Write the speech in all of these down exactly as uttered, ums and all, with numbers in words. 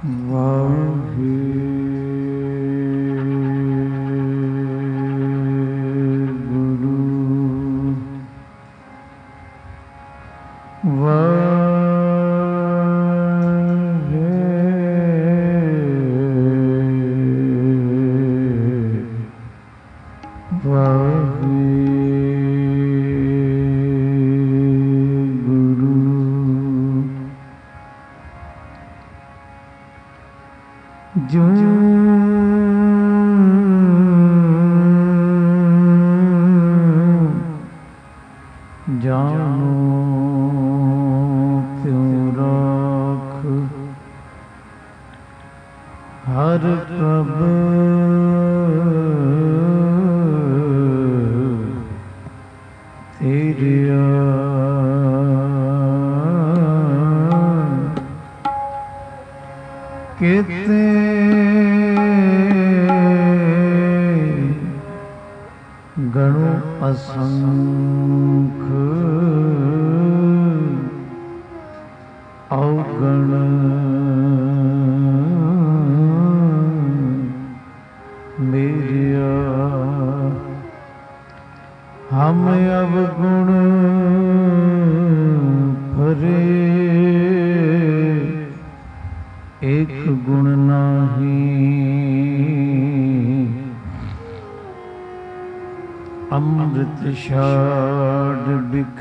ਛਾੜ ਬਿਖ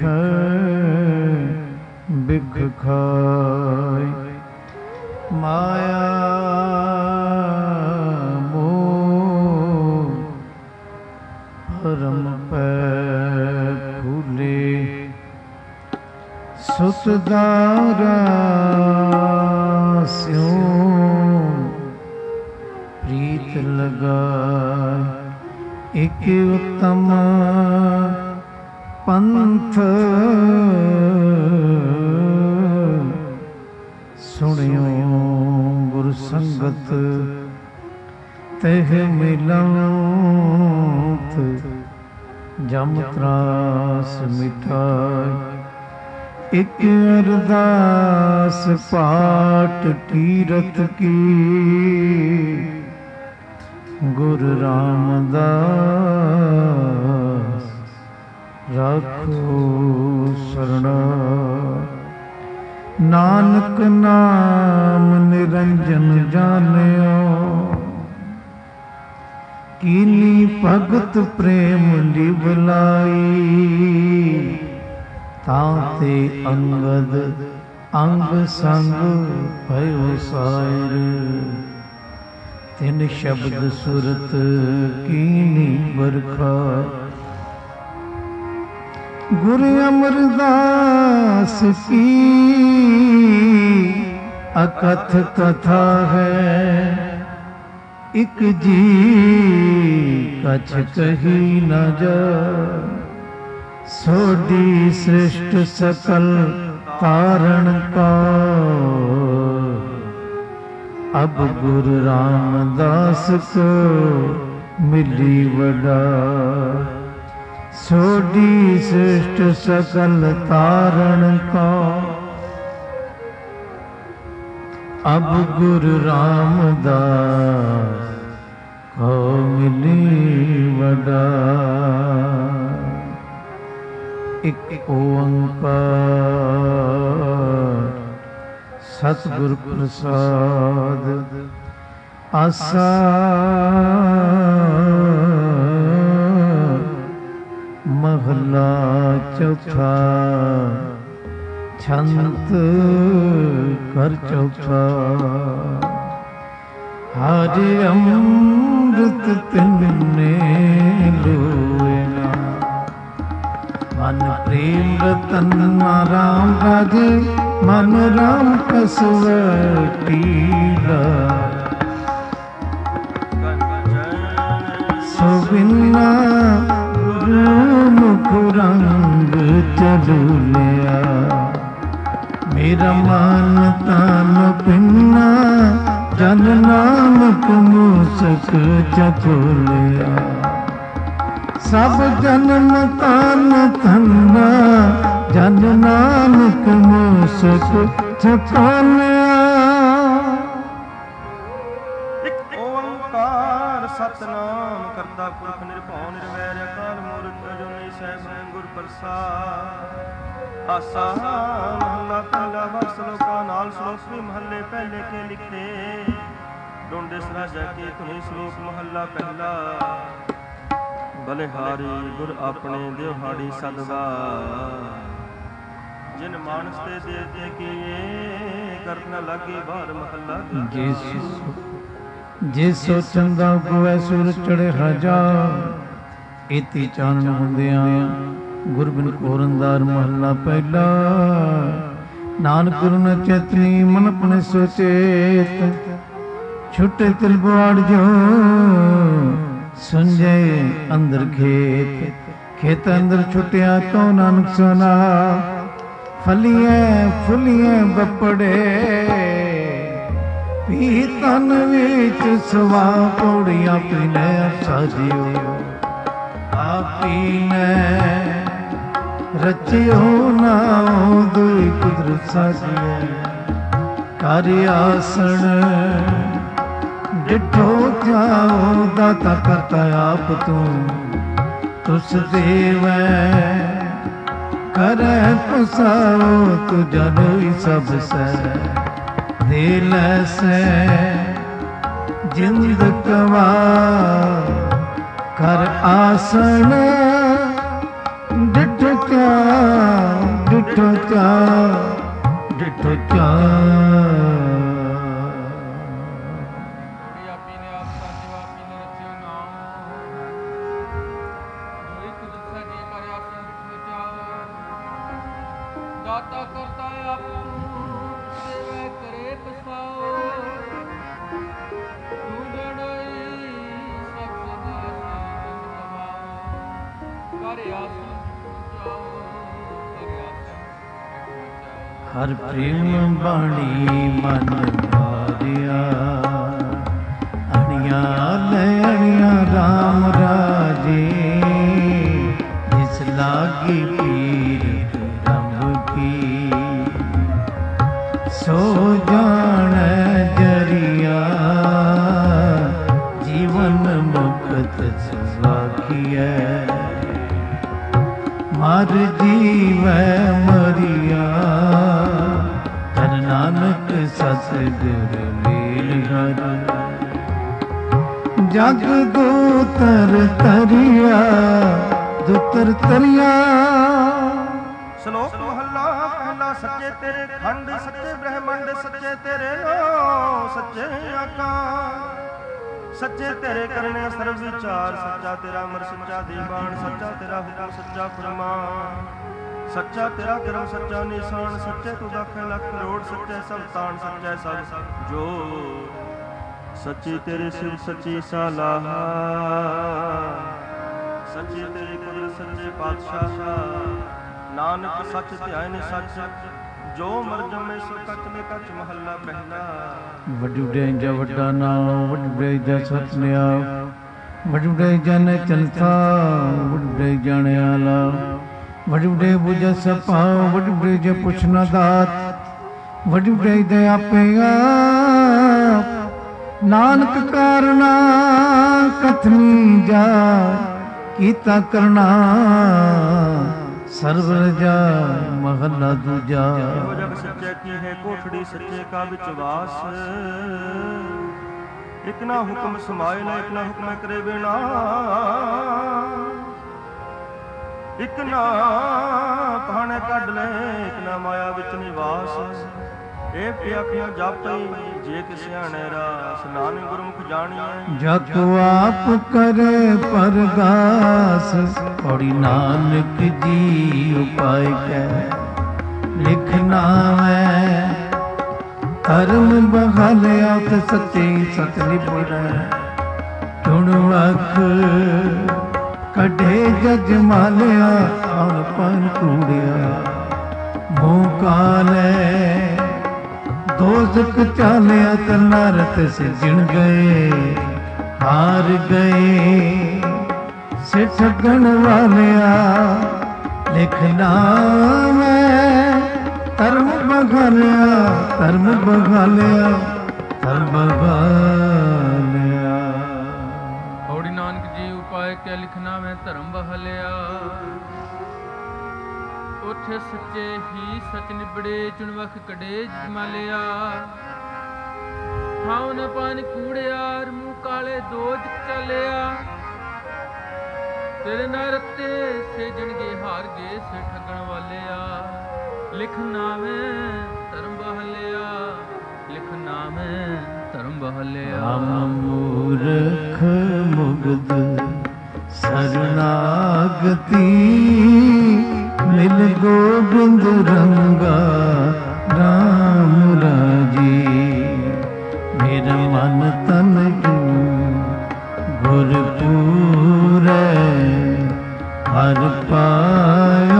ਬਿਖ ਖਾਇ ਮਾਇਆ ਮੋਹ ਭਰਮ ਪੈ ਫੂਲੇ ਸੁਤ ਦਾਰਾ ਸਿਉ ਪ੍ਰੀਤ ਲਗਾਇ ਇਕ ਉਤਮ ਪੰਥ ਸੁਣਿਓ ਗੁਰ ਸੰਗਤ ਤਹ ਮਿਲੰਤ ਜਮ ਤਰਾਸ ਮਿਟਾਇ ਇਕ ਅਰਦਾਸ ਪਾਟ ਕੀਰਤ ਕੀ ਗੁਰੂ ਰਾਮਦਾਸ ਰਾਖੋ ਸਰਣਾ ਨਾਨਕ ਨਾਮ ਨਿਰੰਜਨ ਜਾਣਿਓ ਕੀਨੀ ਭਗਤ ਪ੍ਰੇਮ ਲਿਵਲਾਈ ਤਾਂ ਤੇ ਅੰਗਦ ਅੰਗ ਸੰਗ ਭਇਓ ਸਾਇਰ ਤਿਨ ਸ਼ਬਦ ਸੁਰਤ ਕੀਨੀ ਬਰਖਾ ਗੁਰ ਅਮਰਦਾਸ ਕੀ ਅਕਥ ਕਥਾ ਹੈ ਇਕ ਜੀ ਕਛ ਕਹੀ ਨ ਜਾ ਸੋਢੀ ਸ੍ਰਿਸ਼ਟ ਸਕਲ ਤਾਰਨ ਕਾ ਅਬ ਗੁਰੂ ਰਾਮਦਾਸ ਕੋ ਮਿਲੀ ਵਡਾ ਸੋਢੀ ਸ੍ਰਿਸ਼ਟ ਸਕਲ ਤਾਰਨ ਕਾ ਅਬ ਗੁਰੂ ਰਾਮਦਾਸ ਕੋ ਮਿਲੀ ਵਡਾ ਇਕ ਓੰਕਾਰ ਸਤਿਗੁਰ ਪ੍ਰਸਾਦ ਆਸਾ ਮਹਲਾ ਚੌਥਾ ਛੰਤ ਕਰ ਚੌਥਾ ਹਰਿ ਅੰਮ੍ਰਿਤ ਤਿੰਨੇ ਲੋਇਨਾ ਮਨ ਪ੍ਰੇਮ ਰਤਨ ਰਾਮ ਰਾਜੇ ਮਨ ਰਾਮ ਕਸਵਟੀਲਾ ਸੋ ਬਿਨਾ ਮੁਖ ਰੰਗ ਚਲੂਲਿਆ ਮੇਰਾ ਮਨ ਤਨ ਪਿੰਨਾ ਜਨ ਨਾਨਕ ਮੂਸਕ ਚਚੋਲਿਆ ਸਭ ਜਨਮ ਤਨ ਧੰਨਾ ਜਨ ਨਾਨਕ ਮੂਸਕ ਚਚੋਲਿਆ प्रसाद। आसा महला पहला वर श्लोका नाल श्लोक भी महले पहले के लिखे। डोंडे सराजा के धुनी श्लोक महला पहला। बलिहारी गुर अपने दिहाड़ी सदवा। जिन मानस ते देते किए कर न लगे बार महला। ਜੇ ਸੋਚਣ ਦਾ ਕੋਏ ਸੂਰ ਚੜੇ ਰਾਜਾ। ਇਤੀ ਚਾਨਣ ਹੁੰਦਿਆਂ ਗੁਰਬਿਨ ਕੋਰੰਦਾਰ ਮਹੱਲਾ ਪਹਿਲਾ। ਨਾਨਕ ਗੁਰੂ ਨ ਚੇਤਨੀ ਮਨ ਆਪਣੇ ਸੋਚੇਤ। ਛੁੱਟੇ ਤਿਲ ਬਵਾੜ ਜੋ ਸੁੰਝੇ ਅੰਦਰ ਖੇਤ। ਖੇਤ ਅੰਦਰ ਛੁੱਟਿਆ ਤੋ ਨਾਨਕ ਸੁਨਾ। ਫਲੀਏ ਫੁਲੀਏ ਬੱਪੜੇ ਵੀ ਤਨ ਵਿੱਚ ਸਵਾ ਪੌੜੀਆਂ ਪੀਨੇ ਸਾਜਿਓ। ਆਪੀ ਨੇ ਰਚਿਓ ਨਾਉ ਦੁਇ ਕੁਦਰਤ ਸਾਜਿਏ। ਕਰ ਆਸਣ ਡਿਠੋ ਜਾਓ ਦਾਤਾ ਕਰਤਾ ਆਪ ਤੂੰ। ਤੁਸ ਦੇਵੈ ਕਰੈ ਪਸਾਓ ਤੂੰ ਜਨੋਈ ਸਭ ਸੈ। ਦਿਲ ਸੇ ਜਿੰਦ ਕਵਾ ਕਰ ਆਸਣ। ਡਿਠ ਕਿਆ ਡਿਠ ਕਿਆ ਡਿਠ ਕਿਆ। ਦਾਤਾ ਕਰਤਾ ਆਪ ਸੇਵਾ ਕਰੇ ਪਸਾਓ। ਤੂੰ ਜੜਾਈ ਸਭ ਸਦਾ ਕਰ ਆਸਨ ਜਾਓ। ਕਰ ਆਸਨ ਹਰ ਪ੍ਰੇਮ ਬਾਣੀ ਮਨ ਮਾਰਿਆ। ਅਣਿਆ ਲੈ ਅਣਿਆ ਰਾਮ ਰਾਜੇ। ਜਿਸ ਲਾਗੀ ਪੀਰ ਸੋ ਜਾਣੈ ਜਰੀਆ। ਜੀਵਨ ਮੁਕਤ ਸੁਆਖੀਐ। ਮਰ ਜੀਵੈ ਮਰੀਆ। ਧਨ ਨਾਨਕ ਸਤਿਗੁਰ ਮੇਲ ਹਰਿ। ਜਗ ਦੂਤਰ ਤਰਿਆ ਦੂਤਰ ਤਰਿਆ। ਸ਼ਲੋਕ ਮਹੱਲਾ ਪਹਿਲਾ। ਸੱਚੇ ਤੇਰੇ ਖੰਡ ਸੱਚੇ ਬ੍ਰਹਮੰਡ ਸੱਚੇ ਤੇਰੇ ਨਾਮ ਸੱਚੇ ਆਕਾਰ। ਸੱਚੇ ਤੇਰੇ ਕਰਨੇ ਸਰਬ ਵਿਚਾਰ। ਸੱਚਾ ਤੇਰਾ ਅਮਰ ਸੱਚਾ ਦੀਵਾਨ। ਸੱਚਾ ਤੇਰਾ ਹੁਕਮ ਸੱਚਾ ਫਰਮਾਨ। ਸੱਚਾ ਤੇਰਾ ਕਰਮ ਸੱਚਾ ਨਿਸ਼ਾਨ। ਸੱਚੇ ਤੂੰ ਲੱਖ ਲੱਖ ਕਰੋੜ ਸੱਚੇ ਸਭ ਤਾਣ। ਸੱਚੇ ਸਭ ਜੋ ਸੱਚੀ ਤੇਰੇ ਸਿਵ ਸੱਚੀ ਸਲਾਹ। ਸੱਚੀ ਤੇਰੀ ਕੁਦਰਤ ਸੱਚੇ ਪਾਤਸ਼ਾਹ। ਨਾਨਕ ਸੱਚ ਧਿਆਇ ਸੱਚ ਜੋ ਮਰ ਜੰਮੇ ਸੋ ਕਚ ਮੇ ਕਚ ਮਹੱਲਾ ਪਹਿਲਾ। ਵੱਡੀ ਵਡਿਆਈ ਦਾ ਵੱਡਾ ਨਾਮ। ਵੱਡੀ ਵਡਿਆਈ ਦਾ ਸਤਿਨਿਆ। ਵੱਡੀ ਵਡਿਆਈ ਜਾਣੇ ਚਲਤਾ। ਵੱਡੀ ਵਡਿਆਈ ਜਾਣੇ ਆਲਾ। ਵੱਡੀ ਵਡਿਆਈ ਬੁਝਾ ਸਪਾ। ਵੱਡੀ ਵਡਿਆਈ ਜੇ ਪੁੱਛਣਾ ਦਾਤ। ਵੱਡੀ ਵਡਿਆਈ ਦੇ ਆਪੇ ਆਪ। ਨਾਨਕ ਕਾਰਣਾ ਕਥਨੀ ਜਾ ਕੀਤਾ ਕਰਨਾ। ਸਰਬ ਰਜਾ ਮਹੱਲਾ ਦੂਜਾ। ਇਹੋ ਜਗ ਸੱਚੇ ਕੀ ਹੈ ਕੋਠੜੀ ਸੱਚੇ ਕਾ ਵਿਚਵਾਸ। ਇਕ ਨਾ ਹੁਕਮ ਸਮਾਏ ਨਾ ਇਕ ਨਾ ਹੁਕਮ ਕਰੇ ਬਿਨਾ। ਇਕ ਨਾ ਭਾਣੇ ਕੱਢ ਲੈ ਇਕ ਨਾ ਮਾਇਆ ਵਿੱਚ ਨਿਵਾਸ। ਇਹ ਪਿਆਖਿਆ ਜਾਪਈ ਜੇ ਕਿ ਸਿਆਣੇ ਰਾਸ। ਨਾਨਕ ਗੁਰਮੁਖ ਜਾਣੀਐ ਜਗ ਆਪ ਕਰੇ ਪਰਗਾਸ। ਔੜੀ ਨਾਨਕ ਜੀ ਉਪਾਇ ਕੈ ਲਿਖਨਾ ਹੈ। ਧਰਮ ਬਹਾਲਿਆ ਤੇ ਸੱਚੇ ਸਤ ਨਿਬੜੈ। ਟੁਣ ਅੱਖ ਕੱਢੇ ਜਜ ਮਾਲਿਆ। ਅਣ ਪਨ ਕੂੜਿਆ ਮੂੰਹ ਕਾਲੇ। ਦੋਜ਼ਖ ਚਾਲਿਆ ਤੇ ਨਰਕ ਸਿਜਣ ਗਏ। ਹਾਰ ਗਏ ਸੇ ਠੱਗਣ ਵਾਲਿਆ। ਲਿਖਣਾ ਮੈਂ ਧਰਮ ਬਖਾਲਿਆ। ਧਰਮ ਬਖਾਲਿਆ ਧਰਮ ਬਖਾਲਿਆ। ਔੜੀ ਨਾਨਕ ਜੀ ਉਪਾਇ ਕੈ ਲਿਖਣਾ ਮੈਂ ਧਰਮ ਬਹਲਿਆ। ਉਥੇ ਸੱਚੇ ਹੀ ਸਚ ਨਿਬੜੇ ਚੁਣਵਖ ਕੜੇ ਜਮਾਲਿਆ ਖਾਉ ਨ ਪਾਨ ਕੂੜਿਆਰ ਮੂੰਹ ਕਾਲੇ ਦੋਜ ਚੱਲਿਆ ਤੇਰੇ ਨਾਲ ਰੱਤੇ ਸੇਜਣਗੇ ਹਾਰ ਗਏ ਸੇ ਠੱਗਣ ਵਾਲਿਆ ਲਿਖ ਨਾਵੇਂ ਧਰਮ ਬਹਲਿਆ ਲਿਖ ਨਾਵੇਂ ਧਰਮ ਬਹਲਿਆ ਹਮ ਮੂਰਖ ਮੁਗਧ ਸਰਨਾਗਤੀ ਮਿਲ ਗੋਬਿੰਦ ਰੰਗਾ ਰਾਮ ਰਾਜੀ ਮੇਰਾ ਮਨ ਤਨ ਗੁਰ ਪੂਰੈ ਹਰ ਪਾਇਆ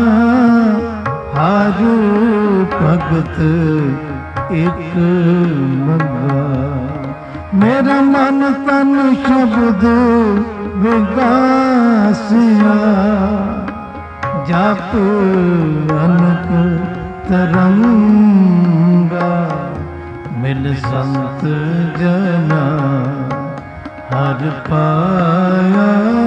ਹਰ ਭਗਤ ਇਕ ਮੰਗਾ ਮੇਰਾ ਮਨ ਤਨ ਸ਼ਬਦ ਵਿਗਾਸਿਆ ਜਪ ਅਨਕ ਤਰੰਗਾ ਮਿਲ ਸੰਤ ਜਨਾ ਹਰ ਪਾਇਆ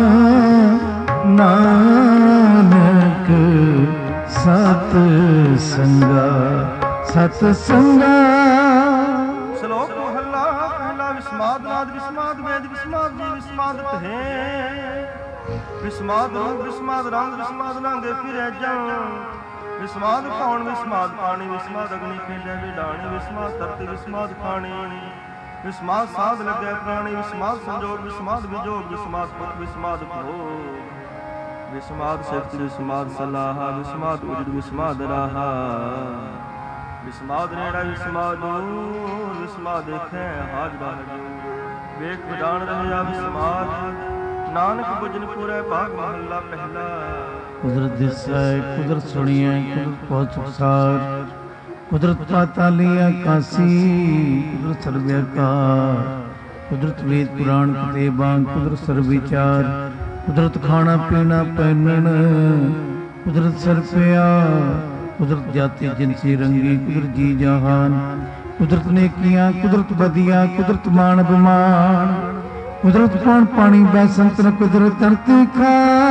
ਨਾਨਕ ਸਤ ਸੰਗਾ ਸਤ ਸੰਗਾ। ਸ਼ਲੋਕ ਮਹੱਲਾ ਪਹਿਲਾ ਵਿਸਮਾਦ ਨਾਦ ਵਿਸਮਾਦ ਵੇਦ ਵਿਸਮਾਦ ਜੀ ਵਿਸਮਾਦ ਹੈ ਵਿਸਮਾਦ ਰੰਗ ਵਿਸਮਾਦ ਰੰਗ ਵਿਸਮਾਦ ਲਾਂਗੇ ਫਿਰੈ ਜਨ ਵਿਸਮਾਦ ਪਾਉਣ ਵਿਸਮਾਦ ਪਾਣੀ ਵਿਸਮਾਦ ਅਗਨੀ ਖੇਲੇ ਵਿਡਾਣੀ ਵਿਸਮਾਦ ਧਰਤੀ ਵਿਸਮਾਦ ਖਾਣੀ ਵਿਸਮਾਦ ਸਾਧ ਲੱਗੇ ਪ੍ਰਾਣੀ ਵਿਸਮਾਦ ਸੰਜੋਗ ਵਿਸਮਾਦ ਵਿਜੋਗ ਵਿਸਮਾਦ ਪੁੱਤ ਵਿਸਮਾਦ ਭੋਗ ਵਿਸਮਾਦ ਸਿਫਤ ਵਿਸਮਾਦ ਸਲਾਹਾ ਵਿਸਮਾਦ ਉਜੜ ਵਿਸਮਾਦ ਰਾਹਾ ਵਿਸਮਾਦ ਨੇੜਾ ਵਿਸਮਾਦ ਦੂਰ ਵਿਸਮਾਦ ਦੇਖੈ ਹਾਜ ਬਾਹਰ ਵੇਖ ਵਿਡਾਣ ਰਹਿਆ ਵਿਸਮਾਦ ਨਾਨਕ ਬੁਝਨ ਪੂਰੇ ਭਾਗ ਮਹੱਲਾ ਪਹਿਲਾ। ਕੁਦਰਤ ਦਿਸੈ ਕੁਦਰਤ ਸੁਣੀਐ ਕੁਦਰਤ ਪਹੁੰਚ ਸਾਰ ਕੁਦਰਤ ਪਾਤਾਲੀ ਆਕਾਸੀ ਕੁਦਰਤ ਸਰਵਿਆਕਾਰ ਕੁਦਰਤ ਵੇਦ ਪੁਰਾਣ ਕਿਤਾਬਾਂ ਕੁਦਰਤ ਸਰਬ ਵਿਚਾਰ ਕੁਦਰਤ ਖਾਣਾ ਪੀਣਾ ਪਹਿਨਣ ਕੁਦਰਤ ਸਰਪਿਆ ਕੁਦਰਤ ਜਾਤੀ ਜਿਨਸੀ ਰੰਗੀ ਕੁਦਰਤ ਜੀ ਜਹਾਨ ਕੁਦਰਤ ਨੇਕੀਆਂ ਕੁਦਰਤ ਬਦੀਆਂ ਕੁਦਰਤ ਮਾਨ ਬਿਮਾਨ ਕੁਦਰਤ ਕੌਣ ਪਾਣੀ ਬੈ ਸੰਤਨ ਕੁਦਰਤ ਧਰਤੀ ਖਾ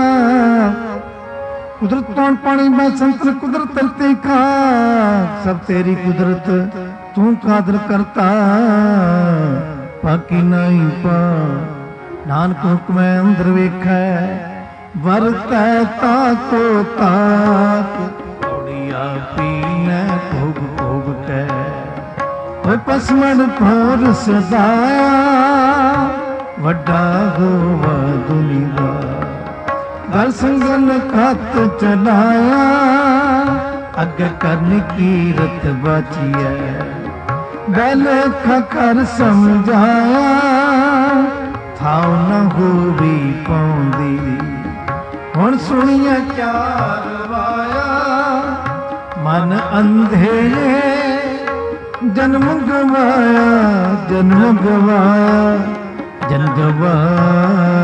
ਕੁਦਰਤ ਕੌਣ ਪਾਣੀ ਬੈ ਸੰਤਨ ਕੁਦਰਤ ਧਰਤੀ ਖਾ ਸਭ ਤੇਰੀ ਕੁਦਰਤ ਤੂੰ ਕਾਦਰ ਕਰਤਾ ਬਾਕੀ ਨਹੀਂ ਪਾ ਨਾਨਕ ਹੁਕਮੈ ਅੰਦਰ ਵੇਖੈ ਵਰਤੈ ਤਾਕੋ ਤਾਕ ਪੌੜੀਆ ਪੀਨੈ ਭੋਗ ਭੋਗ ਕੈ ਓਏ ਪਸਮਣ ਭੋਰ ਸਦਾਇਆ ਵੱਡਾ ਹੋਵਾ ਦੁਨੀਆ ਗਲ ਸੰਗਨ ਖਤ ਚਲਾਇਆ ਅੱਗੇ ਕਰਨ ਕੀਰਤ ਬਾਚੀਐ ਬੈਲ ਖਕਰ ਸਮਝਾਇਆ ਥਾਉ ਨ ਹੋਵੀ ਪਾਉਂਦੀ ਹੁਣ ਸੁਣੀਐ ਚਾਰ ਵਾਇਆ ਮਨ ਅੰਧੇ ਜਨਮ ਗਵਾਇਆ ਜਨਮ ਗਵਾਇਆ ਜਨ ਗਵਾਇਆ।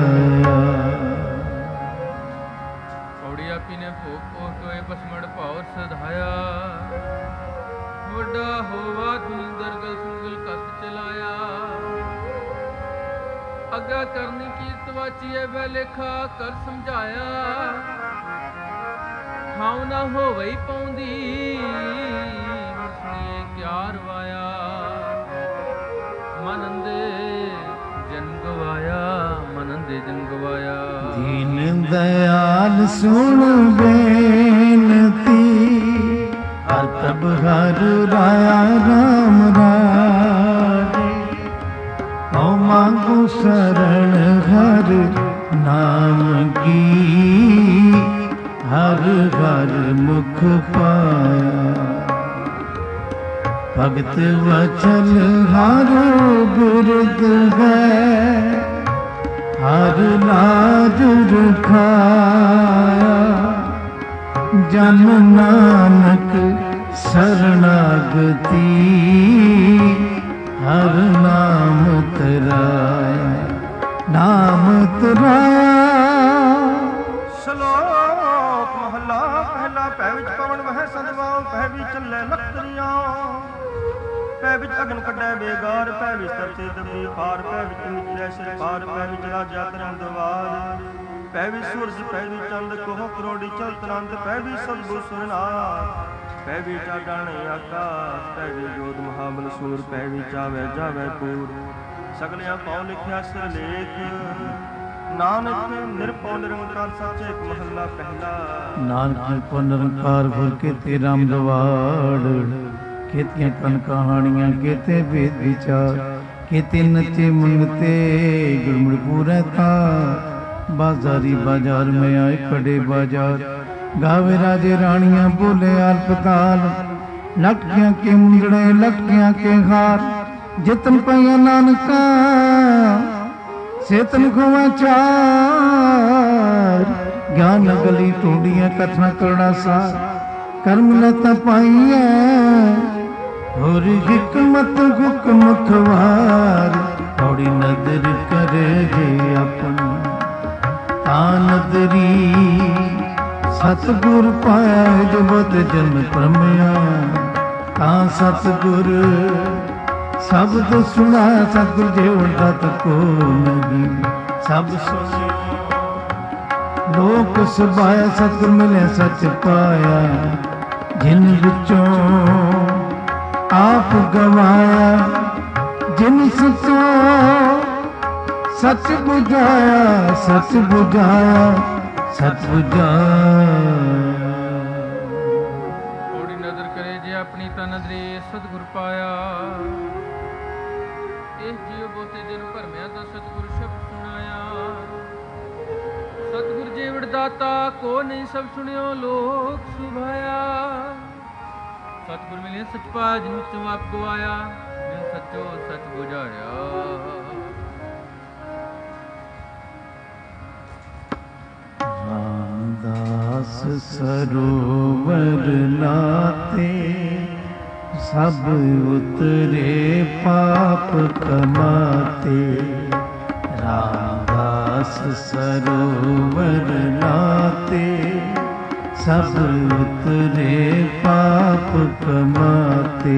ਪੌੜੀ ਆਪੀ ਨੇ ਭੋਗ ਭੋਗ ਕੋਏ ਪਸਮੜ ਭਾਵ ਸਧਾਇਆ ਵੱਡਾ ਹੋਵਾ ਦੁੰਦਰ ਗਲ ਸੰਗਲ ਕਤ ਚਲਾਇਆ ਅੱਗਾ ਕਰਨੀ ਕੀਰਤ ਵਾਚੀਏ ਬੈ ਲੇਖਾ ਕਰ ਸਮਝਾਇਆ ਖਾਉ ਨਾ ਹੋਵਈ ਪਾਉਂਦੀ ਸੁਣੀਏ ਕਿਆ ਰਵਾਇਆ ਮਨੰਦੇ ਜਨ ਗਵਾਇਆ ਮਨੰਦੇ ਜਨ ਗਵਾਇਆ। ਦੀਨ ਦਇਆਲ ਸੁਣ ਬੇਨਤੀ ਹਰ ਤਬ ਹਰ ਰਾਇਆ ਰਾਮ ਰਾਜੇ ਓ ਮੰਗੂ ਸਰਣ ਹਰ ਨਾਮ ਕੀ ਹਰ ਹਰ ਮੁਖ ਪਾਇਆ ਭਗਤ ਵਚਨ ਹਰ ਬਿਰਦ ਹੈ ਹਰ ਲਾਜ ਰਖਾਇਆ ਜਨ ਨਾਨਕ ਸਰਣਾਗਤੀ ਹਰ ਨਾਮ ਤਰਾਇਆ ਨਾਮ ਤਰਾਇਆ। ਸ਼ਲੋਕ ਮਹੱਲਾ ਪਹਿਲਾ ਪੈ ਵਿੱਚ ਪਵਨ ਵਹਿ ਸਦਵਾਉ ਪੈ ਵੀ ਚੱਲੇ ਲਖਤਰੀਆਂ ਪੈ ਵਿੱਚ ਅਗਨ ਕੱਢੈ ਬੇਗਾਰ ਪੈ ਵਿੱਚ ਤਰਸੇ ਦਬੀ ਖਾਰ ਪੈ ਵਿੱਚ ਨਿਚਲੇ ਸਿਰ ਪਾਰ ਪੈ ਵਿੱਚ ਰਾਜਾ ਤਰਨ ਦਵਾਰ ਪੈ ਵੀ ਸੂਰਜ ਪੈ ਵੀ ਚੰਦ ਕੋਹ ਕਰੋੜੀ ਚਲਤ ਨੰਦ ਪੈ ਵੀ ਸਤਿਗੁਰ ਸੁਰਨਾਥ ਪੈ ਵੀ ਚਾਡਣ ਆਕਾਸ਼ ਪੈ ਵੀ ਜੋਤ ਮਹਾਬਲ ਸੂਰ ਪੈ ਵੀ ਚਾਵੇ ਜਾਵੇ ਪੂਰ ਸਗਲਿਆਂ ਪਉ ਲਿਖਿਆ ਸਿਰ ਲੇਖ ਨਾਨਕ ਨਿਰਭਉ ਨਿਰੰਕਾਰ ਸੱਚ ਇੱਕ ਮਹੱਲਾ ਪਹਿਲਾ। ਨਾਨਕ ਨਿਰਭਉ ਨਿਰੰਕਾਰ ਗੁਰ ਕੀਤੇ ਰਾਮ ਦਵਾੜ ਕੀਤੀਆਂ ਕਨ ਕਹਾਣੀਆਂ ਕੀਤੇ ਵੇਦ ਵਿਚਾਰ ਕੀਤੇ ਨਚੇ ਮੰਗਤੇ ਗੁਰਮੁੜ ਪੂਰੇ ਤਾ बाजारी बाजार में आए कड़े बाजार गावे राजे रानियां बोले आलपताल लटकियां के मुंदड़े लटकियां के हार जितन पैया नानका सेतन खुआ चार ज्ञान गली टूडियां कथना करना सार कर्म लता पाई और हिकमत हुक्म खवार थोड़ी नजर करे जे अपनी नदरी सतगुर पाया जबत जन परमया ता सतगुर शब्द सुना सतगुर जेवड़ दत को नहीं सब सुने लोक सुभाया सतगुर मिले सच पाया जिन विचों आप गवाया जिन सचों सच बुझाया सच बुझाया सच बुझाया। थोड़ी नजर करे जे अपनी ता नजरे सतगुर पाया इस जीव बोते जिन भरमिया ता सतगुर शब्द सुनाया सतगुर जेवड़ दाता को नहीं सब सुनियो लोक सुभाया सतगुर मिले सच पाया जिन विचों आप गवाया जिन सचो सच बुझाया। रामदास सरोवर नाते सब उतरे पाप कमाते रामदास सरोवर नाते सब उतरे पाप कमाते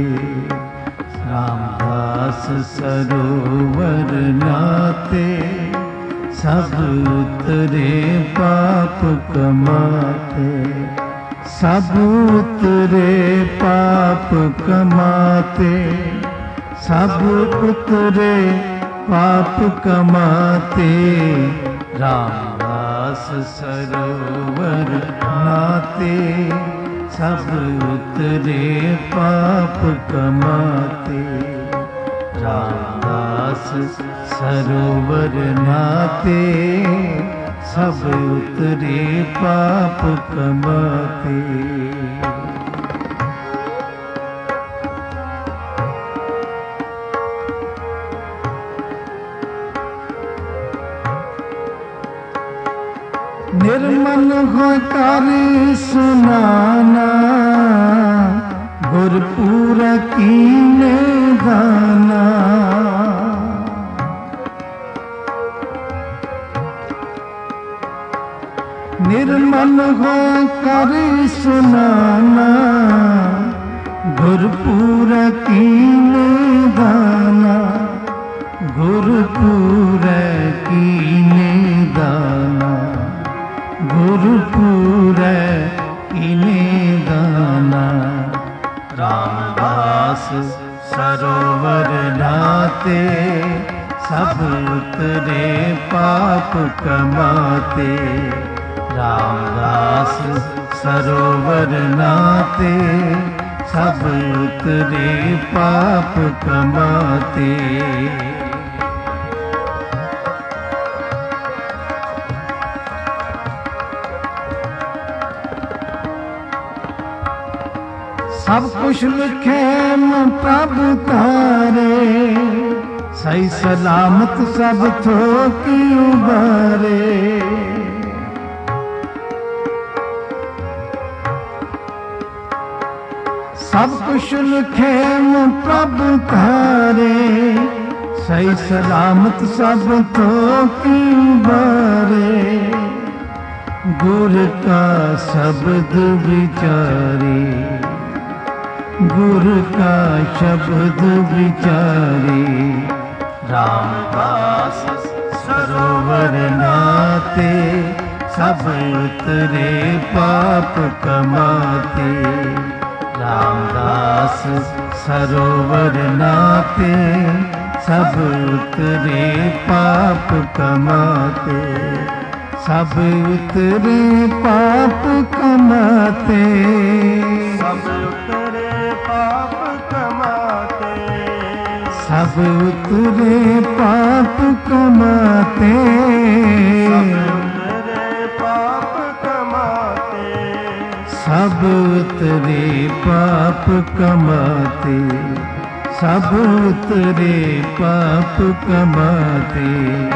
रामदास सरोवर नाते सब उतरे पाप कमाते सब उतरे पाप कमाते सब उतरे पाप कमाते रामदास सरोवर नाते सब उतरे पाप कमाते रामदास सरोवर नाते सब उतरे पाप कमाते। निर्मल हो कर सुनाना गुरपुर कीने गाना निर्मल हो कर सुनाना गुरपुर कीने गाना गुरपुर कीने गाना गुरपुर कीने गाना रामदास सरोवर नाते सब उतरे पाप कमाते रामदास सरोवर नाते सब उतरे पाप कमाते। सब कुछ लिखे प्रभु तारे सही सलामत सब थोकी उबारे सब कुछ लिखे प्रभु तारे सही सलामत सब थोकी उबारे गुर का शब्द विचारे गुरु का शब्द विचारे रामदास सरोवर नाते सब उतरे पाप कमाते। रामदास सरोवर नाते सब उतरे पाप कमाते। सब उतरे पाप कमाते। सब उतरे पाप कमाते। सब उतरे पाप कमाते। सब उतरे पाप कमाते। सब उतरे पाप कमाते।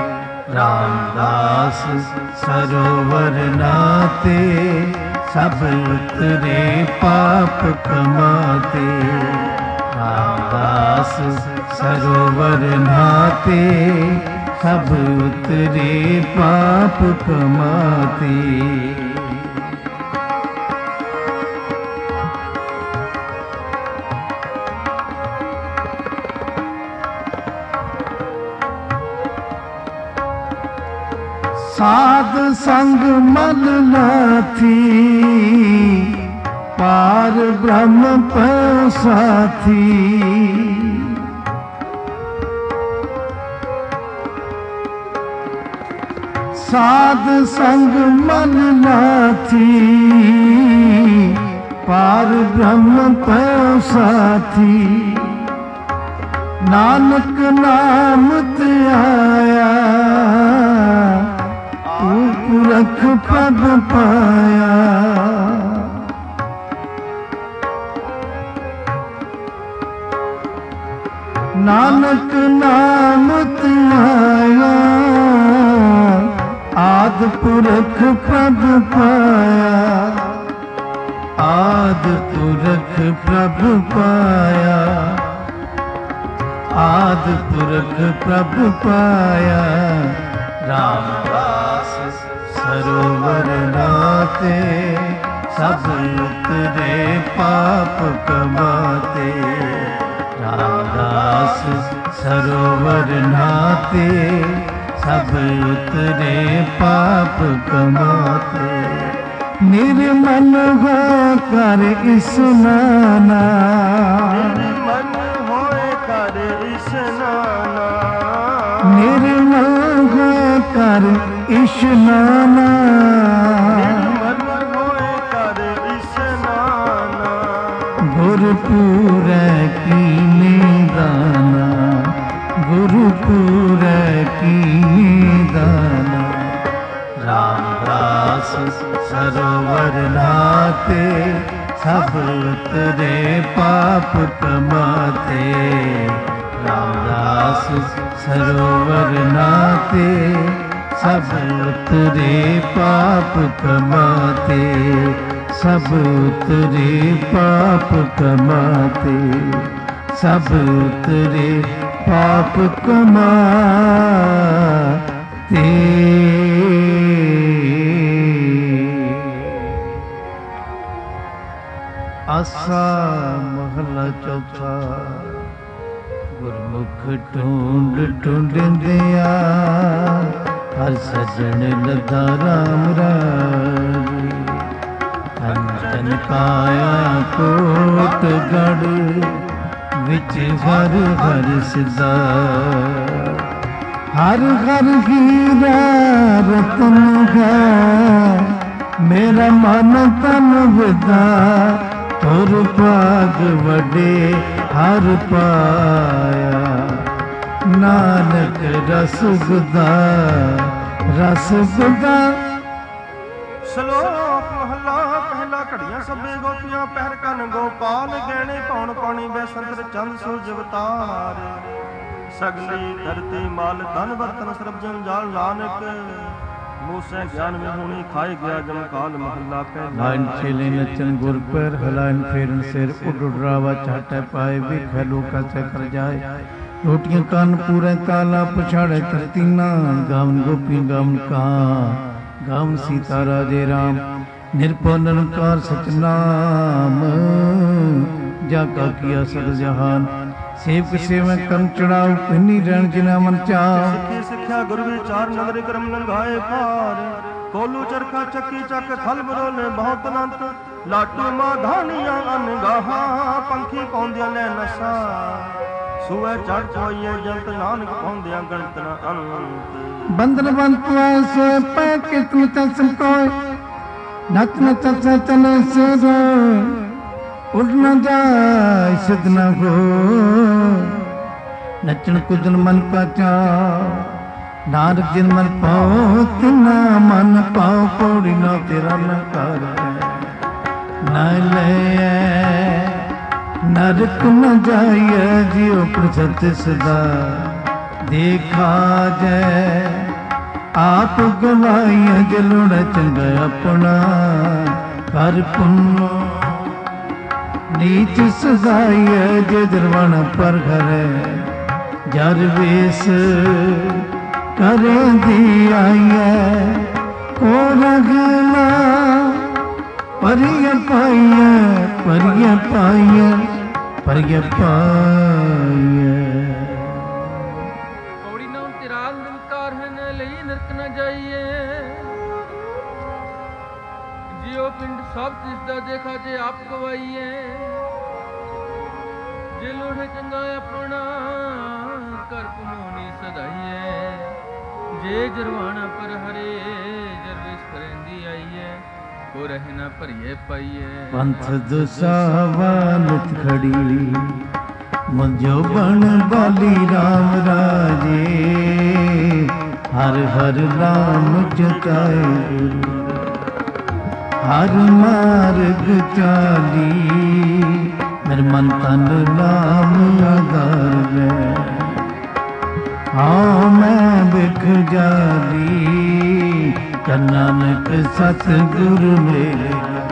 रामदास सरोवर नाते सब उतरे पाप कमाते। रामदास सरोवर नाते सब उतरे पाप कमाते। साध संग मल नाथी पार ब्रह्म पर साथी। साध संग मल नाथी पार ब्रह्म पर साथी। नानक नाम ते आया पुरख पद पाया। नानक नाम ते आया आद पुरख पद पाया। आद पुरख प्रभु पाया। आद पुरख प्रभु पाया। रामदास सरोवर नाते सब उतरे पाप कमाते। रामदास सरोवर नाते सब उतरे पाप कमाते। निर्मल हो कर स्नाना। निर्मल होए कर स्नाना। निर्मल हो कर स्नाना। निर्मल होए कर स्नाना। गुरुपुर की निदाना। गुरुपुर की निदाना। रामदास सरोवर नाते सब उतरे पाप कमाते। रामदास सरोवर नाते सब उतरे पाप कमाते। सब उतरे पाप कमाते। सब उतरे पाप कमाते। आसा महला चौथा। गुरमुख ढूंढ ढूंढिंदिया हर सजन लदा राम राजी। अंजन काया कोट गढ़ विच हर हर सिदा। हर हर हीरा रतन है मेरा मन तन विदा। तुर पाग वडे हर पाया। नानक रस गुदा रस गुदा। ਸ਼ਲੋਕ ਮਹਲਾ ਪਹਿਲਾ। ਘੜੀਆਂ ਸਭੇ ਗੋਪੀਆਂ ਪਹਿਰ ਕਨ ਗੋਪਾਲ। ਗਹਿਣੇ ਪਾਉਣ ਪਾਣੀ ਬੈਸੰਤਰ ਚੰਦ ਸੂਰਜ ਅਵਤਾਰ। ਸਗਲੀ ਧਰਤੀ ਮਾਲ ਧਨ ਬਰਤਨ ਸਰਬ ਜੰਜਾਲ। ਨਾਨਕ ਮੂਸੇ ਗਿਆਨ ਵਿੱਚ ਹੋਣੀ ਖਾਏ ਗਿਆ ਜਮ ਕਾਲ। ਮਹੱਲਾ ਪਹਿਲਾ। ਨਾਇਨ ਛੇਲੇ ਨਚਨ ਗੁਰ ਪਰ ਹਲਾਇਨ ਫੇਰਨ ਸਿਰ। ਉੱਡ ਉਡਰਾਵਾ ਚਾਟੇ ਪਾਏ ਵੇਖੈ ਲੋਕਾ ਚੱਕਰ ਜਾਏ। ਰੋਟੀਆਂ ਕੰਨ ਪੂਰੇ ਤਾਲਾ ਪਛਾੜੇ ਤਰਤੀਨਾ। ਗਾਵਨ ਗੋਪੀ ਗਾਵਨ ਕਾਂ ਗਾਵਨ ਸੀਤਾ ਰਾਜੇ ਰਾਮ। ਨਿਰਭਉ ਨਿਰੰਕਾਰ ਸਤਨਾਮ ਜਾ ਕਾ ਕੀਆ ਸਗਲ ਜਹਾਨ। सेवक सेवक कर्म चढ़ाओ पिन्नी रण जिना मन चाओ। सिक्खी सिक्ख्या गुरु विचार नगर क्रम लंघाए पार। ਕੋਲੂ ਚਰਖਾ ਚੱਕੀ ਚੱਕ ਥਲ ਬਰੋਲੇ ਬਹੁਤ ਅਨੰਤ ਲਾਟੂ ਮਾ ਧਾਨੀਆਂ ਅਨਗਾਹਾਂ ਪੰਖੀ ਪਾਉਂਦਿਆਂ ਲੈ ਨਸਾ ਸੂਏ ਚੜ ਪਈਏ ਜੰਤ ਨਾਨਕ ਪਾਉਂਦਿਆਂ ਗਣਤ ਨਾ ਅੰਤ ਬੰਦਨ ਬੰਤ ਐਸੇ ਪੈ ਕਿਤਨ ਚਸਮ ਕੋਏ ਨਚ ਨਚ ਚਲੇ ਸਿਰ ਉੜ ਨ ਜਾਏ ਸਿਧ ਨ ਹੋ ਨਚਣ ਕੁਦਨ ਮਨ ਕਾ ਚਾ ਨਾਨਕ ਜਿਨ ਮਨ ਪਾਉ ਤਿਨਾ ਮਨ ਪਾਉ ਪੌੜੀ ਨਾ ਤੇਰਾ ਨ ਕਰ ਨਾ ਲੈ ਨਰਕ ਨ ਜਾਈਏ ਜਿਉ ਪ੍ਰਸਤ ਸਦਾ ਦੇਖਾ ਜੈ ਆਪ ਗਵਾਈਏ ਜਲੁੜ ਚੰਗਾ ਆਪਣਾ ਕਰ ਪੁੰਨ ਨੀਚ ਸਜ਼ਾਈਏ ਜੇ ਦਰਵਣ ਪਰ ਘਰੇ ਜਰ ਵੇਸ ਕਰਦੀ ਆਈਏ ਕੋ ਰਗਲਾ ਪਰਿਯ ਪਾਈਏ ਪਰਿਯ ਪਾਈਏ ਪਰਿਯ ਪਾਈਏ ਪੌੜੀ ਨਾਮ ਤੇਰਾ ਨਿਰੰਕਾਰ ਹੈ ਨ ਲਈ ਨਰਕ ਨ ਜਾਈਏ ਜਿਉ ਪਿੰਡ ਸਭ ਤਿਸ ਦਾ ਦੇਖਾ ਜੇ ਆਪ ਗਵਾਈਏ ਜੇ ਲੋੜੇ ਚੰਗਾ ਆਪਣਾ ਕਰ ਪੁਨੋਨੀ ਸਦਾਈਏ ਜੇ ਜਰਵਾਣਾ ਪਰ ਹਰੇ ਜਰਵੇਸ਼ ਕਰੇਂਦੀ ਆਈਏ ਕੋ ਰਹਿ ਨਾ ਭਰੀਏ ਪਾਈਏ ਪੰਥ ਦੁਸਾਵਾ ਨਿਤ ਖੜੀ ਮੁਝੋ ਬਣ ਬਾਲੀ ਰਾਮ ਰਾਜੇ ਹਰ ਹਰ ਨਾਮ ਜਤਾਏ ਗੁਰੂ ਹਰ ਮਾਰਗ ਚਾਲੀ ਮੇਰ ਮਨ ਤਨ ਨਾਮ ਆਧਾਰ ਲੈ ਹਾਂ ਮੈਂ ਬਿਖ ਜਾਲੀ ਨਾਨਕ ਸਤ ਗੁਰੂ ਮੇਰੇ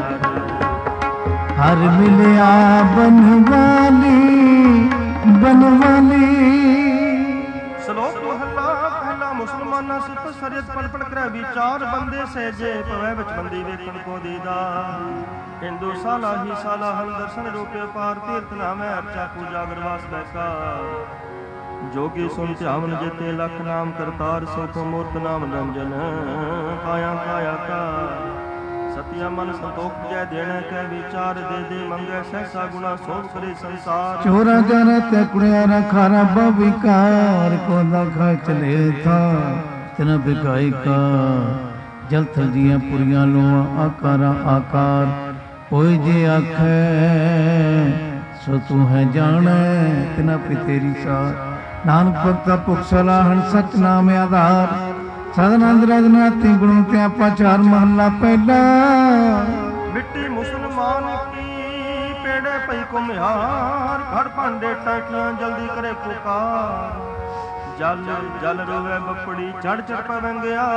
ਹਰ ਮਿਲਿਆ ਬਨਵਾਲੀ ਬਨਵਾਲੀ ਸ਼ਲੋਕ ਮਹਲਾ ਪਹਿਲਾ ਮੁਸਲਮਾਨਾਂ ਸਿਪ ਸਰੀਅਤ ਪੜ ਪੜ ਕਰੇ ਵਿਚਾਰ ਬੰਦੇ ਸਹਿਜੇ ਪਵੈ ਵਿੱਚ ਬੰਦੀ ਵੇਖਣ ਕੋ ਦੀਦਾ ਹਿੰਦੂ ਸਾਲਾ ਹੀ ਸਾਲਾ ਹਲ ਦਰਸ਼ਨ ਰੂਪੇ ਪਾਰ ਤੀਰਥ ਨਾਮੈ ਅਰਚਾ ਪੂਜਾ ਗਰਵਾਸ ਬੈਸਾ ਜੋਗੀ ਸੁਨ ਧਿਆਵਨ ਜੇਤੇ ਲਖ ਨਾਮ ਕਰਤਾਰ ਸੁਖ ਮੂਰਤ ਨਾਮ ਰੰਜਨ ਕਾਇਆ ਕਾਇਆ ਕਾ ਸਤਿਆ ਮਨ ਸੰਤੋਖ ਜੈ ਦੇਣਾ ਕਹਿ ਵਿਚਾਰ ਦੇ ਦੇ ਮੰਗੈ ਸਹਿਸਾ ਗੁਣਾ ਸੋਭ ਕਰੇ ਸੰਸਾਰ ਚੋਰਾ ਜਾਣਾ ਤੇ ਕੁੜਿਆਰਾ ਖਾਰਾ ਬਵਿਕਾਰ ਕੋ ਨਾ ਖਾ ਚਲੇ ਥਾ ਤਨ ਬਿਕਾਈ ਕਾ ਜਲ ਥਲ ਦੀਆਂ ਪੁਰੀਆਂ ਲੋਆ ਆਕਾਰਾ ਆਕਾਰ ਹੋਏ ਜੇ ਆਖੈ ਸੋ ਤੂੰ ਹੈ ਜਾਣੈ ਤਿਨਾ ਪੀ ਤੇਰੀ ਸਾਰ ਨਾਨਕ ਭਗਤਾ ਭੁਖ ਸਲਾਹਣ ਸਚ ਨਾਮ ਆਧਾਰ ਸਦਨੰਦ ਰਜਨਾਤੀ ਗੁਣ ਤੇ ਆਪਾ ਚਾਰ ਮਹੱਲਾ ਪਹਿਲਾ ਮਿੱਟੀ ਮੁਸਲਮਾਨ ਕੀ ਪੇੜੇ ਪਈ ਕੁਮਿਆਰ ਘੜ ਭਾਂਡੇ ਟੈਟੀਆਂ ਜਲਦੀ ਕਰੇ ਪੁਕਾਰ ਜਲ ਜਲ ਰੋਵੇ ਬੱਪੜੀ ਚੜ ਚੜ ਪਵੰਗਿਆ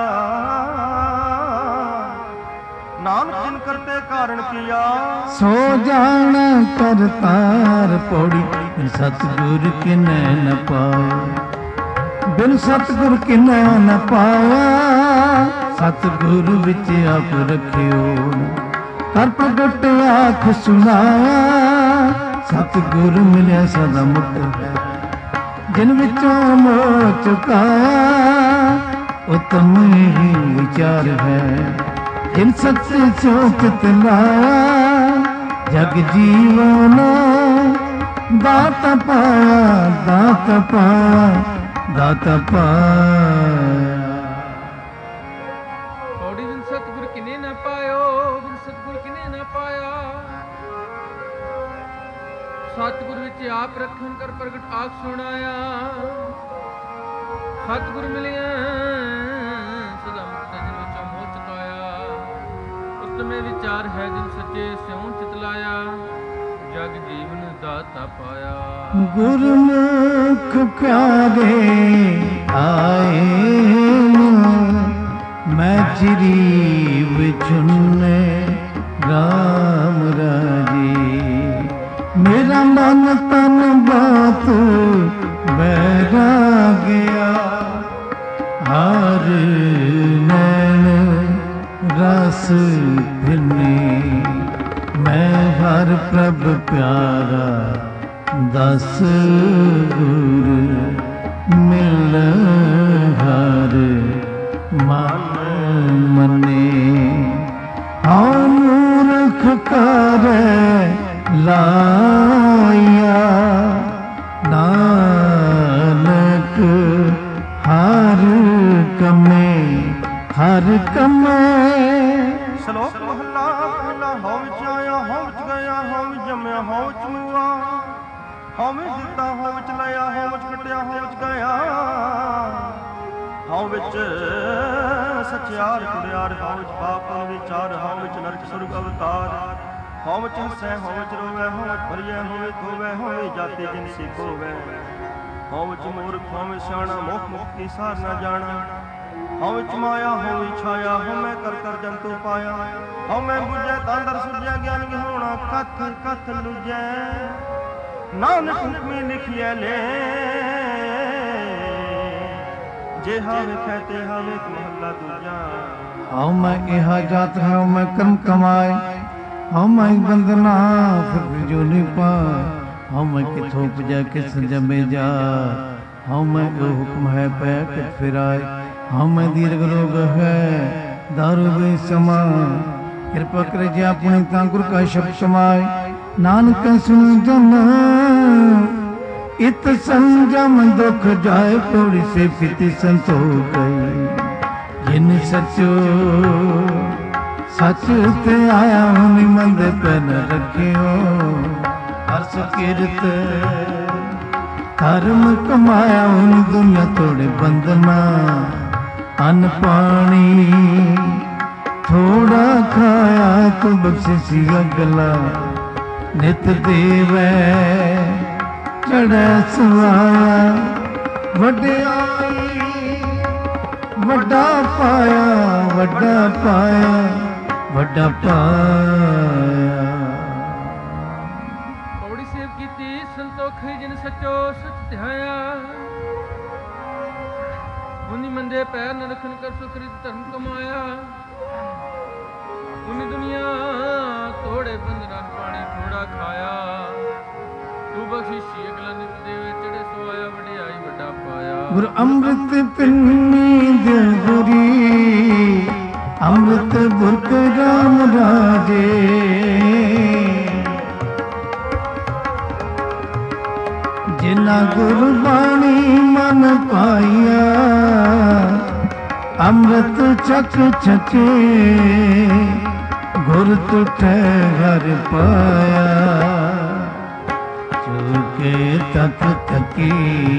ਨਾਨਕ ਜਿਨ ਕਰਤੇ ਕਾਰਨ ਕੀਆ ਸੋ ਜਾਣ ਕਰਤਾਰ ਪੌੜੀ ਸਤਿਗੁਰ ਕਿਨੈ ਨ ਪਾਇਆ ਬਿਨ ਸਤਿਗੁਰ ਕਿਨੈ ਨ ਪਾਇਆ ਸਤਿਗੁਰ ਵਿੱਚ ਆਪ ਰਖਿਓ ਕਰ ਪ੍ਰਗਟ ਆਖ ਸੁਨਾਇਆ ਸਤਿਗੁਰ ਮਿਲਿਆ ਸਦਾ ਮੁਕਤ ਜਿਨ ਵਿੱਚੋਂ ਮੋਹ ਚੁਕਾਇਆ ਉਤਮ ਹੀ ਵਿਚਾਰ ਹੈ ਜਿਨ ਸੱਚੇ ਚੋਕਤ ਲਾਇਆ ਜਗ ਜੀਵਨ ਦਾਤ ਪਾਇਆ ਦਾਤ ਪਾਇਆ ਦਾਤ ਪਾਇਆ ਪੌੜੀ ਬਿਨ ਸਤਿਗੁਰ ਕਿਨੇ ਨਾ ਪਾਇਓ ਬਿਨ ਸਤਿਗੁਰ ਕਿਨੇ ਨਾ ਪਾਇਆ ਸਤਿਗੁਰ ਵਿੱਚ ਆਪ ਰੱਖਣ ਕਰ ਪ੍ਰਗਟ ਆਖ ਸੁਣਾਇਆ ਸਤਿਗੁਰ ਮਿਲਿਆ ਸਦਾ ਮੁਕਤ ਜਿਨ ਵਿੱਚੋਂ ਮੋਹ ਚੁਕਾਇਆ ਉਤਮੇ ਵਿਚਾਰ ਹੈ ਜਿਨ ਸੱਚੇ ਸਿਉ ਚਿਤਲਾਇਆ ਜਗ ਜੀਵਨ ਦਾਤਾ ਪਾਇਆ ਗੁਰਮੁਖ ਪਿਆਰੇ ਆਏ ਮੈਂ ਚਿਰੀ ਵਿਚੁੰਨੇ ਰਾਮ ਰਾਜੀ ਮੇਰਾ ਮਨ ਤਨ ਬਾਤ ਬਹਿਰਾ ਗਿਆ ਹਰ ਨੈਣ ਰਸ ਫਿਰਨੀ ਮੈਂ ਹਰ ਪ੍ਰਭ ਪਿਆਰਾ ਦਸ ਗੁਰ ਮਿਲ ਹਰ ਮਨ ਮਨੇ ਹਉ ਮੂਰਖ ਕਰੈ ਲਾਇਆ ਨਾਨਕ ਹਰ ਕਮੇ ਹਰ ਕਮੇ। ਸ਼ਲੋਕ ਮਹਲਾ ਪਹਿਲਾ। ਹਉ ਵਿੱਚ ਆਇਆ ਹਉ ਵਿੱਚ ਗਿਆ ਹਉ ਵਿੱਚ ਜੰਮਿਆ ਹਉ ਵਿੱਚ ਮੂਆ। ਹਉ ਵਿੱਚ ਦਿੱਤਾ ਹਉ ਵਿੱਚ ਲਿਆ ਹਉ ਵਿੱਚ ਕੱਟਿਆ ਹਉ ਵਿੱਚ ਗਿਆ। ਹਉ ਵਿੱਚ ਸਚਿਆਰ ਕੁੜਿਆਰ ਹਉ ਵਿੱਚ ਪਾਪ ਵਿਚਾਰ ਹਉ ਵਿੱਚ ਨਰਕ ਸੁਰਗ ਅਵਤਾਰ। ਹਉ ਵਿੱਚ ਹੱਸੈ ਹਉ ਵਿੱਚ ਰੋਵੈ ਹਉ ਵਿੱਚ ਭਰੀਐ ਹਉ ਵਿੱਚ ਧੋਵੈ ਹਉ ਵਿੱਚ ਜਾਤੀ ਜਿਨਸੀ ਕੋਵੈ। ਹਉ ਵਿੱਚ ਮੂਰਖ ਹਉ ਵਿੱਚ ਸਿਆਣਾ ਮੋਖ ਮੁਕਤੀ ਸਾਰ ਨਾ ਜਾਣਾ। ਹਉ ਵਿੱਚ ਮਾਇਆ ਹਉ ਵਿੱਚ ਛਾਇਆ ਹਉ ਮੈਂ ਕਰ ਕਰ ਜੰਤੂ ਪਾਇਆ। ਹਉ ਮੈਂ ਬੁਝੈ ਤਾਂ ਅੰਦਰ ਸੁਝਿਆ ਗਿਆਨ ਵਿਹੋਣਾ ਕਥ ਕਥ ਲੁਝੈ। ਨਾਨਕ ਹੁਕਮੀ ਲਿਖਿਐ ਲੈ ਜੇ ਹਾਵੇ ਕਹਤੇ ਹਾਵੇ ਮਹੱਲਾ ਦੂਜਾ। ਹਉ ਮੈਂ ਇਹਾ ਜਾਤ ਹਉ ਮੈਂ ਕਰਮ ਕਮਾਏ। ਹਉ ਮੈਂ ਬੰਦਨਾ ਫਿਰ ਜੋ ਨਹੀਂ ਪਾਏ। ਹਉ ਮੈਂ ਕਿਥੋਂ ਉਪਜੈ ਕਿਸ ਜਮੇ ਜਾ। ਹਉ ਮੈਂ ਉਹ ਹੁਕਮ ਹੈ ਪੈ ਕਿਤ ਫਿਰਾਏ। ਹਉ ਮੈਂ ਦੀਰਘ ਰੋਗ ਹੈ ਦਾਰੂ ਵੇ ਸਮਾ। ਕਿਰਪਾ ਕਰ ਜੇ ਆਪਣੀ ਤਾਂ ਗੁਰ ਕਾ ਸ਼ਬਦ ਸਮਾਏ। ਨਾਨਕ ਸੁਣ ਜਨ ਇਤ ਸੰਜਮ ਦੁਖ ਜਾਏ। ਪੌੜੀ ਸੇ ਪਿਤੀ ਸੰਤੋਖ ਗਈ। ਜਿਨ ਸਚੋ ਸਚ ਤੇ ਆਇਆ ਹੁਨੀ ਮੰਦ ਪੈ ਨ ਰੱਖਿਓ। ਹਰਸ ਕੀਰਤ ਧਰਮ ਕਮਾਇਆ ਹੁਨੀ ਦੁਨੀਆ ਤੋੜੇ ਬੰਦਨਾ। ਅਨ ਪਾਣੀ ਥੋੜਾ ਖਾਇਆ ਤੂੰ ਬਖਸ਼ਿਸ਼ੀ ਅਗਲਾ। ਨਿਤ ਦੇਵੈ ਚੜੈ ਸਵਾਇਆ। ਵਡਿਆਈ ਵੱਡਾ ਪਾਇਆ ਵੱਡਾ ਪਾਇਆ ਵੱਡਾ ਪਾਇਆ। ਪੌੜੀ ਸੇਵ ਕੀਤੀ ਸੰਤੋਖ ਜਿਨ ਸਚੋ ਸਚ ਧਿਆਇਆ। ਉਨੀ ਮੰਦੇ ਪੈਰ ਨ ਰਖਨ ਕਰ ਸੁਕ੍ਰਿਤ ਧਰਮ ਕਮਾਇਆ। ਉਨੀ ਦੁਨੀਆ ਤੋੜੇ ਬੰਦਨਾ ਪਾਣੀ ਥੋੜਾ ਖਾਇਆ। ਤੂੰ ਬਖਸ਼ਿਸ਼ੀ ਅਗਲਾ ਨਿਤ ਦੇਵੇ ਚੜੇ ਸਵਾਇਆ। ਵਡਿਆਈ ਵੱਡਾ ਪਾਇਆ। ਗੁਰ ਅੰਮ੍ਰਿਤ ਪਿੰਨੀ ਦਿਲਬਰੀ ਅੰਮ੍ਰਿਤ ਬੁਰਕ ਰਾਮ ਰਾਜੇ। ਜਿਨਾ ਗੁਰਬਾਣੀ ਮਨ ਪਾਇਆ। ਅੰਮ੍ਰਿਤ ਛਕ ਛਕੇ ਗੁਰ ਤੁਠੈ ਘਰ ਪਾਇਆ। ਚੁਕੇ ਤਤ ਤਕੀ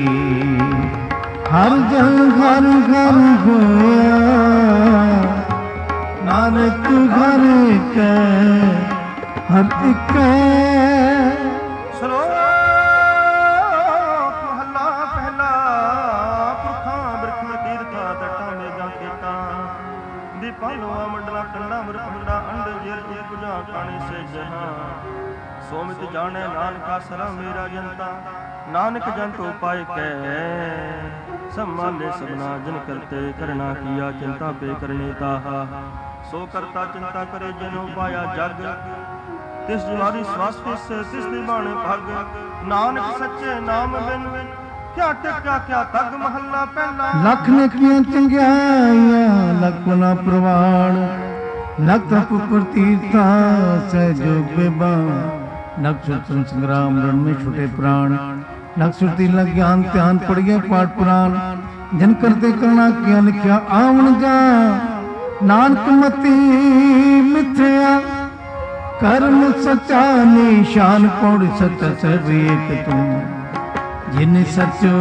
ਹਰ ਜਨ ਘਰ ਘਰ ਹੋਇਆ। ਨਾਨਕ ਘਰ ਕੈ ਹਰ ਇੱਕ। ਸ਼ਲੋਕ ਮਹਲਾ ਪਹਿਲਾ। ਪੁਰਖਾਂ ਬਿਰਖਾਂ ਤੀਰਥਾਂ ਤਟਾਂ ਮੇਘਾਂ ਖੇਤਾਂ। ਦੀਪਾਂ ਲੋਆਂ ਮੰਡਲਾਂ ਕੰਡਾਂ ਮਰਖੰਡਾ ਅੰਡ ਜੇਰ ਜੀ ਪੁਜਾ ਕਾਣੀ ਸੇ ਜਹਾਂ। ਸੋਮਿਤ ਜਾਣੈ ਨਾਨਕਾ ਸਰਾ ਮੇਰਾ ਜਨਤਾ। ਨਾਨਕ ਜੰਤ ਉਪਾਇ ਕੈ ਸੰਮਾਲੇ ਸਭਨਾ ਜਨ ਕਰਤੇ। ਕਰਨਾ ਕੀਆ ਚਿੰਤਾ ਪੇ ਕਰਨੀ ਤਾਹਾ। ਸੋ ਕਰਤਾ ਚਿੰਤਾ ਕਰੇ ਜਿਨ ਉਪਾਇਆ ਜਗ। ਤਿਸ ਜਿਵਾਰੀ ਸਵਾਸ ਤਿਸ ਤਿਸ ਦੀ ਬਾਣੇ ਭਗ। ਨਾਨਕ ਸੱਚੇ ਨਾਮ ਬਿਨ ਕਿਆ ਟਿਕਾ ਕਿਆ ਤਗ। ਮਹੱਲਾ ਪਹਿਲਾ। ਲੱਖ ਨੇਕੀਆਂ ਚੰਗਿਆਈਆਂ ਲੱਖ ਨਾ ਪ੍ਰਵਾਣ। ਲੱਖ ਤਪ ਪ੍ਰਤੀਰਥਾ ਸਹਿਜੋ ਬੇਬਾ। ਲੱਖ ਸੁਤਨ ਸੰਗਰਾਮ ਰਣ में छुटे प्राण। ਲੱਖ ਸੁਰਤੀ ਲਗ ਗਿਆਨ ਧਿਆਨ ਪੜਿਏ ਪਾਠ ਪੁਰਾਣ। ਜਨ ਕਰਤੇ ਕਰਨਾ ਕਿਆ ਲਿਖਿਆ ਆਵਣ ਜਾ। ਨਾਨਕ ਮਤੀ ਮਿਥਿਆ ਕਰਮ ਸਚਾ ਨਿਸ਼ਾਨ। ਪੌੜ ਸਚ ਸਭ ਏਕ ਤੂੰ ਜਿਨ ਸਚੋ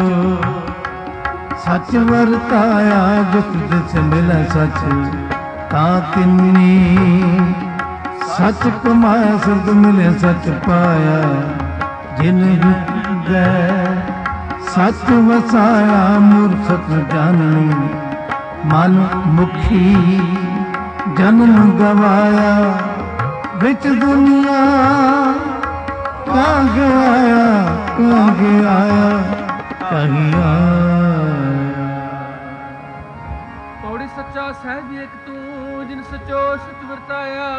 ਸਚ ਵਰਤਾਇਆ। ਜਿਤ ਤਿਸ ਮਿਲੈ ਸਚ ਤਾਂ ਤਿੰਨੀ। ਸਚ ਕਮਾਇਆ ਸੁਰਗ ਮਿਲੇ ਸਚ ਪਾਇਆ। ਜਿਨ ਹਿਰਦੈ ਸਚ ਵਸਾਇਆ। ਮੂਰਖ ਸਚ ਜਾਣਨੀ ਮਨ ਮੁਖੀ ਜਨਮ ਗਵਾਇਆ। ਵਿੱਚ ਦੁਨੀਆ ਕਾਂਗੇ ਆਇਆ ਕਾਂਗੇ ਆਇਆ ਕਹੀਂ ਆਇਆ। ਪੌੜੀ ਸੱਚਾ ਸਹਿਜ ਏਕ ਤੂੰ ਜਿਨ ਸਚੋ ਸਚ ਵਰਤਾਇਆ।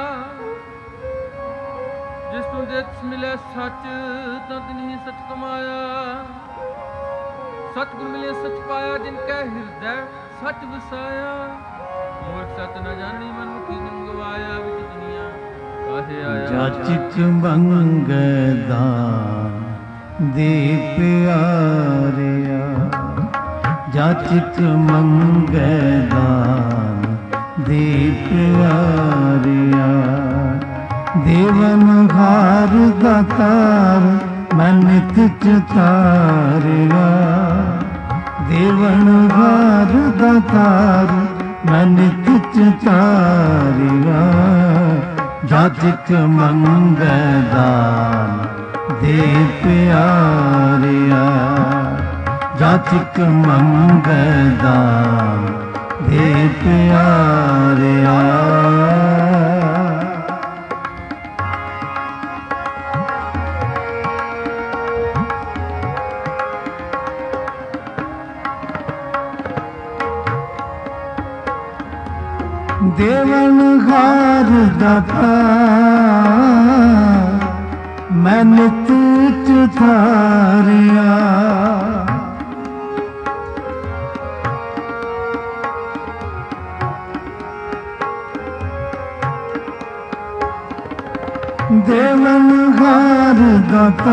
ਜਿਸ ਤੂੰ ਦੇਖ ਮਿਲੇ ਸੱਚ ਤਾਂ ਤਿਨਹੀ ਸੱਚ ਕਮਾਇਆ। ਸਤਿਗੁਰ ਮਿਲੇ ਸੱਚ ਪਾਇਆ। ਜਿਨ ਕੈ ਹਿਰਦੈ ਸੱਚ ਵਸਾਇਆ। ਮੂਰਖ ਸੱਚ ਨ ਜਾਣੀ ਮਨ ਮੁਖੀ ਜਨ ਗਵਾਇਆ। ਵਿੱਚ ਦੁਨੀਆ ਵਹਿ ਆਇਆ। ਜਾਚਕ ਮੰਗਦਾ ਦੇ ਪਿਆਰਿਆ, ਜਾਚਕ ਮੰਗਦਾ ਦੇ ਪਿਆਰਿਆ, ਦੇਵਨ ਹਾਰ ਦਾਤਾਰ ਮੈਂ ਨਿਤ ਚਿਤਾਰਿਆ, ਦੇਵਨ ਹਾਰ ਦਾਤਾਰ ਮੈਂ ਨਿਤ ਚਿਤਾਰਿਆ, ਜਾਚਕ ਮੰਗਦਾ ਦੇ ਪਿਆਰਿਆ, ਜਾਚਕ ਮੰਗਦਾ ਦੇ ਪਿਆਰਿਆ। ਦੇਵਨ ਹਾਰ ਦਾਤਾ ਮੈਂ ਨਿਤ ਚਿਤਾਰਿਆ, ਦੇਵਨ ਹਾਰ ਦਾਤਾ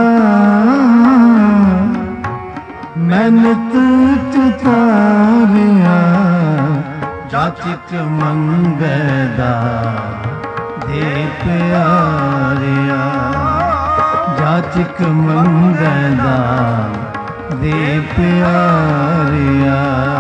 ਮੈਂ ਨਿਤ ਚਿਤਾਰਿਆ, ਜਾਚਕ ਮੰਗਦਾ ਦੇ ਪਿਆਰਿਆ, ਜਾਚਕ ਮੰਗਦਾ ਦੇ ਪਿਆਰਿਆ।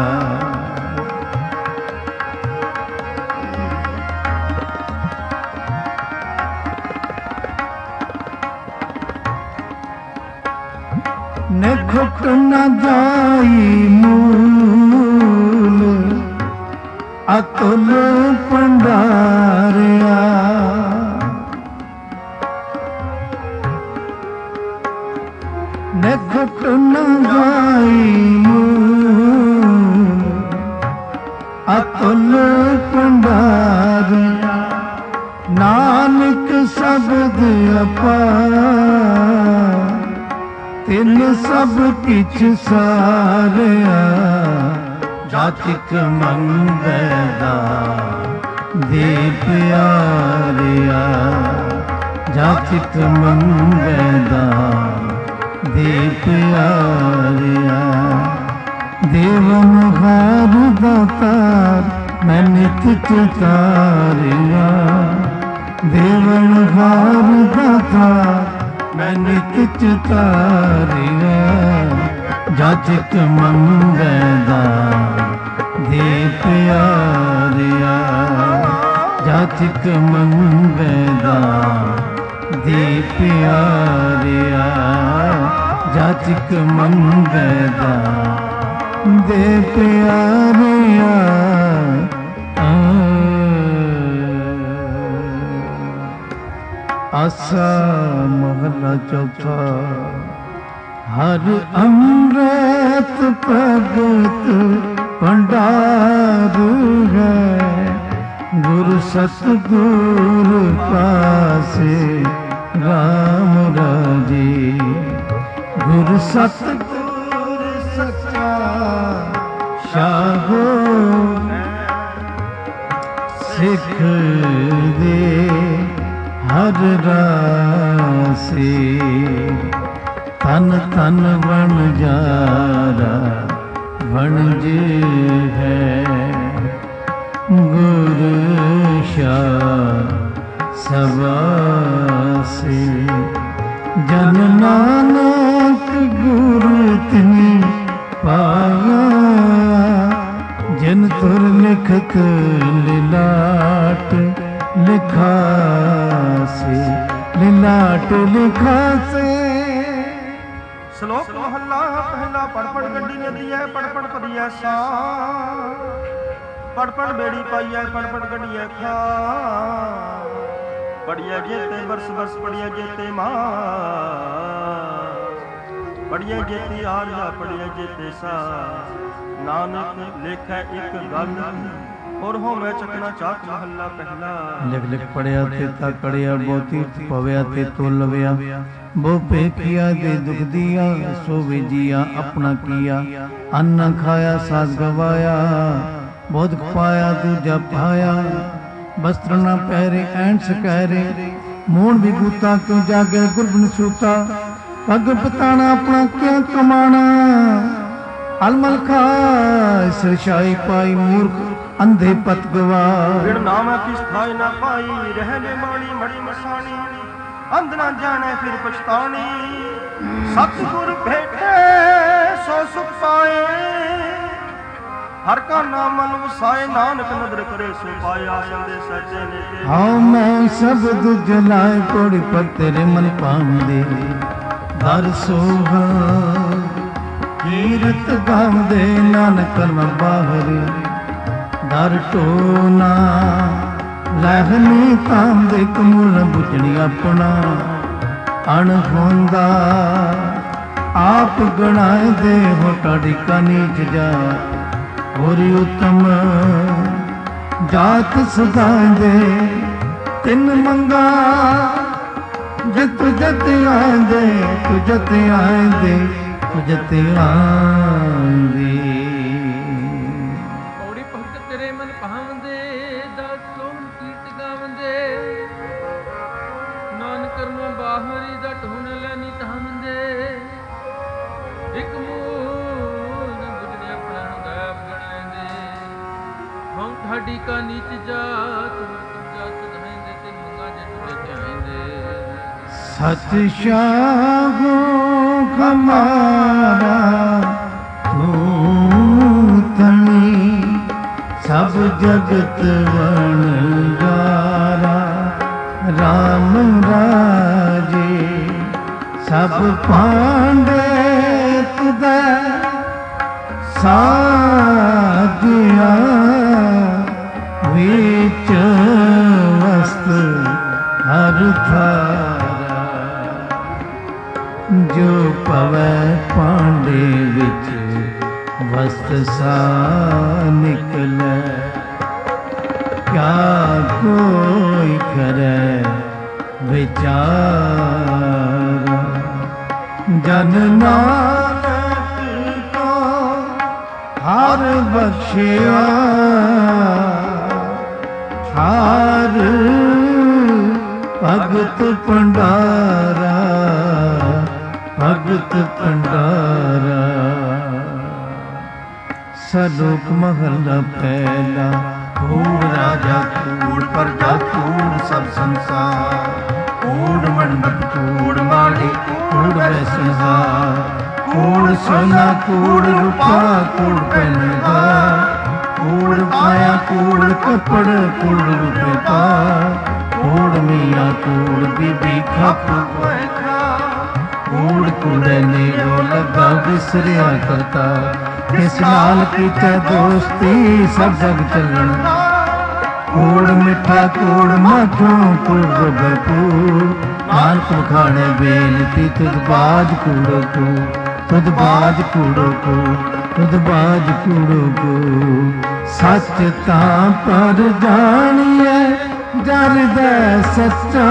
ਨੇ ਘੁੱਟ ਨਾ ਜਾਈ ਮੂਲ ਅਤੁਲ ਭੰਡਾਰਿਆ, ਨੇ ਘੁੱਟ ਨਾ ਜਾਈ ਮੂਲ ਅਤੁਲ ਭੰਡਾਰਿਆ, ਨਾਨਕ ਸ਼ਬਦ ਅਪਾਰ ਤਿਨ ਸਭ ਕਿਛ ਸਾਰਿਆ, ਜਾਚਕ ਮੰਗਦਾ ਦੇ ਪਿਆਰਿਆ, ਜਾਚਕ ਮੰਗਦਾ ਦੇ ਪਿਆਰਿਆ, ਦੇਵਨ ਹਾਰ ਦਾਤਾਰ ਮੈਂ ਨਿਤ ਚਿਤਾਰਿਆ, ਦੇਵਨ ਹਾਰ ਦਾਤਾਰ ਮੈਂ ਨਿਤ ਚਿਤਾਰਿਆ, ਜਾਚਕ ਮੰਗਦਾ ਦੇ ਪਿਆਰਿਆ, ਜਾਚਕ ਮੰਗਦਾ ਦੇ ਪਿਆਰਿਆ, ਜਾਚਕ ਮੰਗਦਾ ਦੇ ਪਿਆਰਿਆ। ਆਸਾ ਮਹਲਾ ਚੌਥਾ। ਹਰ ਅੰਮ੍ਰਿਤ ਭਗਤ ਭੰਡਾਰ ਹੈ, ਗੁਰ ਸਤਿਗੁਰ ਪਾਸੇ ਰਾਮ ਰਾਜੇ, ਗੁਰ ਸਤਿਗੁਰ ਸੱਚਾ ਸ਼ਾਹੋ ਸਿੱਖ ਦੇ ਹਰ ਰਾਸੇ, ਤਨ ਤਨ ਵਣਜਾਰਾ ਵਣਜ ਹੈ, ਗੁਰ ਸ਼ਾਹ ਸਵਾਸੇ, ਜਨ ਨਾਨਕ ਗੁਰ ਤਿਨੀ ਪਾਇਆ, ਜਿਨ ਤੁਰ ਲਿਖਤ ਲਿਲਾਟ ਲਿਖਾਸੇ, ਲਿਲਾਟ ਲਿਖਾਸੇ। ਸ਼ਲੋਕ ਮਹੱਲਾ ਪਹਿਲਾ। ਪੜ ਪੜ ਗੱਡੀ ਨਦੀ ਹੈ, ਪੜ ਪੜ ਪਦੀਐ ਸਾ, ਪੜ ਪੜ ਬੇੜੀ ਪਾਈਐ, ਪੜ ਪੜ ਗੱਡੀਐ ਖਾ, ਪੜੀਐ ਜੇਤੇ ਬਰਸ ਬਰਸ ਪੜੀਐ ਜੇਤੇ ਮਾਂ, ਪੜੀਐ ਜੇਤੀ ਆਰਿਆ ਪੜੀਐ ਜੇਤੇ ਸਾ, ਨਾਨਕ ਲੇਖੈ ਇੱਕ ਗੱਲ ਹੋਰ ਹੋਵੇ ਚੱਕਣਾ ਚਾਕ। ਮਹੱਲਾ ਪਹਿਲਾ। ਲਿਖ ਲਿਖ ਪੜਿਆ ਤੇ ਤਾ ਕੜਿਆ, ਬਹੁਤੀ ਪਵਿਆ ਤੇ ਤੁਲਵਿਆ, ਬਹੁ ਪੇਖਿਆ ਦੇ ਦੁਖ ਦੀਆ, ਸੋ ਵਿਜੀਆ ਆਪਣਾ ਕੀਆ, ਅੰਨ ਖਾਇਆ ਸਾਧ ਗਵਾਇਆ, ਬਹੁਤ ਪਾਇਆ ਦੂਜਾ ਪਾਇਆ, ਬਸਤਰ ਨਾ ਪਹਿਰੇ ਐਂਡ ਸਕਹਿਰੇ, ਮੋਹਣ ਵਿਭੂਤਾ ਕਿਉਂ ਜਾਗੇ ਗੁਰਬਨ ਸੂਤਾ, ਪੱਗ ਪਤਾਣਾ ਆਪਣਾ ਕਿਉਂ ਕਮਾਣਾ, ਅਲਮਲ ਖਾਏ ਸਰਸ਼ਾਈ ਪਾਈ ਮੂਰਖ ਅੰਧੇ ਪਤ ਗਵਾ। ਬਿਨ ਨਾਮ ਕੀ ਸਥਾਈ ਨਾ ਪਾਈ, ਰਹਿਨੇ ਮਾੜੀ ਮੜੀ ਮਸਾਣੀ, ਅੰਧ ਨਾ ਜਾਣੇ ਫਿਰ ਪਛਤਾਣੀ, ਸਤਿਗੁਰ ਭੇਟੇ ਸੋ ਸੁਖ ਪਾਏ, ਹਰ ਕਾ ਨਾਮ ਮਨ ਵਸਾਏ, ਨਾਨਕ ਨਦਰ ਕਰੇ ਸੋ ਪਾਇਆ, ਸੰਦੇ ਸੱਚੇ ਨੇ ਕਿਹਾ। ਹਾਉ ਮੈਂ ਸ਼ਬਦ ਜਲਾਏ ਕੋੜੀ ਪਰ ਤੇਰੇ ਮਨ ਪਾਉਂਦੇ, ਦਰ ਸੋਹਾ ਕੀਰਤ ਗਾਉਂਦੇ, ਨਾਨਕ ਕਰਮ ਬਾਹਰ ਦਰ ਟੋਨਾ, ਲਹਿਨੀ ਤਾਂਦੇ ਕਮੂਲ ਬੁਝਣੀ ਆਪਣਾ, ਅਣ ਹੁੰਦਾ ਆਪ ਗਣਾਏ ਦੇ, ਹੋਟਾ ਢਿਕਾ ਨੀਚ ਜਾ ਹੋਰੀ ਉਤਮ ਜਾਤ ਸਦਾਂਦੇ, ਤਿੰਨ ਮੰਗਾ ਜਿਤ ਜਤ ਆਂਦੇ, ਤੁਜਤ ਆਂਦੇ ਤੁਜਤ ਆਂਦੇ। ਪੌੜੀ ਭਗਤ ਤੇਰੇ ਮਨ ਭਾਵੰਦੇ, ਦਾਸ ਸੋਹਣ ਕੀਰਤ ਗਾਵੰਦੇ, ਨਾਨਕ ਕਰਮੋਂ ਬਾਹਰੀ ਦਾ ਢੂਣ ਲੈਨੀ ਤਾਵੰਦੇ, ਇੱਕ ਮੂਲ ਨ ਬੁਝਣੇ ਆਪਣਾ ਗਾਇਬ ਗਣਾਇੰਦੇ, ਹਉ ਠਾਡੀ ਕਾ ਨੀਚ ਜਾਤ ਤੁਮ ਜਾਤ ਧਾਇੰਦੇ, ਤੇ ਮੰਗਾ ਜੇ ਤੁਜੇ ਧਿਆਇੰਦੇ। ਸਚ ਸ਼ਾਹੋ ਹਮਾਰਾ ਤੂੰ ਤਣੀ, ਸਭ ਜਗਤ ਵਣਜਾਰਾ, ਰਾਮ ਰਾਜੇ ਸਭ ਪਾਂਡੇ ਤੁਧੈ ਸਾਜਿਆ, ਵਿੱਚ ਵਸਤ ਹਰ ਥਾਰਾ, ਜੋ ਪਵੈ ਪਾਂਡੇ ਵਿੱਚ ਵਸਤ ਸਾ ਨਿਕਲੈ, ਕਿਆ ਕੋਈ ਕਰੈ ਵਿਚਾਰ, ਜਨ ਨਾਨਕ ਕੋ ਹਰ ਬਖਸ਼ਿਆ, ਹਰ ਭਗਤ ਭੰਡਾਰਾ, ਭਗਤ ਭੰਡਾਰਾ। ਸਲੋਕ ਮਹਲਾ ਪਹਿਲਾ, ਕੂੜ ਰਾਜਾ ਕੂੜ ਪ੍ਰਜਾ ਕੂੜ ਸਭ ਸੰਸਾਰ, ਕੂੜ ਮੰਡਪ ਕੂੜ ਮਾੜੀ ਕੂੜ ਵੈਸਨਹਾਰ, ਕੂੜ ਸੋਨਾ ਕੂੜ ਰੂਪਾ ਕੂੜ ਪਹਿਨਦਾਰ, ਕੂੜ ਪਾਇਆ ਕੂੜ ਕੱਪੜ ਕੂੜ ਰੁਪਏ ਪਾ, ਕੂੜ ਮੀਆਂ ਕੂੜ ਬੀਬੀ ਖੱਪ ਕੂੜ ਕੂੜੇ ਨੇੜੋਂ ਲੱਗਾ ਵਿਸਰਿਆ ਕਰਤਾ, ਕਿਸ ਨਾਲ ਕੀਤਾ ਦੋਸਤੀ ਸਭ ਜਗ ਚੱਲਣ, ਕੂੜ ਮਿੱਠਾ ਕੂੜ ਮਾਠੋਂ ਕੂੜ ਭਰਪੂਰ, ਨਾਨਕ ਖਾਣੇ ਬੇਨਤੀ ਤੁਧ ਬਾਜ ਕੂੜੋ ਕੂ, ਤੁਧ ਬਾਜ ਕੂੜੋ ਕੂ, ਤੁਧ ਬਾਜ ਕੂੜੋ ਕੂ। ਸੱਚ ਤਾਂ ਪਰ ਜਾਣੀਏ ਜਰ ਦਾ ਸੱਚਾ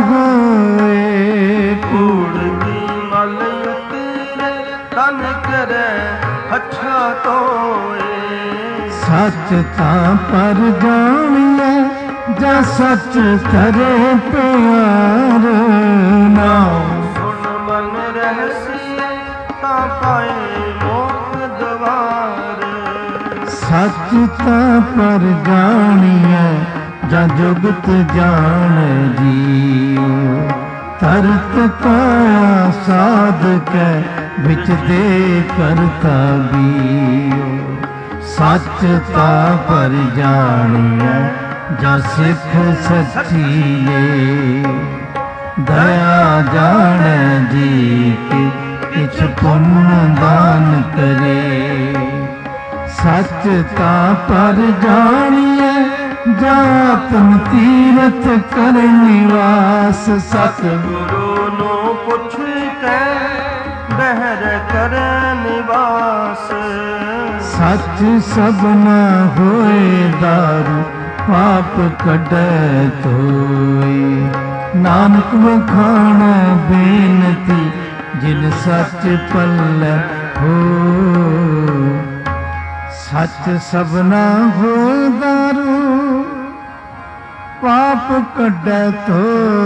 ਹੋਏ, ਕੂੜ ਦੀ ਮਲ ਉਤਰੇ ਤਨ ਕਰੇ ਅੱਛਾ ਤੋਏ, ਸੱਚ ਤਾਂ ਪਰ ਜਾਣੀਏ ਜਾ ਸੱਚ ਕਰੇ ਪਿਆਰ, ਨਾਮ ਸੁਣ ਮਨ ਰਹਿਸੀ ਤਾਂ ਪਾਏ ਮੋਖ ਦਵਾਰ, ਸੱਚ ਤਾਂ ਪਰ ਜਾਣੀਏ ਜਾਂ ਜੁਗਤ ਜਾਣ ਜੀਉ, ਤਰਤ ਪਾਇਆ ਸਾਧਕੈ ਵਿੱਚ ਦੇ ਕਰਤਾ ਬੀਉ, ਸੱਚ ਤਾਂ ਪਰ ਜਾਣੀਐ ਜਾਂ ਸਿੱਖ ਸੱਚੀਏ, ਦਇਆ ਜਾਣੈ ਜੀ ਕੇ ਕਿਛ ਪੁੰਨ ਦਾਨ ਕਰੇ, ਸੱਚ ਤਾਂ ਪਰ ਜਾਣੀਐ ਜਾਤਨ ਤੀਰਥ ਕਰ ਨਿਵਾਸ, ਸਤਿਗੁਰੂ ਨੂੰ ਪੁੱਛ ਕੇ ਬਹਿਰ ਕਰ ਨਿਵਾਸ, ਸੱਚ ਸਭਨਾ ਹੋਏ ਦਾਰੂ ਪਾਪ ਕੱਢੈ ਤੋਏ, ਨਾਨਕ ਵਖਾਣਾ ਬੇਨਤੀ ਜਿਨ ਸੱਚ ਪੱਲੇ ਹੋ, ਸੱਚ ਸਭਨਾ ਹੋਏ ਦਾਰੂ ਪਾਪ ਕੱਢੈ ਤੋ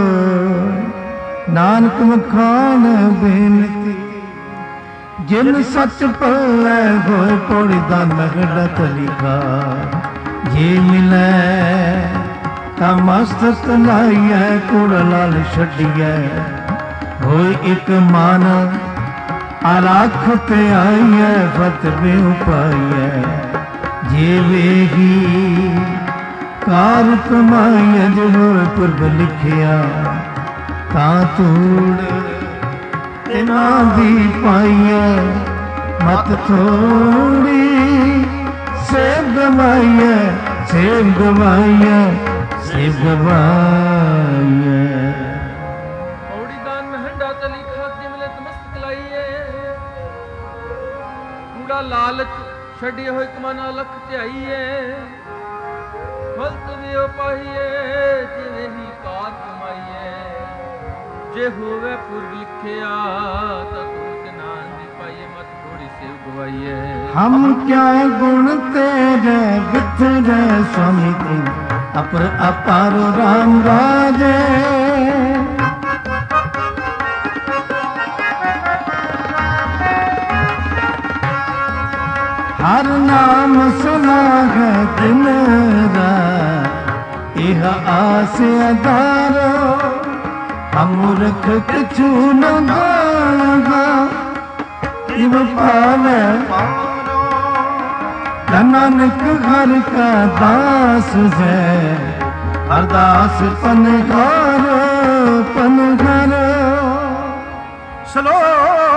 ਨਾਨਕ ਮਖਾਨ ਬੇਨਤੀ ਜਿਨ ਸੱਚ ਪੱਲੇ ਹੋਏ ਪੌੜੀ ਦਾ ਨਗੜਤ ਲਿਖਾ ਜੇ ਮਿਲੈ ਤਾਂ ਮਸਤਕ ਲਾਈਐ ਕੁੜ ਲਾਲ ਛੱਡੀਐ ਹੋਏ ਇੱਕ ਮਨ ਆਰਾਖ ਤੇ ਆਈਐ ਫਤ ਬਿਉ ਪਾਈਐ ਜੇ ਵੇਹੀ ਕਾਰ ਕਮਾਈਐ ਜੋ ਪੁਰਬ ਲਿਖਿਆ ਤਾਂ ਤੂੜ ਤਿਨਾ ਦੀ ਪਾਈਐ ਮਤ ਥੋੜੀ ਸੇਬ ਗਵਾਈਐ ਸੇਬ ਗਵਾਈਐ ਸੇਬ ਗਵਾਈਐ ਔੜੀ ਦਾਨ ਮਹੰਡਾ ਤਲੀ ਖਾਦ ਜਿਮਲੇ ਤਮਸਤਕ ਲਾਈਏ ਕੂੜਾ ਲਾਲਚ ਛੱਡੀ ਹੋਈ ਕਮਾਨਾ ਲਖ ਧਿਆਈਏ ਫਲਤ ਵੀ ਉਪਾਈਏ ਜਿਵੇਂ ਹੀ ਕਾਰ ਕਮਾਈਏ ਜੇ ਹੋਵੇ ਪੁਰਬ ਲਿਖਿਆ ਤਾਂ ਤੂੰ ਨਾਮ ਦੀ ਪਾਈਏ ਮਤ ਥੋੜੀ ਸੇਵ ਗਵਾਈਏ ਹਮ ਕਿਆ ਗੁਣ ਤੇਰੇ ਬਿਥਰੇ स्वामी ਤੂੰ ਅਪਰ ਅਪਾਰ ਰਾਮ ਰਾਜੇ ਹਰ ਨਾਮ ਸੁਨਾ ਹੈ ਦਿਨ ਰਾਤ ਇਹ ਆਸ ਅਦਾਰੋ ਅਮੁਰਖ ਕਿਛੂ ਨ ਗਾਗਾ ਇਵ ਪਾਵੈ ਨਾਨਕ ਘਰ ਕਾ ਦਾਸ ਹੈ ਅਰਦਾਸ ਪਨ ਘਰ ਪਨ ਘਰ ਸਲੋਕ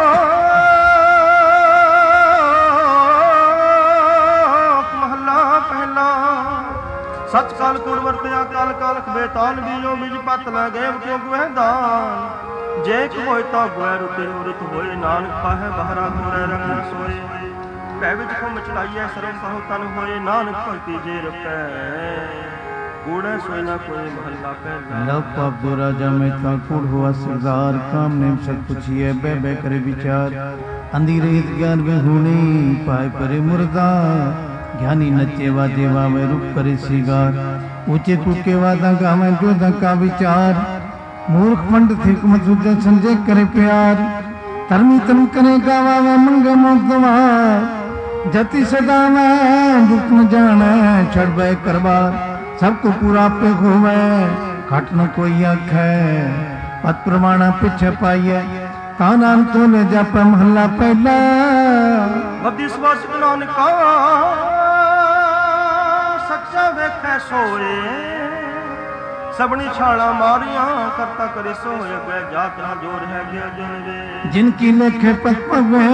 ਮਹਲਾ ਪਹਿਲਾ ਸੱਚ ਕਾਲ ਕੁੜ ਵਰਤਿਆ ਕਾਲ ਕਾਲਖ ਬੇਤਾਲ ਬੀਜੋ ਬੀਜ ਪਤ ਲੈ ਗਏ ਕਿਉ ਗੁਹਿ ਦਾਨ ਜੇ ਕਿ ਹੋਏ ਤਾਂ ਗੁਹਿ ਰੁਤੇ ਉਰਤ ਹੋਏ ਨਾਨਕ ਪਾਹੈ ਬਹਰਾ ਹੋਰੇ ਰੰਗ ਸੋਏ ਭੈ ਵਿੱਚ ਕੋ ਮਚਲਾਈਐ ਸਰਬ ਸਹੁ ਤਨ ਹੋਏ ਨਾਨਕ ਭਗਤੀ ਜੇ ਰਪੈ ਕੂੜੈ ਸੋਇ ਨਾ ਕੋਈ ਮਹੱਲਾ ਪਹਿਲਾ ਲਵ ਪਾਪ ਦੋ ਰਾਜਾ ਮੈਂ ਤਾਂ ਕੂੜ ਹੁਆ ਸਰਦਾਰ ਕਾਮ ਨੇ ਸਭ ਪੁੱਛੀਏ ਬੈ ਬੈ ਕਰੇ ਵਿਚਾਰ ਅੰਧੀ ਰਹਿਤ ਗਿਆਨ ਵਿੱਚ ਹੋਣੀ ਪਾਏ ਪਰੇ ਮੁਰਦਾ ज्ञानी नचे वाजे वावे रूप करे सिगार ऊंचे कूके वादा गावे जोधा का विचार मूर्ख पंडित हिकमत सुझे संजय करे प्यार धर्मी तन करे गावे मंगे मोदवार जति सदा में दुख न जाने छड़ बे करबार सबको पूरा पे होवे घट न कोई आखे पत प्रमाण पिछे पाइए तानान तो ले जापे महला पहला बदी सवास नानका सच्चा वेखै सोए सबनी छाला मारिया करता करे सोए गए जात ना जोर है गया जन रे जिनकी लेखे पत पवे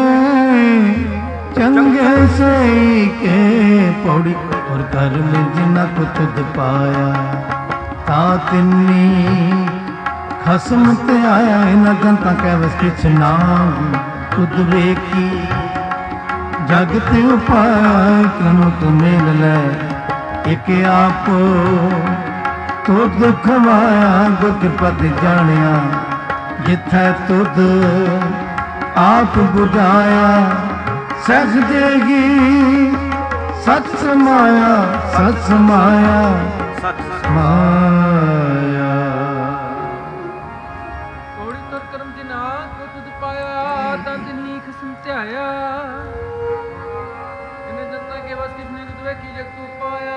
चंगे से के पौड़ी और कर ले जिना को तुद पाया ता तिन्नी खसम ते आया न जनता के वस किछ ना तुद वेखी जगत उपाय कनु तु मेल ले एक आप तो दुख माया दुख पत जानिया जिथे तुद आप बुझाया सच देगी सच समाया सच समाया सच माया ਔੜੀ ਤੁਰ ਕਰਮ ਜਿਨਾ ਕੋ ਤੁਧ ਪਾਇਆ ਤਾਂ ਜਿਨੀ ਖਸਮ ਧਿਆਇਆ ਇਹਨੇ ਜਨਤਾ ਕੇ ਵਸ ਕਿਸ ਨੇ ਤੁਧ ਵੇਖੀ ਜਗ ਤੂੰ ਪਾਇਆ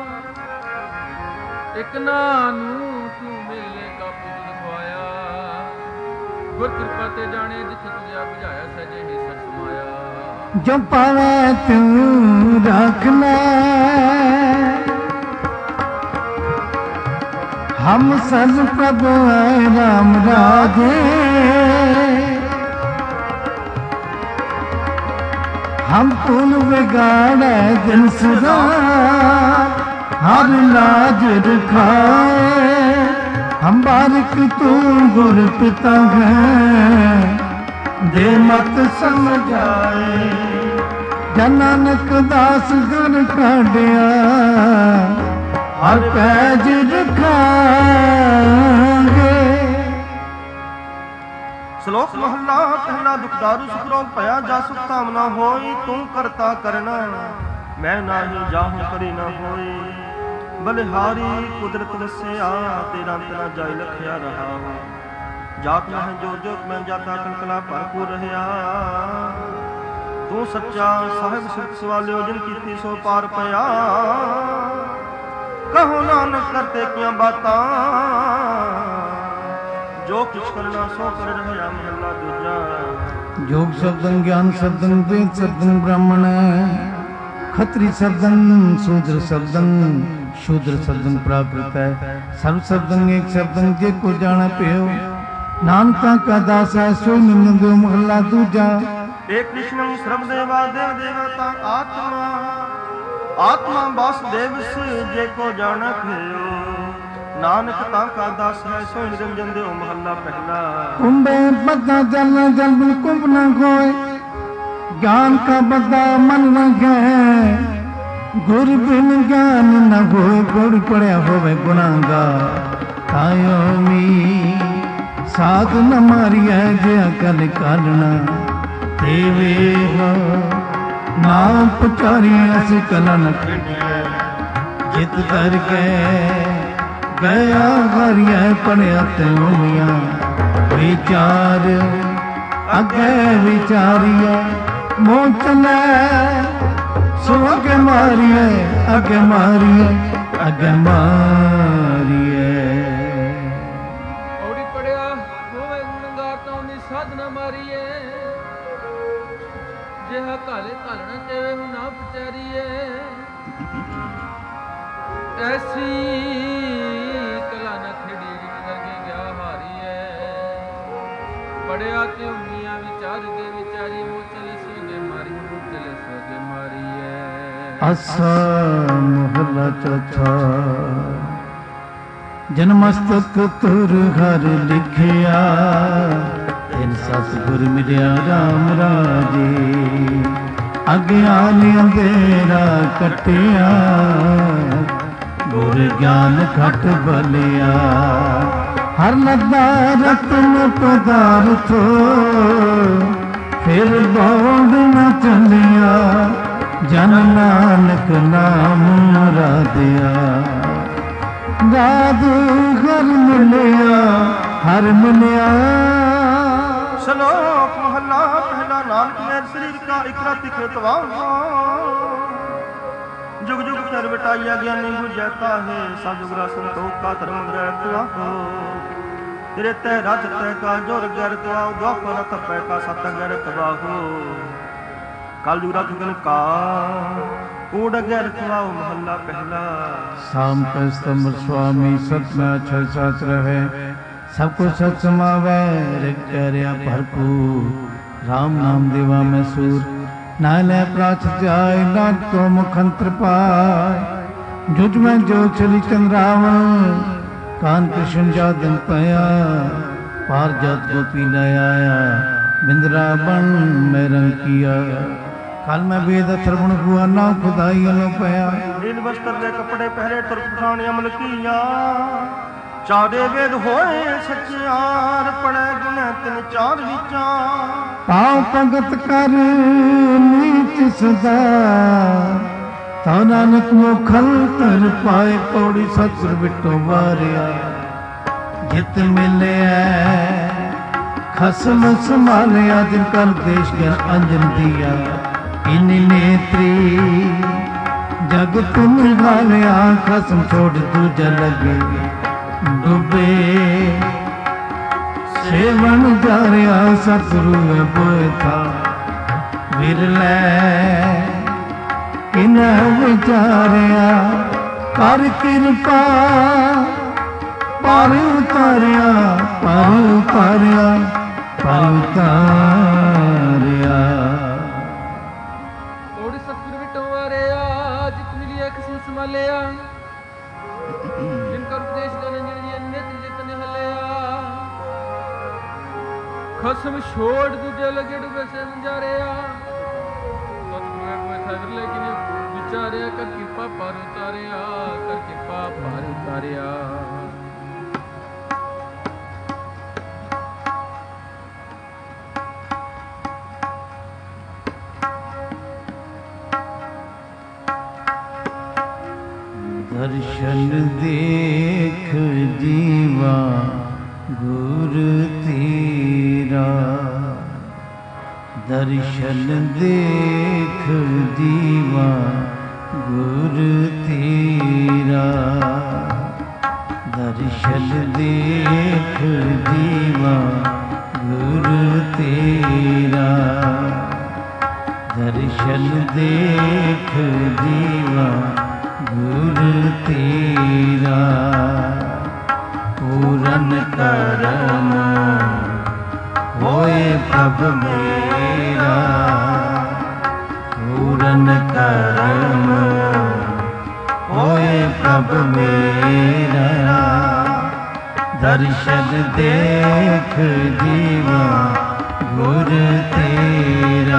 ਇੱਕ ਨਾਨੂੰ ਤੂੰ ਮਿਲੇ ਕਾ ਪੁੱਤ ਖਵਾਇਆ ਗੁਰ ਕਿਰਪਾ ਤੇ ਜਾਣੇ ਜਿੱਥੇ ਤੁਝਾ ਬੁਝਾਇਆ ਸਜੇ ਹੀ ਸਚ ਸਮਾਇਆ जो पावे तू रखना हम सब प्रभु राम राधे हम पुन बिगाड़े दिन सुधार हर लाज रखाए हम बारिक तू गुर पिता है दे मत समझाए जनानक दास गुर काढ़िया हर पैज रखांगे। श्लोक महला पहला दुखदारु सुख रोग भया जा सुख कामना होई तू करता करना मैं नाही जाहूं करी न होई ਬਲਿਹਾਰੀ ਕੁਦਰਤ ਵਸਿਆ ਤੇਰਾ ਅੰਤ ਨਾ ਜਾਇ ਲਖਿਆ ਰਹਾ ਜਾਤ ਮਹਿ ਜੋ ਜੋਤ ਮੈਂ ਜਾਤਾ ਕਲਕਲਾ ਭਰਪੂਰ ਰਹਾ ਤੂੰ ਸੱਚਾ ਸਾਹਿਬ ਸਿਫਤ ਸਵਾਲਿਓ ਜਿਨ ਕੀਤੀ ਸੋ ਪਾਰ ਪਿਆ ਕਹੋ ਨਾਨਕ ਕਰਤੇ ਕੀਆਂ ਬਾਤਾਂ ਜੋ ਕਿਛ ਕਰਨਾ ਸੋ ਕਰ ਰਿਹਾ ਮਹਲਾ ਦੂਜਾ जोग शब्दं ज्ञान शब्दं वेद शब्दं ब्राह्मण खत्री शब्दं शूद्र शब्दं शूद्र शब्दं प्राकृत है सर्व शब्दं एक शब्दं जे को जाना पियो नानका का दास है सो निंद दो महला दूजा एक कृष्णं सर्व देवा देव देवता आत्मा आत्मा वासुदेव से जे को जाना पियो नानक ताका दास है सो निरंजन देव महला पहला कुंभे बद्दा जल जल बिल कुंभ न खोए ज्ञान का बद्दा मन न गए गुरु बिन ज्ञान न होए गुड़ पड़या होवे गुनागा कायो मी साध न मारिया जे अकल कालना देवे हो नाम पुचारी अस कलन जित कर के गया हरिया पढ़िया तेमिया विचार अगे विचारिए मोह चले सो अगे मारिए अगे मारिए अगे मारिए ਔੜੀ ਪੜਿਆ ਹੋਵੇ ਗੁਣਗਾਰ ਤਾਂ ਉਹਦੀ ਸਾਧਨਾ ਮਾਰੀਏ ਜਿਹਾ ਘਾਲੇ ਘਾਲਣਾ ਚਾਹੇ ਹੁਣ ਨਾ ਵਿਚਾਰੀਏ ਐਸੀ ਕਲਾ ਨਾ ਖੇੜੀ ਜਿਨ ਲਗੇ ਗਿਆ ਹਾਰੀਏ ਪੜਿਆ ਤੇ ਉਮੀਆਂ ਵਿਚਾਰ ਦੇ ਵਿਚਾਰੀ ਮੋ ਚਲੇ ਸੋਗੇ ਮਾਰੀ ਮੋ ਚਲੇ ਸੋਗੇ ਮਾਰੀਏ ਅਸਾ ਮਹਲਾ ਚੌਥਾ ਜਨਮਸਤਕ ਤੁਰ ਹਰ ਲਿਖਿਆ ਤਿਨ ਸਤਿਗੁਰ ਮਿਲਿਆ ਰਾਮ ਰਾਜੇ ਅਗਿਆਨ ਅੰਧੇਰਾ ਕਟਿਆ ਗੁਰ ਗਿਆਨ ਘਟ ਬਲਿਆ ਹਰ ਲੱਦਾ ਰਤਨ ਪਦਾਰਥੋ ਫਿਰ ਬੋੜ ਨ ਚੱਲਿਆ ਜਨ ਨਾਨਕ ਨਾਮ ਰਾਧਿਆ ਰਾਧੂ ਹਰ ਮਿਲਿਆ ਹਰ ਮਿਲਿਆ ਸ਼ਲੋਕ ਮਹਲਾ ਪਹਿਲਾ ਨਾਨਕ ਮੇਰ ਸਰੀਰ ਕਾ ਇਕਰਤ ਇਕਰਤਵਾ जुग जुग चर बटाइया ज्ञानी बुझाता है सब जुग संतोष का धर्म ग्रह हो तेरे तय रज तय का जोर गैर तवाओ द्वापर तपय का सत गैर तबाहो कल जुग रथ का कूड़ गैर तवाओ महला पहला शाम का स्तंभ स्वामी सतमा छह शास्त्र है सबको सत समावे ऋग करया भरपूर राम नाम देवा में सूर नाले प्राच जाय नाथ को मुखंत्र पाय जुज में जो चली चंद्रावन कान कृष्ण जादन पाया पार जात गोपी आया बिंद्रावन में रंग किया काल में वेद अथर्वण हुआ ना खुदाई अनु पाया नील वस्त्र दे कपड़े पहरे तुर पठान अमल किया चारे वेद होए सचियार पड़े गुण तिन चार विचार पाँव भगत कर नीच सदा तो नानक मुखल तर पाए पौड़ी सतगुर बिटो मारिया जित मिले खसम संभालिया दिन कर देश ज्ञान अंजन दिया इन नेत्री जग तुम घालिया खसम छोड़ दूजा लगे डूबे सेवन जारिया सतगुरु बोए था विरलै इन्ह विचारिया कर कृपा पर उतारिया पर उतारिया पर उतारिया ਔੜੀ ਸਤਿਗੁਰ ਵਿਟੋ ਵਾਰਿਆ ਜਿਤ ਮਿਲਿਆ ਕਿਸਮ ਸੰਭਾਲਿਆ ਜਿਨ ਕਰ ਉਪਦੇਸ਼ ਕਰਨ ਜਿਹੜੀ ਨਿਤ ਜਿਤ ਨਿਹਲਿਆ ਖਸਮ ਛੋੜ ਦੂਜੇ ਲਗੇ ਡੁਬੇ ਸੇ ਮੰਜਾਰਿਆ ਸਤਿਗੁਰ ਹੋਏ ਥਾ ਵਿਰਲੇ ਕਿਨੇ ਵਿਚਾਰਿਆ ਕਰ ਕਿਰਪਾ ਪਰ ਉਤਾਰਿਆ ਕਰ ਕਿਰਪਾ ਪਰ ਉਤਾਰਿਆ दर्श दर्शन देख जीवा गुरु तेरा, दर्शन देख जीवा गुरु तेरा, दर्शन देख जीवा गुरु तेरा, दर्शन देख जीवा गुरु तेरा। पूरन करम होए प्रभ मेरा, पूरन करम होए प्रभ मेरा, दर्शन देख जीवा गुरु तेरा,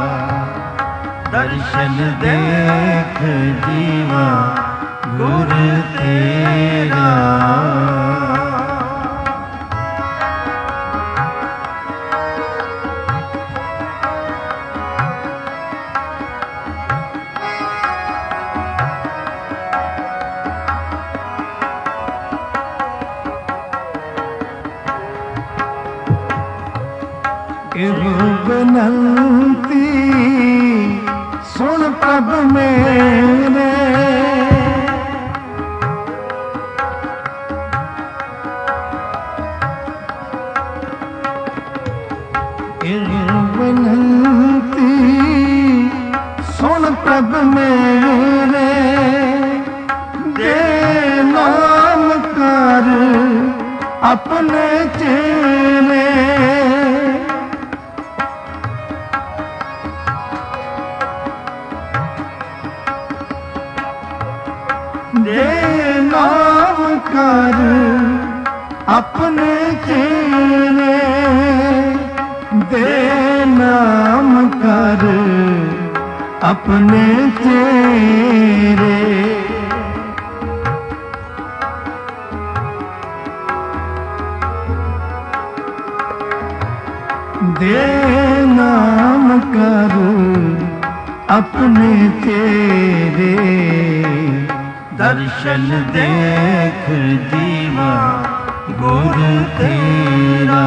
दर्शन देख जीवा गुरु तेरा। विनंती सुन प्रभ मेरे, विनंती सुन प्रभ मेरे, दे नाम कर अपने चेले, दे नाम कर अपने चेले, दे नाम कर अपने चेले। दे नाम कर अपने चेले, दर्शन देख जीवा गुरु तेरा,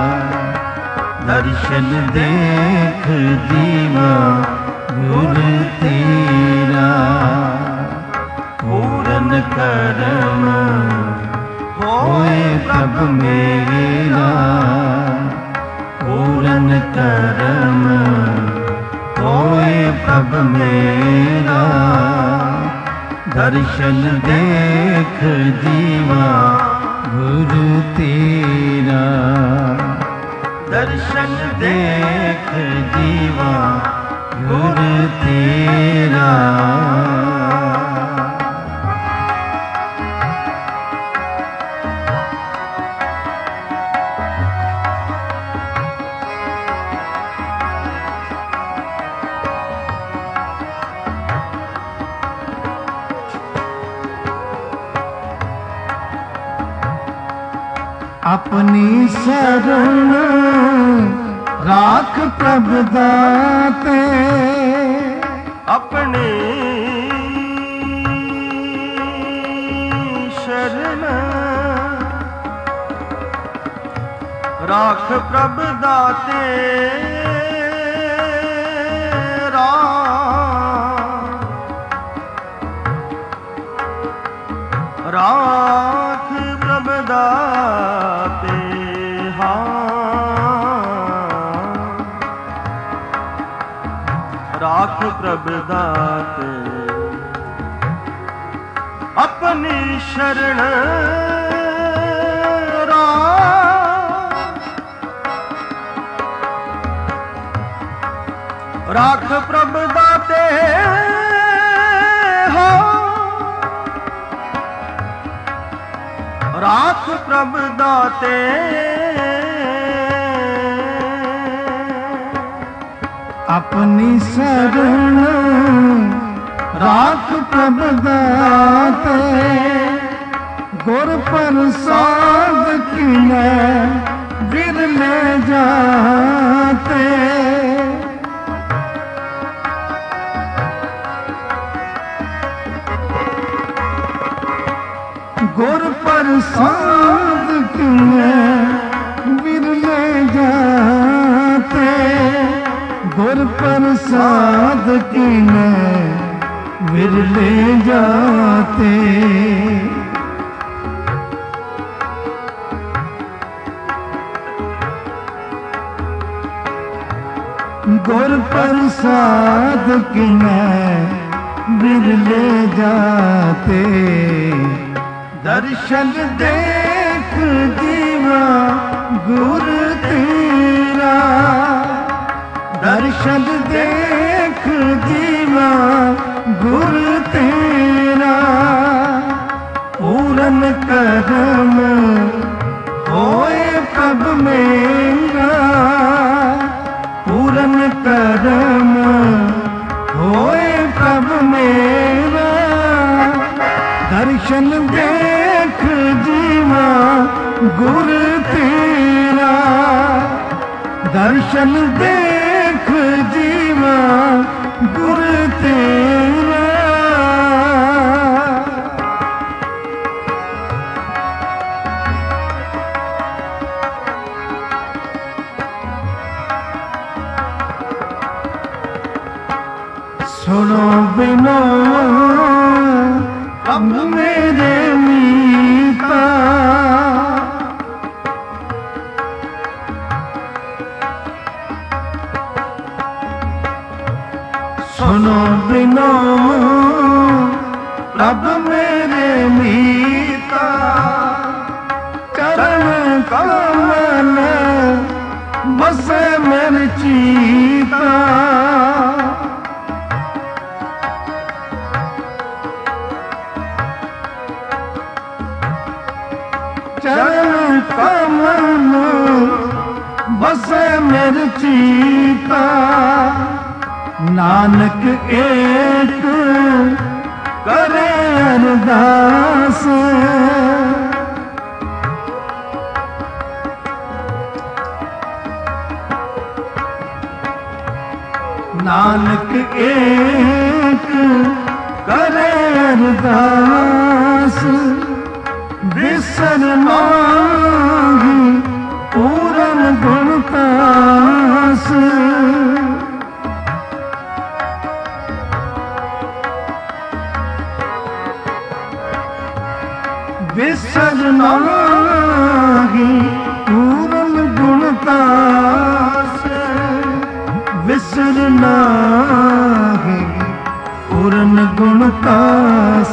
दर्शन देख जीवा गुरु तेरा। पूरन करम होए प्रभ मेरा, पूरन करम होए प्रभ मेरा, दर्शन देख जीवा गुरु तेरा, दर्शन देख जीवा गुरु तेरा। अपनी शरण राख प्रभ दाते, अपनी शरण राख प्रभ दाते, राख प्रभ दाते, राख प्रभ दाते, अपनी शरण राख प्रभ दाते, हो राख प्रभ दाते, अपनी शरण राख प्रभ दाते, गुर प्रसाद किने बिरले जाते, साधकीने विरले जाते। गुर प्रसाद किने विरले जाते। दर्शन देख दीवा गुर तेरा, दर्शन देख दीवा गुर तेरा। पूरन करम होए कब मेरा, पूरन करम होए कब मेरा। दर्शन देख जीवा गुर तेरा, दर्शन देख जीवा गुर तेरा। सुनो बिनो अब मेरे मीता, सुनो बिनो अब मेरे मीता। चरण कमल बसे मेरे चीता। चरण कमल बसे मेरे चीता। नानक एक करे अरदास, नानक एक करे अरदास। बिसर माही पूरन गुणतास। बिसर माही पूरन गुणतास। बिसर नाही पूरन गुणतास।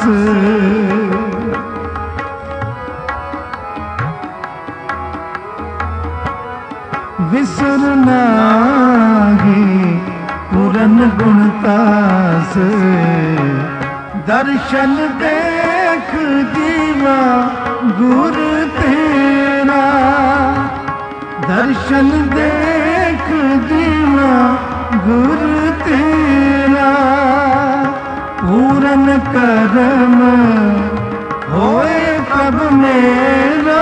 विसर नाही पूरन गुणतास। दर्शन देख दीवा गुर तेरा, दर्शन देख दीवा गुर तेरा। पूरन करम होए कब मेरा,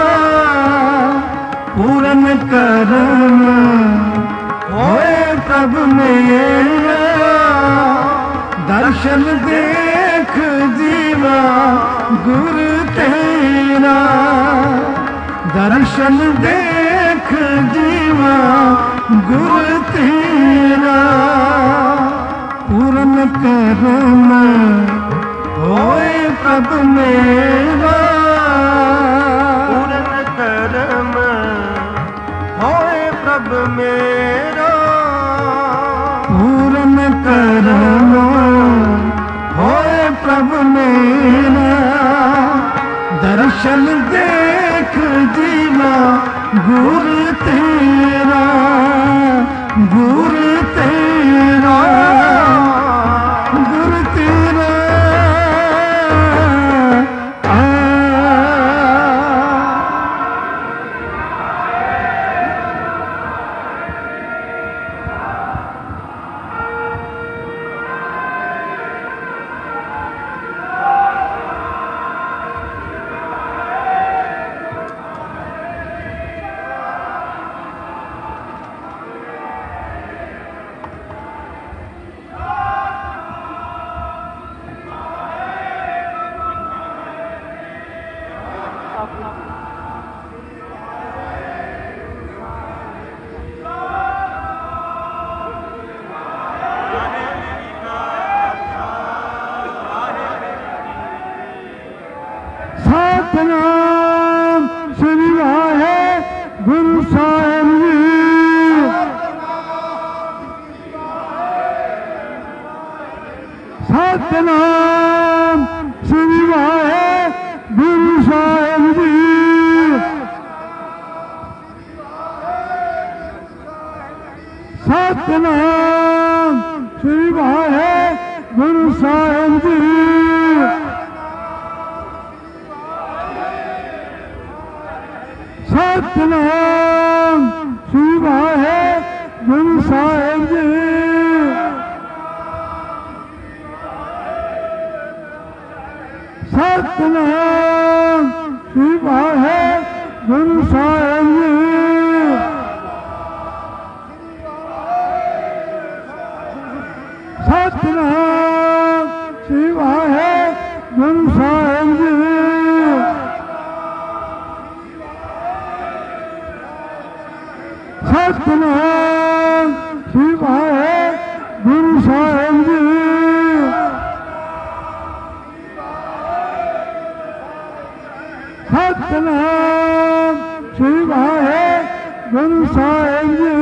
पूरन करम होए कब मेरा। दर्शन देख जीवा गुर तेरा, दर्शन देख जीवा गुर तेरा। पूरन करम होए कब मेरा, पूरन करम होए प्रभ मेरा। पूरन करम होए प्रभ मेरा। दर्शन देख जीवा गुर तेरा, गुर तेरा, गुर तेरा। आ ਸਤਿਨਾਮ ਸ੍ਰੀ ਵਾਹਿਗੁਰੂ ਸਾਹਿਬ ਜੀ। ਸਤਿਨਾਮ ਸ੍ਰੀ ਵਾਹਿਗੁਰੂ ਸਾਹਿਬ ਜੀ। ਸਤਿਨਾਮ ਸ੍ਰੀ ਵਾਹਿਗੁਰੂ ਸਾਹਿਬ ਜੀ। ਸਤਿਨਾਮ ਸ੍ਰੀ ਵਾਹਿਗੁਰੂ ਸਾਹਿਬ ਜੀ। ਸਤਿਨਾਮ ਸ੍ਰੀ ਵਾਹਿਗੁਰੂ ਸਾਹਿਬ ਜੀ। ਸਤਿਨਾਮ ਸ੍ਰੀ ਵਾਹਿਗੁਰੂ ਸਾਹਿਬ ਜੀ। ਸਤਿਨਾਮ ਸ੍ਰੀ ਵਾਹਿਗੁਰੂ ਸਾਹਿਬ ਜੀ।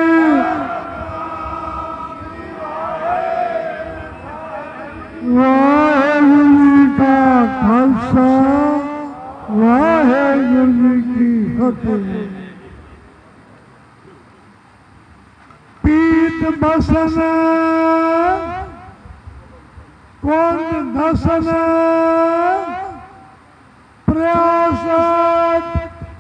ਵਾਹਿਗੁਰੂ ਜੀ ਕਾ ਖਾਲਸਾ ਵਾਹਿਗੁਰੂ ਜੀ ਕੀ ਫਤਿਹ। ਪੀਤ ਬਸਨ ਕੁੰਦ ਦਸਨ ਪ੍ਰਯਾਸਤ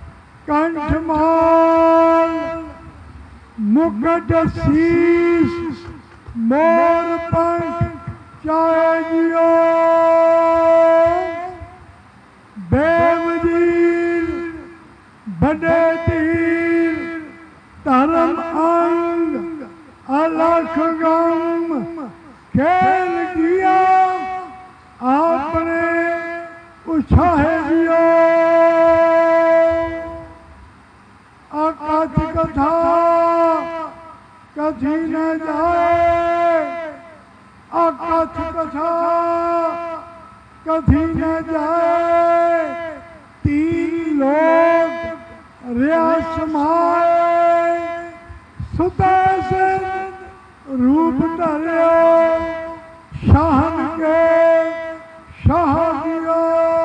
ਕੰਠਮਾਲ ਮੁਕਟ ਸੀਸ ਮੋਰ ਪੰਖ ਚਾਹੇ ਜਿਓ ਬੇਵਦੀਰ ਵੱਡੇ ਤੀਰ ਧਰਮ ਅੰਗ ਅਲਖ ਗਮ ਖੇਲ ਗਿਆ ਆਪਣੇ ਉਛਾਹੇ ਜਿਓ ਅਕਥ ਕਥਾ ਕਥੀ ਨ ਜਾਏ ਅਕਥ ਕਥਾ ਕਥੀ ਨ ਜਾਏ ਤੀਨ ਲੋਕ ਰਿਆ ਸਮਾਏ ਸੁਤੇ ਸਿੰਘ ਰੂਪ ਧਰਿਓ ਸ਼ਾਹਨ ਕੇ ਸ਼ਾਹ ਦਿਓ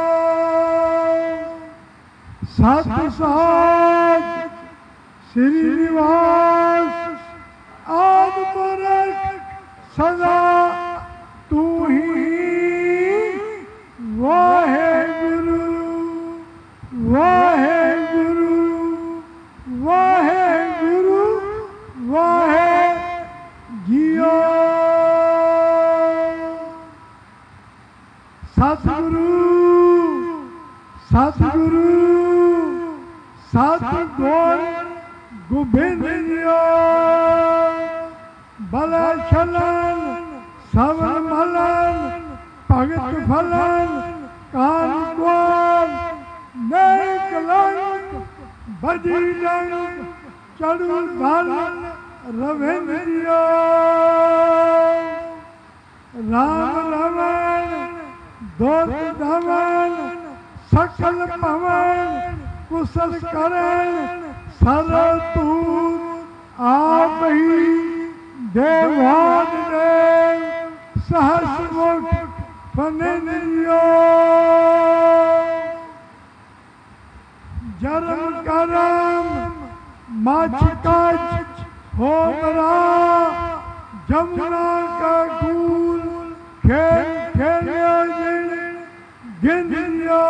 ਸਤ ਸਾਜ ਸ੍ਰੀ ਨਿਵਾਸ ਆਦਿ ਪੁਰਖ ਸਦਾ ਤੂੰ ਹੀ ਵਾਹਿਗੁਰੂ ਵਾਹਿਗੁਰੂ ਵਾਹਿਗੁਰੂ ਵਾਹਿ ਜੀਓ। ਸਤਿਗੁਰੂ ਸਤਿਗੁਰੂ ਸਤਿਗੁਰ ਗੋਬਿੰਦ ਜੀਓ ਬਲ ਛਲਨ ਸਵਨ ਮਲਨ ਭਗਤ ਫਲਨ ਕਾਨ ਕੁਆਨ ਨੈ ਕਲੰਕ ਬਜੀ ਡੰਕ ਚੜੂ ਧਲ ਰਵਿੰਦ ਜੀਓ ਰਾਮ ਰਵਣ ਦੋਤ ਧਵਨ ਸਕਲ ਭਵਨ ਕੁਸਲ ਕਰਨ ਸਰਲ ਤੂਤ ਆਪ ਹੀ ਦੇਵਾਨ ਦੇਵ ਸਹਸ ਮੁਖ ਫਨਿਓ ਜਰਮ ਕਰਮ ਮਛ ਕਛ ਹੋ ਮਰਾ ਜਮਨਾ ਕਾ ਕੂਲ ਖੇਲ ਖੇਲਿਓ ਗਿੰਦਿਓ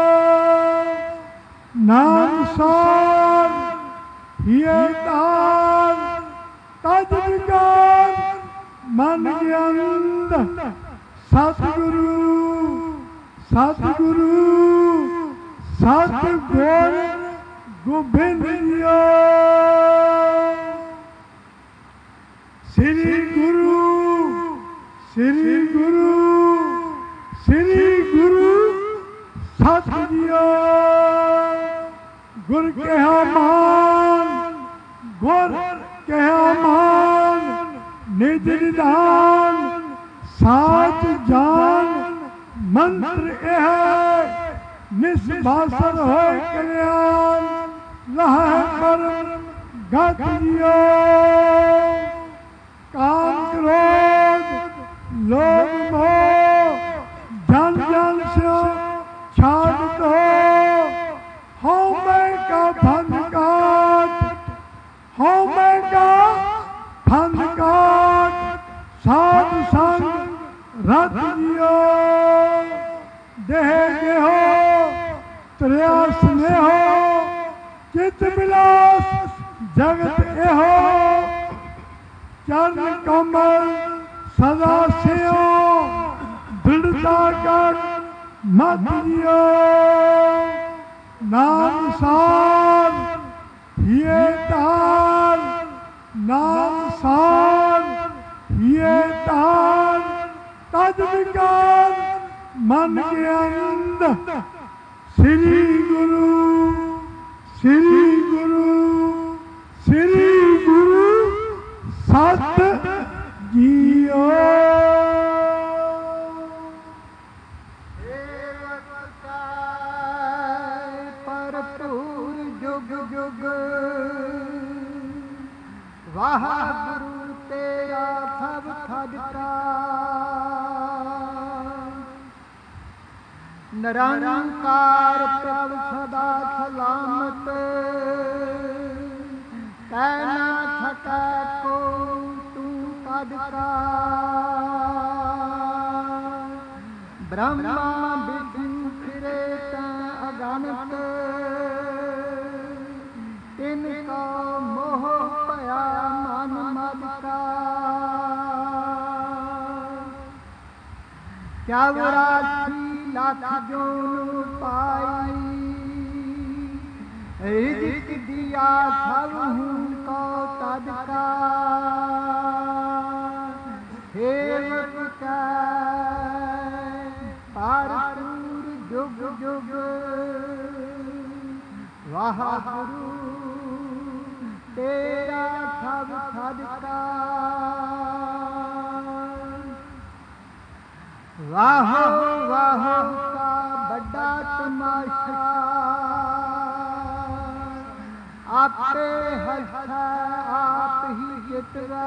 ਨਾਮ ਸਾਰ ਹਿਏ ਤਾਰ ਤਜ ਵਿਕਾਰ ਮਨ ਗਿਆਨੰਦ ਸਤਿਗੁਰੂ ਸਤਿਗੁਰੂ ਸਤਿਗੁਰ ਗੋਬਿੰਦ ਜੀਓ ਸ੍ਰੀ ਗੁਰੂ ਸ੍ਰੀ ਗੁਰੂ ਸ੍ਰੀ ਗੁਰੂ ਸਤ ਜੀਓ ਗੁਰ ਕਿਹਾ ਮਾਨ ਗੁਰ ਕਿਹਾ ਮਾਨ ਨਿਜ ਨਿਧਾਨ ਸਾਚ ਜਾਨ ਮੰਤਰ ਇਹ ਨਿਸਬਾਸਰ ਹੋਏ ਕਲਿਆਣ ਲਹਿ ਪਰਮ ਗਤ ਜੀਓ ਕਾਮ ਕ੍ਰੋਧ ਲੋਭ ਮੋਹ ਹੁਕਮੈ ਕਾ ਫੰਦ ਕਾਟ ਸਾਧ ਸੰਗ ਰਤ ਜਿਓ ਦੇਹ ਜਿਹੋ ਤਰਿਆ ਸਨੇਹੋ ਚਿਤ ਬਿਲਾਸ ਜਗਤ ਇਹੋ ਚਰਨ ਕਮਲ ਸਦਾ ਸਿਓ ਦ੍ਰਿੜਤਾ ਕਰ ਮਤ ਜਿਓ ਨਾਮ ਸਾਰ ਹੀਏ ਤਾਰ ਨਾਮ ਸਾਰ ਹੀਏ ਤਾਰ ਤਜ ਵਿਕਾਰ ਮਨ ਕੇ ਅੰਦ ਸ੍ਰੀ ਗੁਰੂ ਸ੍ਰੀ ਗੁਰੂ ਸ੍ਰੀ ਗੁਰੂ ਸਤ ਜੀਓ ਭਰਪੂਰ ਜੁਗ ਜੁਗ ਵਾਹਿਗੁਰੂ ਤੇਰਾ ਸਭ ਖੜਕਾ ਨਿਰੰਕਾਰ ਪ੍ਰਭ ਸਦਾ ਸਲਾਮਤ ਕਹਿ ਨਾ ਸਕੈ ਕੋ ਤੂੰ ਕਦਕਾ ਬ੍ਰਹਮਾ ਵਿਸ਼ਨੂੰ ਫਿਰੇ ਤੈ ਅਗਨਤ ਤਿਨ ਕਾ ਮੋਹ ਭਇਆ ਮਨ ਮਦ ਕਾ ਚੌਰਾਸੀ ਲੱਖ ਜੋਨ ਪਾਈ ਰਿਜ਼ਕ ਦਿਆ ਸਭ ਹੂੰ ਕੋ ਤਦਕਾ ਸੇਵਕ ਕੈ ਭਰਪੂਰ ਜੁਗ ਜੁਗ ਵਾਹਿਗੁਰੂ ਤੇਰਾ ਸਭ ਸਦਕਾ ਵਾਹ ਵਾਹ ਕਾ ਵੱਡਾ ਤਮਾਸ਼ਾ ਆਪੇ ਹੱਸੈ ਆਪ ਹੀ ਜਿਤਵੈ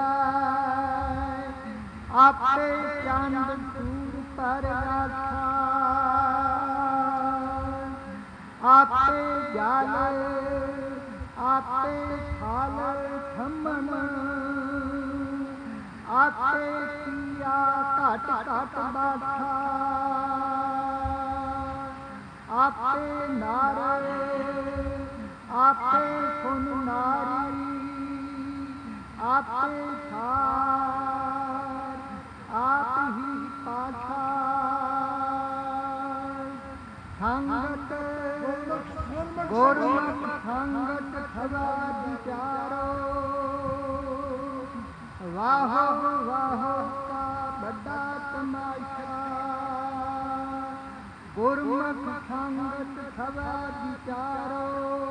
ਆਪੇ ਚੰਦ ਸੂਰ ਪਰ ਰਾਖਾ ਆਪੇ ਜਲ ਆਪੇ ਥਲ ਥੰਮਣ ਆਪੇ ਕੀਆ ਘਟ ਘਟ ਬਾਠਾ ਆਪੇ ਨਾਰੇ ਆਪੇ ਸੁਨ ਨਾਰੀ ਆਪੇ ਸਾਰ ਆਪ ਹੀ ਪਾਠਾ ਸੰਗਤ ਗੁਰਮੁਖ ਸੰਗਤ ਸਦਾ ਵਿਚਾਰੋ ਵਾਹ ਵਾਹ ਕਾ ਵੱਡਾ ਤਮਾਸ਼ਾ ਗੁਰਮੁਖ ਸੰਗਤ ਸਦਾ ਵਿਚਾਰੋ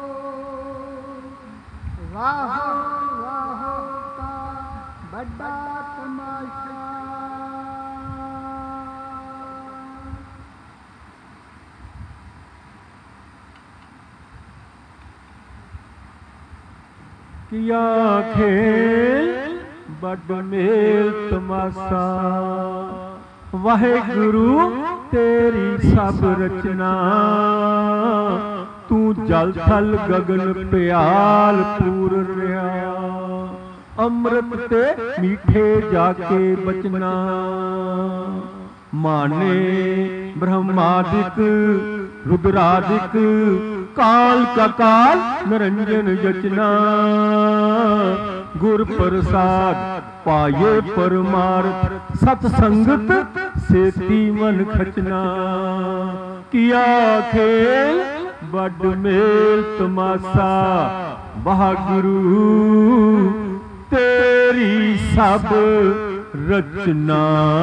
ਵਾਹ ਵਾਹ ਕਾ ਵੱਡਾ ਤਮਾਸ਼ਾ ਕੀਆ ਖੇਲ ਵੱਡ ਮੇਲ ਤਮਾਸ਼ਾ ਵਾਹਿਗੁਰੂ ਤੇਰੀ ਸਭ ਰਚਨਾ ਤੂੰ ਜਲ ਥਲ ਗਗਨ ਪਿਆਲ ਪੂਰ ਰਿਹਾ ਅੰਮ੍ਰਿਤ ਤੇ ਮਿੱਠੇ ਜਾ ਕੇ ਬਚਨਾ ਮਾਨੇ ਬ੍ਰਹਮਾਦਿਕ ਰੁਦਰਾਦਿਕ ਕਾਲ ਕਾ ਕਾਲ ਨਿਰੰਜਨ ਜਚਨਾ ਗੁਰ ਪ੍ਰਸਾਦ ਪਾਏ ਪਰਮਾਰਥ ਸਤ ਸੰਗਤ ਸੇਤੀ ਮਨ ਖਚਨਾ ਕੀਆ ਖੇਲ ਵੱਡ ਮੇਲ ਤਮਾਸ਼ਾ ਵਾਹਿਗੁਰੂ ਤੇਰੀ ਸਭ ਰਚਨਾ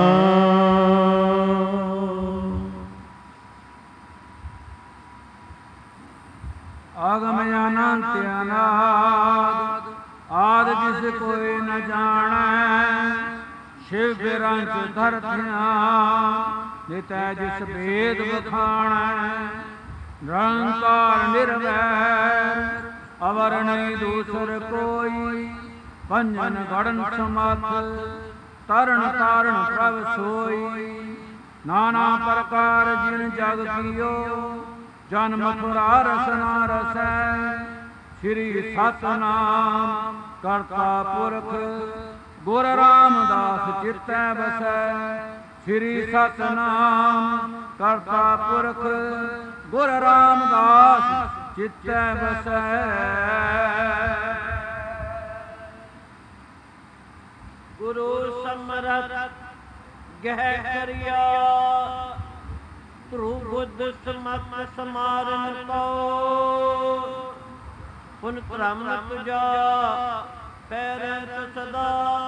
ਆਗਮ ਅਨੰਤ ਅਨਾਦ ਆਦ ਜਿਸ ਕੋਈ ਨ ਜਾਣੈ ਸ਼ਿਵ ਬਿਰੰਚ ਧਰਤਿਆਂ ਨਿਤੈ ਜਿਸ ਭੇਦ ਬਖਾਣੈ ਨਿਰੰਕਾਰ ਨਿਰਵੈਰ ਅਵਰ ਨਹੀਂ ਦੂਸਰ ਕੋਈ ਪੰਜਨ ਗੜਨ ਸਮਰਥ ਤਰਨ ਤਾਰਨ ਪ੍ਰਭ ਸੋਈ ਨਾਨਾ ਪ੍ਰਕਾਰ ਜਿਨ ਜਗ ਕੀਓ ਜਨ ਮਥੁਰਾ ਰਸਨਾ ਰਸੈ ਸ਼੍ਰੀ ਸਤਨਾਮ ਕਰਤਾ ਪੁਰਖ ਗੁਰ ਰਾਮਦਾਸ ਚਿਤੈ ਬਸੈ। ਸ੍ਰੀ ਸਤਨਾਮ ਕਰਤਾ ਪੁਰਖ ਗੁਰ ਰਾਮਦਾਸ ਚਿਤੈ ਬਸੈ। ਗੁਰੂ ਸਮਰਥ ਗਹਿ ਕਰਿਆ ਧਰੂ ਬੁੱਧ ਸਮਤ ਸਮਾਰਨ ਕੋ। ਪੁਨ ਧਰਮ ਤੁਜਾ ਪੈਰੈ ਸਦਾ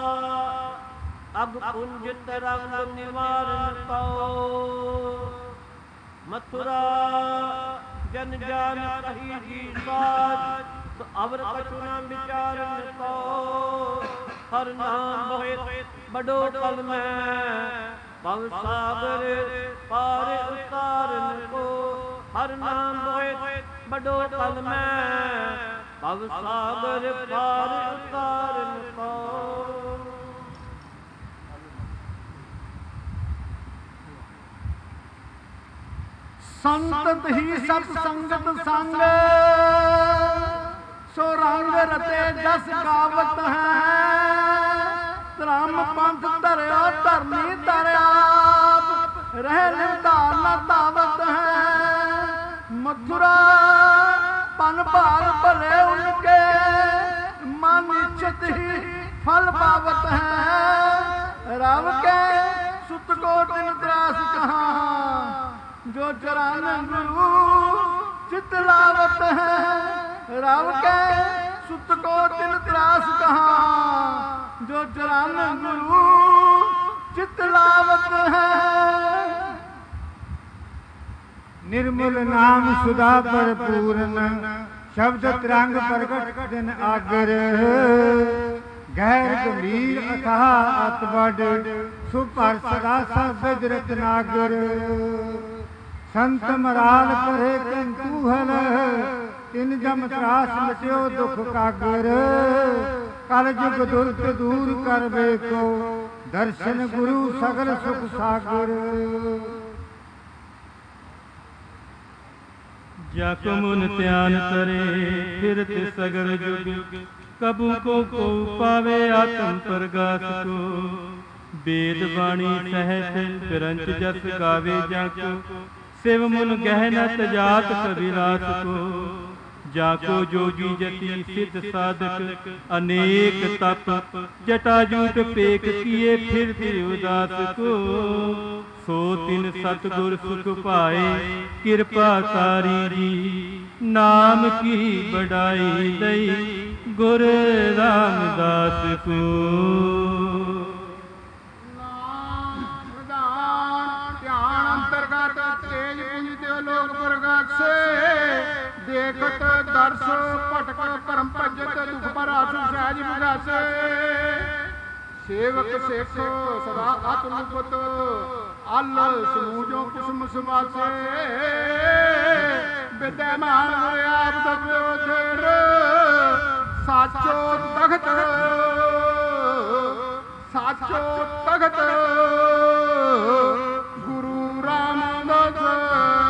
ਅਗ ਪੁੰਜ ਤਰੰਗ ਨਿਵਾਰਨ ਕੋ। ਮਥੁਰਾ ਜਨ ਜਾਨ ਕਹੀ ਜੀ ਸਾਚ ਅਵਰ ਕਛੁ ਨਾ ਵਿਚਾਰਨ ਕੋ। ਹਰ ਨਾਮ ਹੋਏ ਬਡੋ ਕਲ ਮੈਂ ਭਵ ਸਾਗਰ ਪਾਰ ਉਤਾਰਨ ਕੋ। ਹਰ ਨਾਮ ਹੋਏ ਬਡੋ ਕਲ ਮੈਂ ਭਵ ਸਾਗਰ ਪਾਰ ਉਤਾਰਨ ਕੋ। ਸੰਤਤ ਹੀ ਸਤ ਸੰਗਤ ਸੰਗ ਸੋ ਰੰਗ ਰਤੇ ਜਸ ਗਾਵਤ ਹੈ। ਧਰਮ ਪੰਥ ਧਰਿਆ ਧਰਨੀ ਧਰਿਆ ਰਹਿ ਨਿਧਾਨ ਨਾ ਧਾਵਤ ਹੈ। ਮਥੁਰਾ ਪਨ ਭਾਗ ਭਲੇ ਉਨਕੇ ਮਨ ਇਛਤ ਹੀ ਫਲ ਪਾਵਤ ਹੈ। ਰਵ ਕੇ ਸੁਤ ਕੋ ਤਿਨ ਤਰਾਸ ਕਹਾ ਜੋ ਚਰਨ ਗੁਰੂ ਚਿਤ ਲਾਵਤ ਹੈ। ਰਵ ਕੇ ਸੁਤ ਕੋ ਤਿਨ ਤਰਾਸ ਕਹਾ ਜੋ ਚਰਨ ਗੁਰੂ ਚਿਤ ਲਾਵਤ ਹੈ। ਨਿਰਮਲ ਨਾਮ ਸੁਦਾ ਭਰਪੂਰਨ ਸ਼ਬਦ ਤਰੰਗ ਪ੍ਰਗਟ ਦਿਨ ਆਗਰ। ਗਹਿਰ ਗੰਭੀਰ ਅਥਾਹ ਅਤ ਵੱਡ ਸੁਭਰ ਸਦਾ ਸਬਦ ਰਤਨਾਗਰ। ਸੰਤ ਮਰਾਲ ਪਰੇ ਕੰਤੂਹਲ ਤਿਨ ਜਮ ਤਰਾਸ ਮਿਟਿਓ ਦੁਖ ਕਾਗਰ। ਕਲ ਜੁਗ ਦੁਰਤ ਦੂਰ ਕਰ ਵੇਖੋ ਦਰਸ਼ਨ ਗੁਰੂ ਸਗਲ ਸੁਖ ਸਾਗਰ। ਜਾਕੋ ਮੁਨ ਧਿਆਨ ਤਰੇ ਫਿਰਤ ਸਗਲ ਜੁਗ। ਕਬੂ ਕੋ ਕੋ ਪਾਵੇ ਆਤਮ ਪ੍ਰਗਾਸ ਕੋ। ਵੇਦ ਬਾਣੀ ਸਹਿਤ ਫਿਰੰਚ ਜਸ ਗਾਵੇ ਜਾਕੋ। ਸਿਵ ਮੁਨ ਗਹਿ ਨ ਤਜਾਤ ਕਬਿਲਾਸ ਕੋ। ਜਾਕੋ ਜੋਗੀ ਜਤੀ ਸਿੱਧ ਸਾਧਕ ਅਨੇਕ ਤਪ। ਜਟਾ ਜੂਟ ਪੇਕ ਕੀਏ ਫਿਰ ਫਿਰ ਉਦਾਸ ਕੋ। ਸੋ ਤਿਨ ਸਤਿਗੁਰ ਸੁਖ ਪਾਏ ਕਿਰਪਾ ਤਾਰੀ ਜੀ। ਨਾਮ ਕੀ ਬੜਾਈ ਲਈ ਗੁਰ ਰਾਮਦਾਸ ਕੋ। ਨਾਮ ਪ੍ਰਧਾਨ ਧਿਆਨ ਅੰਤਰਗਤ ਤੇਜ ਪੁੰਜ ਤੇ ਲੋਕ ਪ੍ਰਗਾਸੇ। ਦੇਖਤ ਦਰਸ ਭਟਕ ਭਰਮ ਭਜਤ ਦੁਖ ਭਰਾ ਸਹਿਜ ਵਿਗਾਸੇ। ਸੇਵਕ ਸਿੱਖ ਸਦਾ ਆਤਮੁਪਤ ਅਲ ਸਮੂਜੋ ਕੁਸਮ ਸਮਾਸੇ। ਵਿਦਿਆਮਾਨ ਆਪ ਦਬਿਓ ਥੇਰ ਸਾਚੋ ਤਖਤ ਸਾਚੋ ਤਖਤ ਗੁਰੂ ਰਾਮਦਾਸ।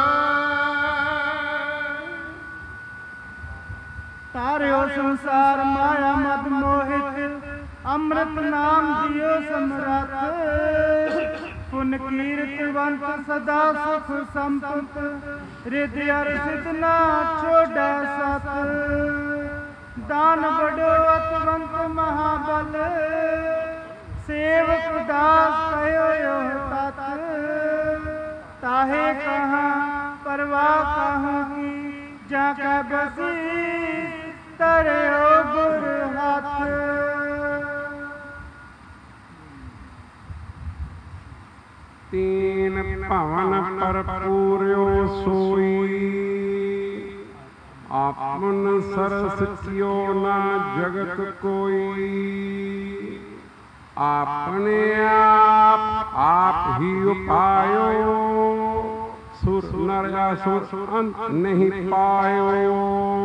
ਤਾਰਿਓ ਸੰਸਾਰ ਮਾਇਆ ਮਦ ਮੋਹਿਤ ਅੰਮ੍ਰਿਤ ਨਾਮ ਦਿਓ ਸਮਰੱਥ। ਪੁਨ ਕੀਰਤਵੰਤ ਸਦਾ ਸੁਖ ਸੰਪਤ ਰਿਧ ਅਰ ਸਿਧ ਨਾ ਛੋੜੈ ਸਤ। ਦਾਨ ਬੜੋ ਅਤਵੰਤ ਮਹਾਬਲ ਸੇਵਕ ਦਾਸ ਕਹਿਓ ਤਤ। ਤਾਹੇ ਕਹਾ ਪਰਵਾਹ ਕਹਾਂ ਕੀ ਜਾ ਕੈ ਬਸੀ ਤਰਿਓ ਗੁਰ ਹੱਥ। ਤੀਨ ਭਵਨ ਭਰਪੂਰਿਓ ਸੋਈ। ਆਪਨ ਸਰਸ ਕਿਓ ਨਾ ਜਗਤ ਕੋਈ। ਆਪਣੇ ਆਪ ਆਪ ਹੀ ਉਪਾਇਓ। ਸੁਰ ਨਰ ਅਸੁਰ ਅੰਤ ਨਹੀਂ ਪਾਇਓ।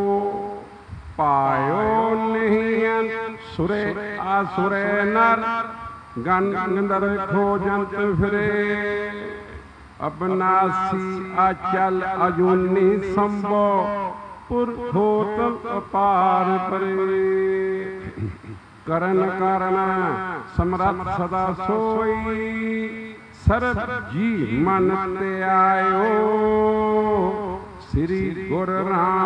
ਪਾਇਓ ਨਹੀਂ ਅੰਤ ਸੁਰੇ ਆਸੁਰੇ ਨਰ। ਗਨ ਗੰਦਰ ਖੋਜੰਤ ਫਿਰੇ। ਅਬਨਾਸੀ ਆਚਲ ਅਜੂਨੀ ਸੰਭੋ ਪੁਰਖੋਤਮ ਅਪਾਰ ਪਰੇ। ਕਰਨ ਕਰਨ ਸਮਰੱਥ ਸਦਾ ਸੋਈ ਸਰਬ ਜੀ ਮਨ ਤੇ ਆਇਓ ਸ੍ਰੀ ਗੁਰੂ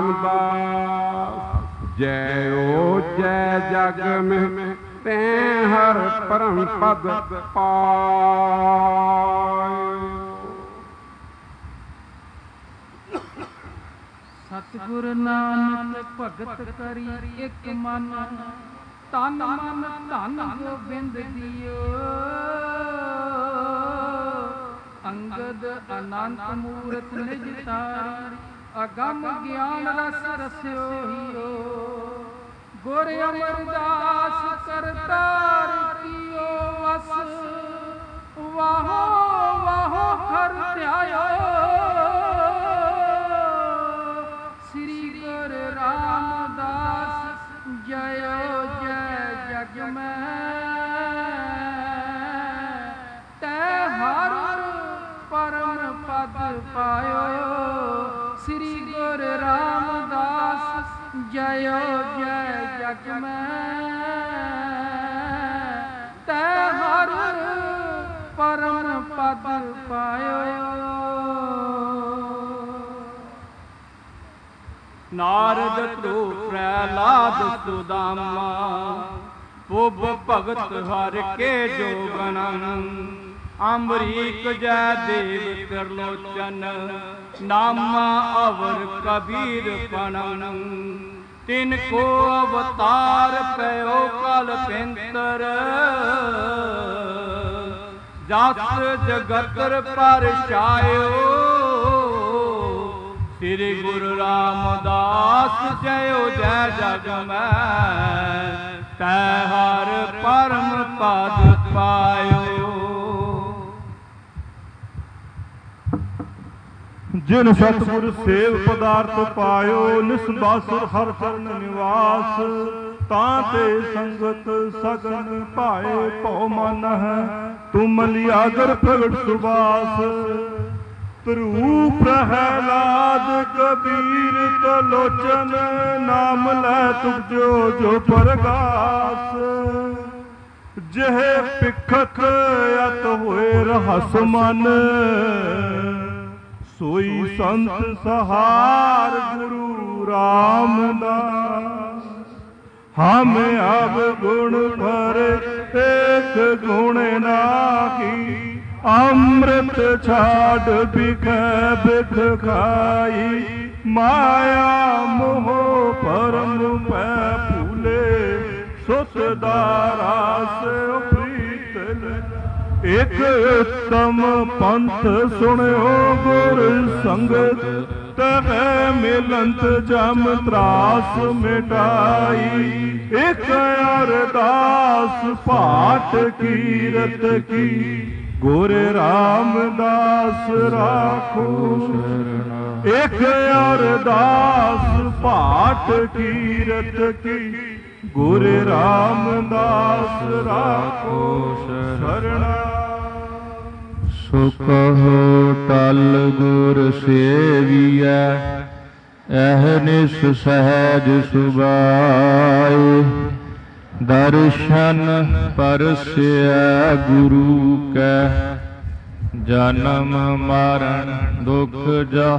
ਰਾਮਦਾਸ ਜੈਓ ਜੈ ਜਗ ਮਹਿ ਤੈ ਹਰ ਪਰਮ ਪਦ ਪਾਇਓ। ਸਤਿਗੁਰ ਨਾਨਕ ਭਗਤ ਕਰੀ ਇਕ ਮਨ ਤਨ ਮਨ ਧਨ ਗੋਬਿੰਦ ਦਿਓ ਅੰਗਦ ਅਨੰਤ ਮੂਰਤ ਨਿਜ ਤਾਰੀ ਅਗਮ ਗਿਆਨ ਰਸ ਰਸਿਓ ਹੀਓ ਗੁਰ ਅਮਰਦਾਸ ਕਰਤਾਰ ਕੀਓ ਵਸ ਵਾਹੋ ਵਾਹੋ ਹਰ ਧਿਆਇਓ ਸ੍ਰੀ ਗੁਰੂ ਰਾਮਦਾਸ ਜਯੋ ਜੈ ਜਗ ਮੈਂ ਤੈ ਹਰ ਪਰਮ ਪਦ ਪਾਇਓ ਸ੍ਰੀ ਗੁਰੂ ਰਾਮਦਾਸ ਜਯੋ ਜੈ ਜਗ ਮੈਂ ਤੈ ਹਰ ਪਰਮ ਪਦ ਪਾਇਓ। ਨਾਰਦ ਧਰੂ ਪ੍ਰਹਿਲਾਦ ਸੁਦਾਮਾ ਪੁੱਬ ਭਗਤ ਹਰਿ ਕੇ ਜੋਗਨੰ ਅੰਬਰੀਕ ਜੈ ਦੇਵ ਤਿਰਲੋਚਨ ਨਾਮਾ ਅਵਰ ਕਬੀਰ ਪਣੰ ਤਿਨ ਕੋ ਅਵਤਾਰ ਪਇਓ ਕਲ ਪਿੰਤਰ ਜਸ ਜਗਤਰ ਪਰਛਾਇਓ ਸ੍ਰੀ ਗੁਰੂ ਰਾਮਦਾਸ ਜਯੋ ਜੈ ਜਗ ਮੈਂ ਤੈ ਹਰ ਪਰਮ ਪਦ ਪਾਇਓ। ਜਿਨ ਸਤਿਗੁਰ ਸੇਵ ਪਦਾਰਥ ਪਾਇਓ ਨਿਸਬਾਸੁਰ ਹਰ ਚਰਨ ਨਿਵਾਸ ਤਾਂ ਤੇ ਸੰਗਤ ਸਗਨ ਭਾਏ ਭਉ ਮਨ ਹੈ ਤੁਮ ਲਿਆਗਰ ਪ੍ਰਗਟ ਸੁਬਾਸ ਧਰੂ ਪ੍ਰਹਿਲਾਦ ਕਬੀਰ ਤਲੋਚਨ ਨਾਮ ਲੈ ਤੁਮ ਜੋ ਜੋ ਪਰਗਾਸ ਜਿਹੇ ਪਿਖਤ ਅਤ ਹੋਏ ਰਹਸ ਮਨ ਸੋਈ ਸੰਤ ਸਹਾਰ ਗੁਰੂ ਰਾਮਦਾਸ ਹਮ ਅਬ ਗੁਣ ਭਰੇ ਏਕ ਗੁਣ ਨਾਹੀ ਅੰਮ੍ਰਿਤ ਛਾੜ ਬਿਖੈ ਬਿਖ ਖਾਈ ਮਾਇਆ ਮੋਹ ਪਰਮ ਪੈ ਭੂਲੇ ਸੁਤ ਦਾਰਾਸ ਪ੍ਰੀਤ ਇਕ ਉਤਮ ਪੰਥ ਸੁਣਿਓ ਗੁਰ ਸੰਗਤ ਤਹਿ ਮਿਲੰਤ ਜਮ ਤਰਾਸ ਮਿਟਾਈ ਇਕ ਅਰਦਾਸ ਪਾਠ ਕੀਰਤ ਕੀ ਗੁਰ ਰਾਮਦਾਸ ਰਾਖੋ ਸ਼ਰਨ ਇਕ ਅਰਦਾਸ ਪਾਠ ਕੀਰਤ ਕੀ ਗੁਰ ਰਾਮਦਾਸ ਰਾਖੋ ਸ਼ਰਨ। ਸੁਖੋ ਟਲ ਗੁਰ ਸੇਵੀਐ ਅਹਨਿਸ ਸਹਿਜ ਸੁਭਾਏ ਦਰਸ਼ਨ ਪਰਸਿਐ ਗੁਰੂ ਕੈ ਜਨਮ ਮਰਨ ਦੁਖ ਜਾ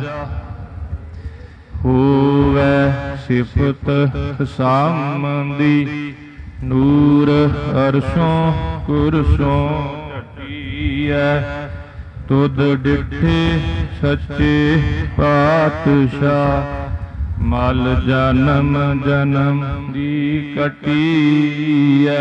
ਹੋਵੈ ਸਿਫਤ ਸਾਮੰਦੀ ਨੂਰ ਅਰਸ਼ੋਂ ਕੁਰਸੋਂ ਢਟੀਐ ਤੁਧ ਡਿਠੇ ਸੱਚੇ ਪਾਤਸ਼ਾਹ ਮਲ ਜਨਮ ਜਨਮ ਦੀ ਕਟੀਐ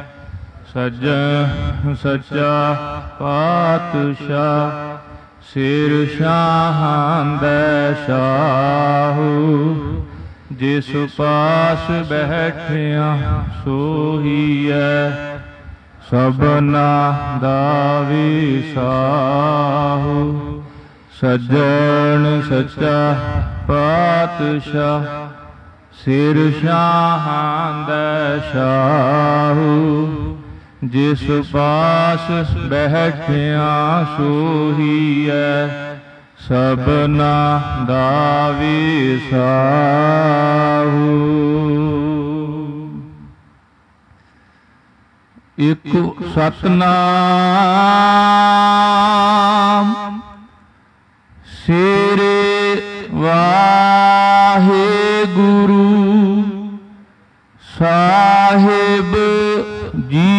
ਸੱਜਾ ਸੱਚਾ ਪਾਤਸ਼ਾਹ ਸਿਰ ਸ਼ਾਹਾਂ ਦਾ ਸ਼ਾਹੂ ਜਿਸ ਪਾਸ ਬੈਠਿਆ ਸੋਹੀਐ ਸਭਨਾ ਦਾ ਵਿਸਾਹੂ ਸੱਜਣ ਸੱਚਾ ਪਾਤਸ਼ਾਹ ਸਿਰ ਸ਼ਾਹਾਂ ਦਾ ਸ਼ਾਹੂ ਜਿਸ ਪਾਸ ਬੈਠਿਆ ਸੋਹੀਐ ਸਭਨਾ ਦਾ ਵਿਸਾਹੂ। ਇੱਕ ਸਤਨਾਮ ਸੇਰੇ ਵਾਹਿਗੁਰੂ ਸਾਹਿਬ ਜੀ।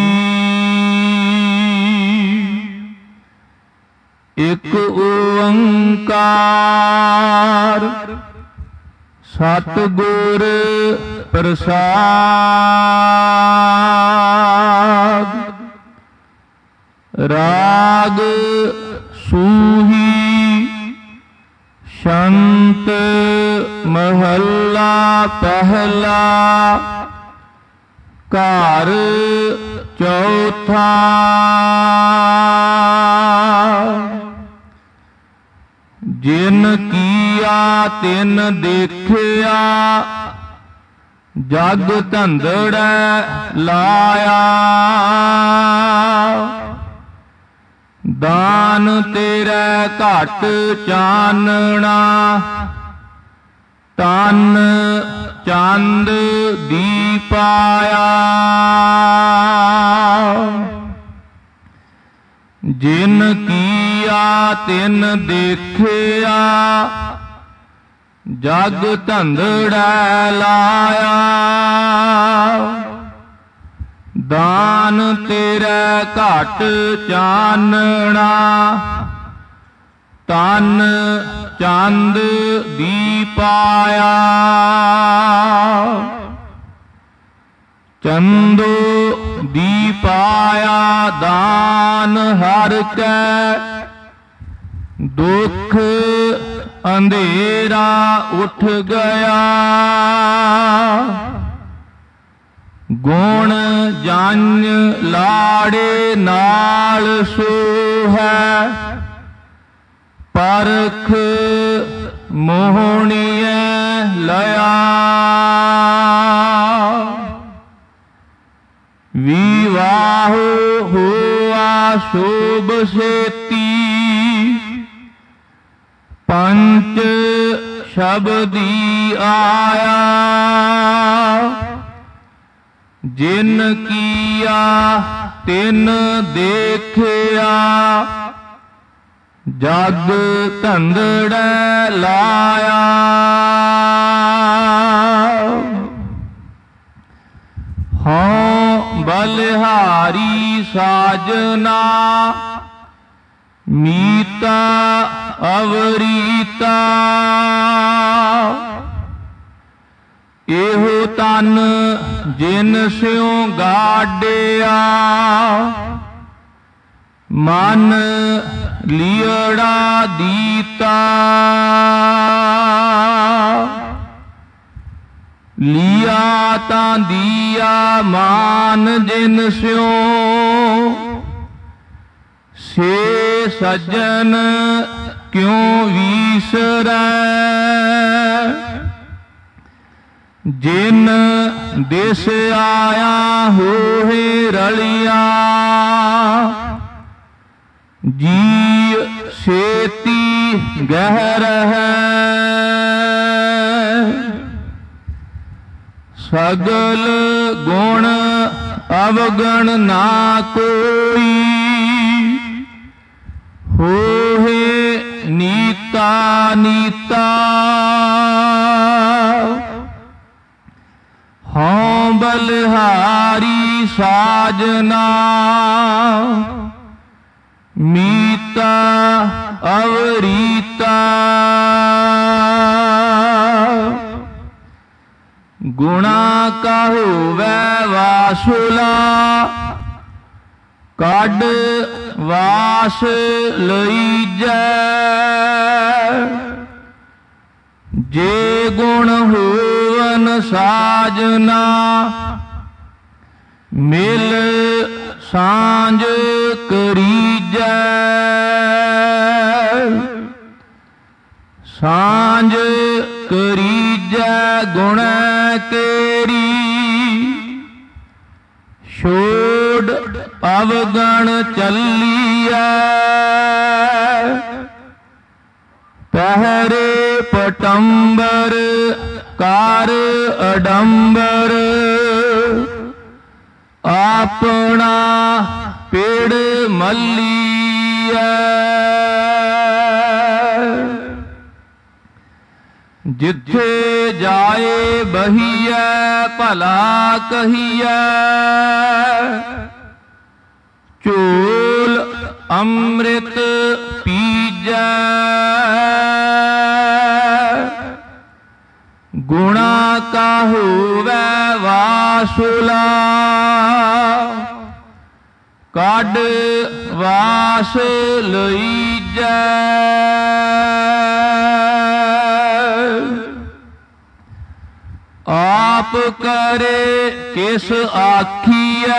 ਇੱਕ ਓੰਕਾਰ ਸਤਿਗੁਰ ਪ੍ਰਸਾਦ। ਰਾਗ ਸੂਹੀ ਸ਼ੰਤ ਮਹੱਲਾ ਪਹਿਲਾ। ਘਰ ਚੌਥਾ। ਜਿਨ ਕੀਆ ਤਿਨ ਦੇਖਿਆ, ਜਗ ਧੰਦੜੈ ਲਾਇਆ। ਦਾਨ ਤੇਰੇ ਘਟ ਚਾਨਣਾ, ਤਨ ਚੰਦ ਦੀਪਾਇਆ। ਜਿਨ ਕੀਆ ਤਿਨ ਦੇਖਿਆ, ਜਗ ਧੰਦੜੈ ਲਾਇਆ। ਦਾਨ ਤੇਰੇ ਘਟ ਚਾਨਣਾ, ਤਨ ਚੰਦ ਦੀਪਾਇਆ। ਚੰਦੋ ਦੀਪਾਇਆ ਦਾਨ ਹਰਿ ਕੈ, ਦੁਖ ਅੰਧੇਰਾ ਉਠ ਗਿਆ। ਗੁਣ ਜਨ ਲਾੜੇ ਨਾਲ ਸੋਹੈ, ਪਰਖ ਮੋਹਣੀਐ ਲਿਆ। ਵਿਵਾਹ ਹੋਆ ਸ਼ੋਭ ਸੇਤੀ, ਪੰਚ ਸ਼ਬਦੀ ਆਇਆ। ਜਿਨ ਕੀਆ ਤਿਨ ਦੇਖਿਆ, ਜਗ ਧੰਦੜੈ ਲਾਇਆ। ਹਉ ਬਲਿਹਾਰੀ ਸਾਜਨਾ, ਮੀਤਾ ਅਵਰੀਤਾ। ਇਹੋ ਤਨ ਜਿਨ ਸਿਉ ਗਾਡਿਆ, ਮਨ ਲੀੜਾ ਦੀਤਾ। ਲੀਆ ਤਾਂ ਦੀਆ ਮਾਨ ਜਿਨ ਸਿਉ, ਸੇ ਸੱਜਣ ਕਿਉ ਵੀਸਰੈ। ਜਿਨ ਦਿਸ ਆਇਆ ਹੋਏ ਰਲਿਆ, ਜੀ ਛੇਤੀ ਗਹਿ ਰਹੈ। ਸਗਲ ਗੁਣ ਅਵਗਣ ਨਾ ਕੋਈ, ਹੋਏ ਨੀਤਾ ਨੀਤਾ। ਹਉ ਬਲਿਹਾਰੀ ਸਾਜਨਾ, ਮੀਤਾ ਅਵਰੀਤਾ। ਗੁਣਾ ਕਾ ਹੋਵੈ ਵਾਸੁਲਾ, ਕੱਢ ਵਾਸ ਲਈਜੈ। ਜੇ ਗੁਣ ਹੋਵਨ ਸਾਜਨਾ, ਮਿਲ ਸਾਂਝ ਕਰੀਜੈ। ਸਾਂਝ ਕਰੀਜੈ ਗੁਣ ਕੇਰੀ, ਛੋੜ ਅਵਗਣ ਚੱਲੀਐ। ਪਹਿਰੇ ਪਟੰਬਰ ਕਰ ਅਡੰਬਰ, ਆਪਣਾ ਪੇੜ ਮੱਲੀਐ, ਜਿੱਥੇ ਜਾਏ ਬਹੀਐ ਭਲਾ ਕਹੀਐ, ਝੋਲ ਅੰਮ੍ਰਿਤ ਪੀਜੈ, ਗੁਣਾ ਕਾ ਹੋਵੈ ਵਾਸੁਲਾ, ਕੱਢ ਵਾਸ ਲਈਜੈ। ਆਪ ਕਰੇ ਕਿਸ ਆਖੀਐ,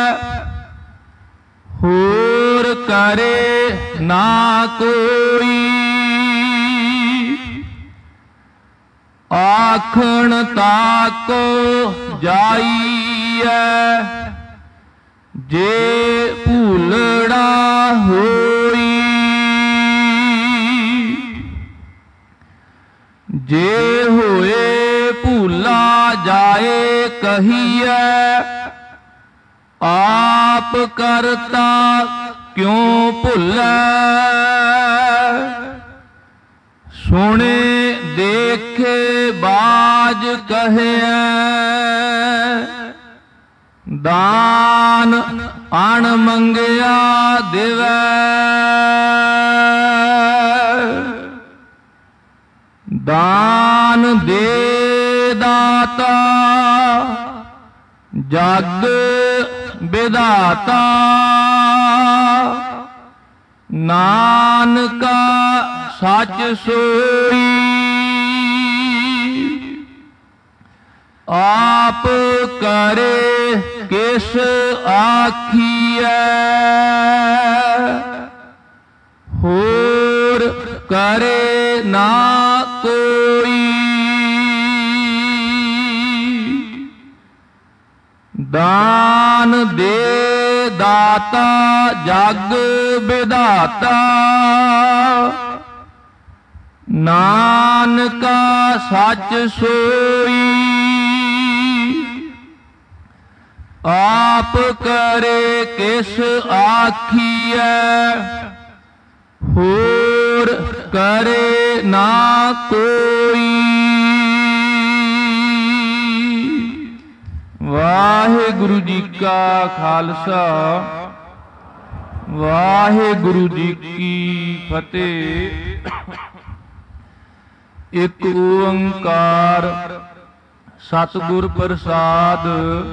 ਹੋਰ ਕਰੇ ਨਾ ਕੋਈ, ਆਖਣ ਤਾਕੋ ਜਾਈਐ, ਜੇ ਭੂਲੜਾ ਹੋਈ, ਜੇ ਹੋਏ ਭੂਲਾ ਜਾਏ ਕਹੀਐ, ਆਪ ਕਰਤਾ ਕਿਉ ਭੁੱਲੈ, ਸੁਣੇ ਦੇਖੇ ਬਾਜ ਕਹਿਐ, ਦਾਨ ਅਣ ਮੰਗਿਆ ਦੇਵੈ, ਦਾਨ ਦੇ ਦਾਤਾ ਜਗ ਵਿਧਾਤਾ, ਨਾਨਕਾ ਸੱਚ ਸੋਈ, ਆਪ ਕਰੇ ਕਿਸ ਆਖੀਐ, ਹੋਰ ਕਰੇ ਨਾ ਕੋਈ, ਦਾਨ ਦੇ ਦਾਤਾ ਜਗ ਵਿਧਾਤਾ, ਨਾਨਕਾ ਸੱਚ ਸੋਈ, ਆਪ ਕਰੇ ਕਿਸ ਆਖੀਐ, ਹੋਰ ਕਰੇ ਨਾ ਕੋਈ। ਵਾਹਿਗੁਰੂ ਜੀ ਕਾ ਖਾਲਸਾ, ਵਾਹਿਗੁਰੂ ਜੀ ਕੀ ਫਤਿਹ। ਇੱਕ ਓੰਕਾਰ ਸਤਿਗੁਰ ਪ੍ਰਸਾਦ।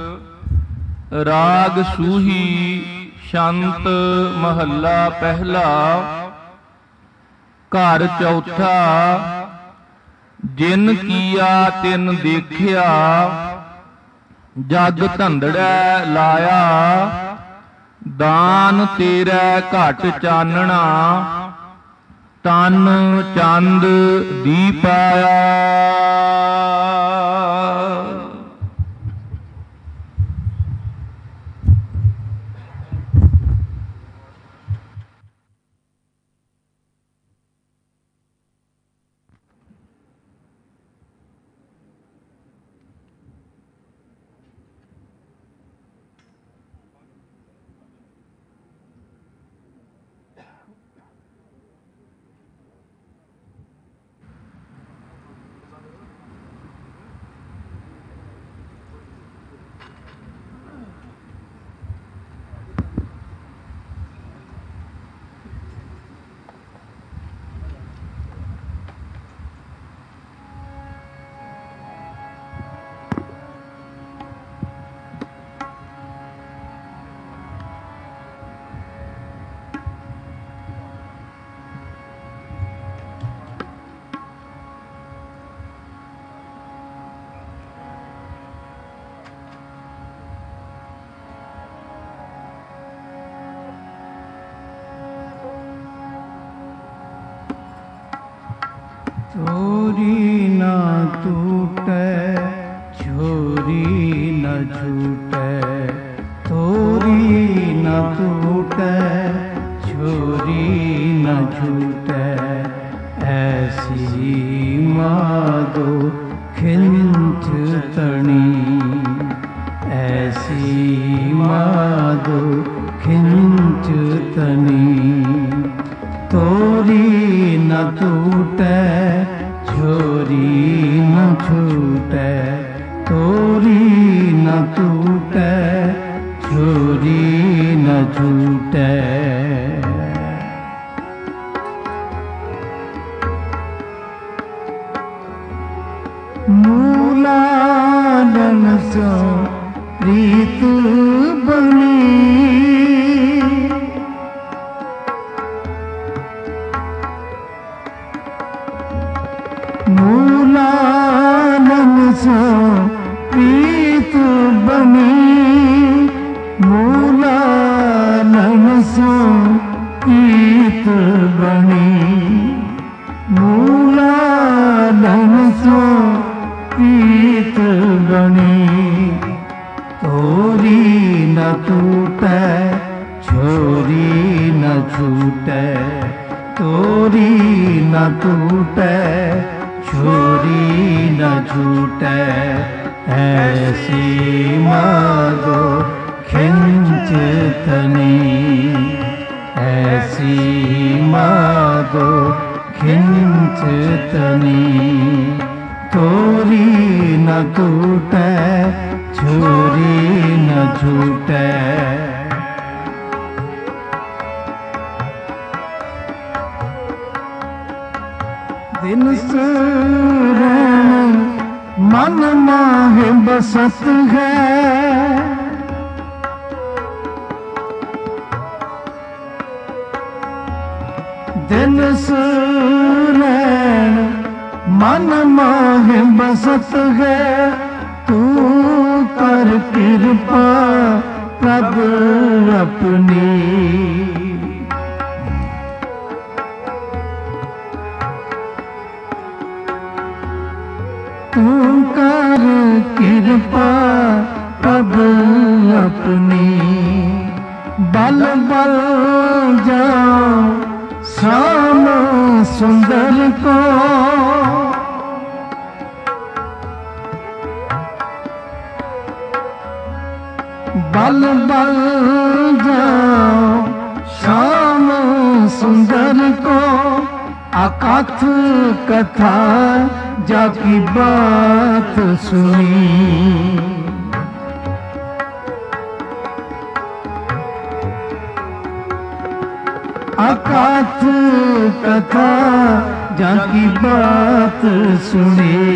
ਰਾਗ ਸੂਹੀ ਸ਼ੰਤ ਮਹੱਲਾ ਪਹਿਲਾ। ਘਰ ਚੌਥਾ। ਜਿਨ ਕੀਆ ਤਿਨ ਦੇਖਿਆ, ਜਗ ਧੰਦੜੈ ਲਾਇਆ। ਦਾਨ ਤੇਰਾ ਘਟ ਚਾਨਣਾ, ਤਨ ਚੰਦ ਦੀਪ ਆਇਆ। चोरी न टूटे, छोरी न छूटे। तोरी न टूटे, छोरी न छूटे। ऐसी मादो खिंच तणी, ऐसी माधो खिंच तनी तोरी न टूटे छोरी न छूटे तोरी न टूटे छोरी न छूटे मूलालन सो प्रीत बनी मूलालन सो प्रीत बनी मूलालन सो प्रीत बनी मूलालन सो प्रीत बनी तोरी न टूटे छोरी न छूटे तोरी न टूटे छोरी न छूटे ऐसी मागो खिंच तनी ऐसी मागो खिंच तनी तोरी न टूटे छोरी न छूटे दिन सुरैन मन माहे बसत है दिन सुरैन मन माहे बसत है तू कर कृपा प्रभु अपनी तू कर कृपा प्रभु अपनी बल बल जाओ श्याम सुंदर को बल बल जाओ श्याम सुंदर को अकथ कथा जाकी बात सुनी अकथ कथा जाकी बात सुनी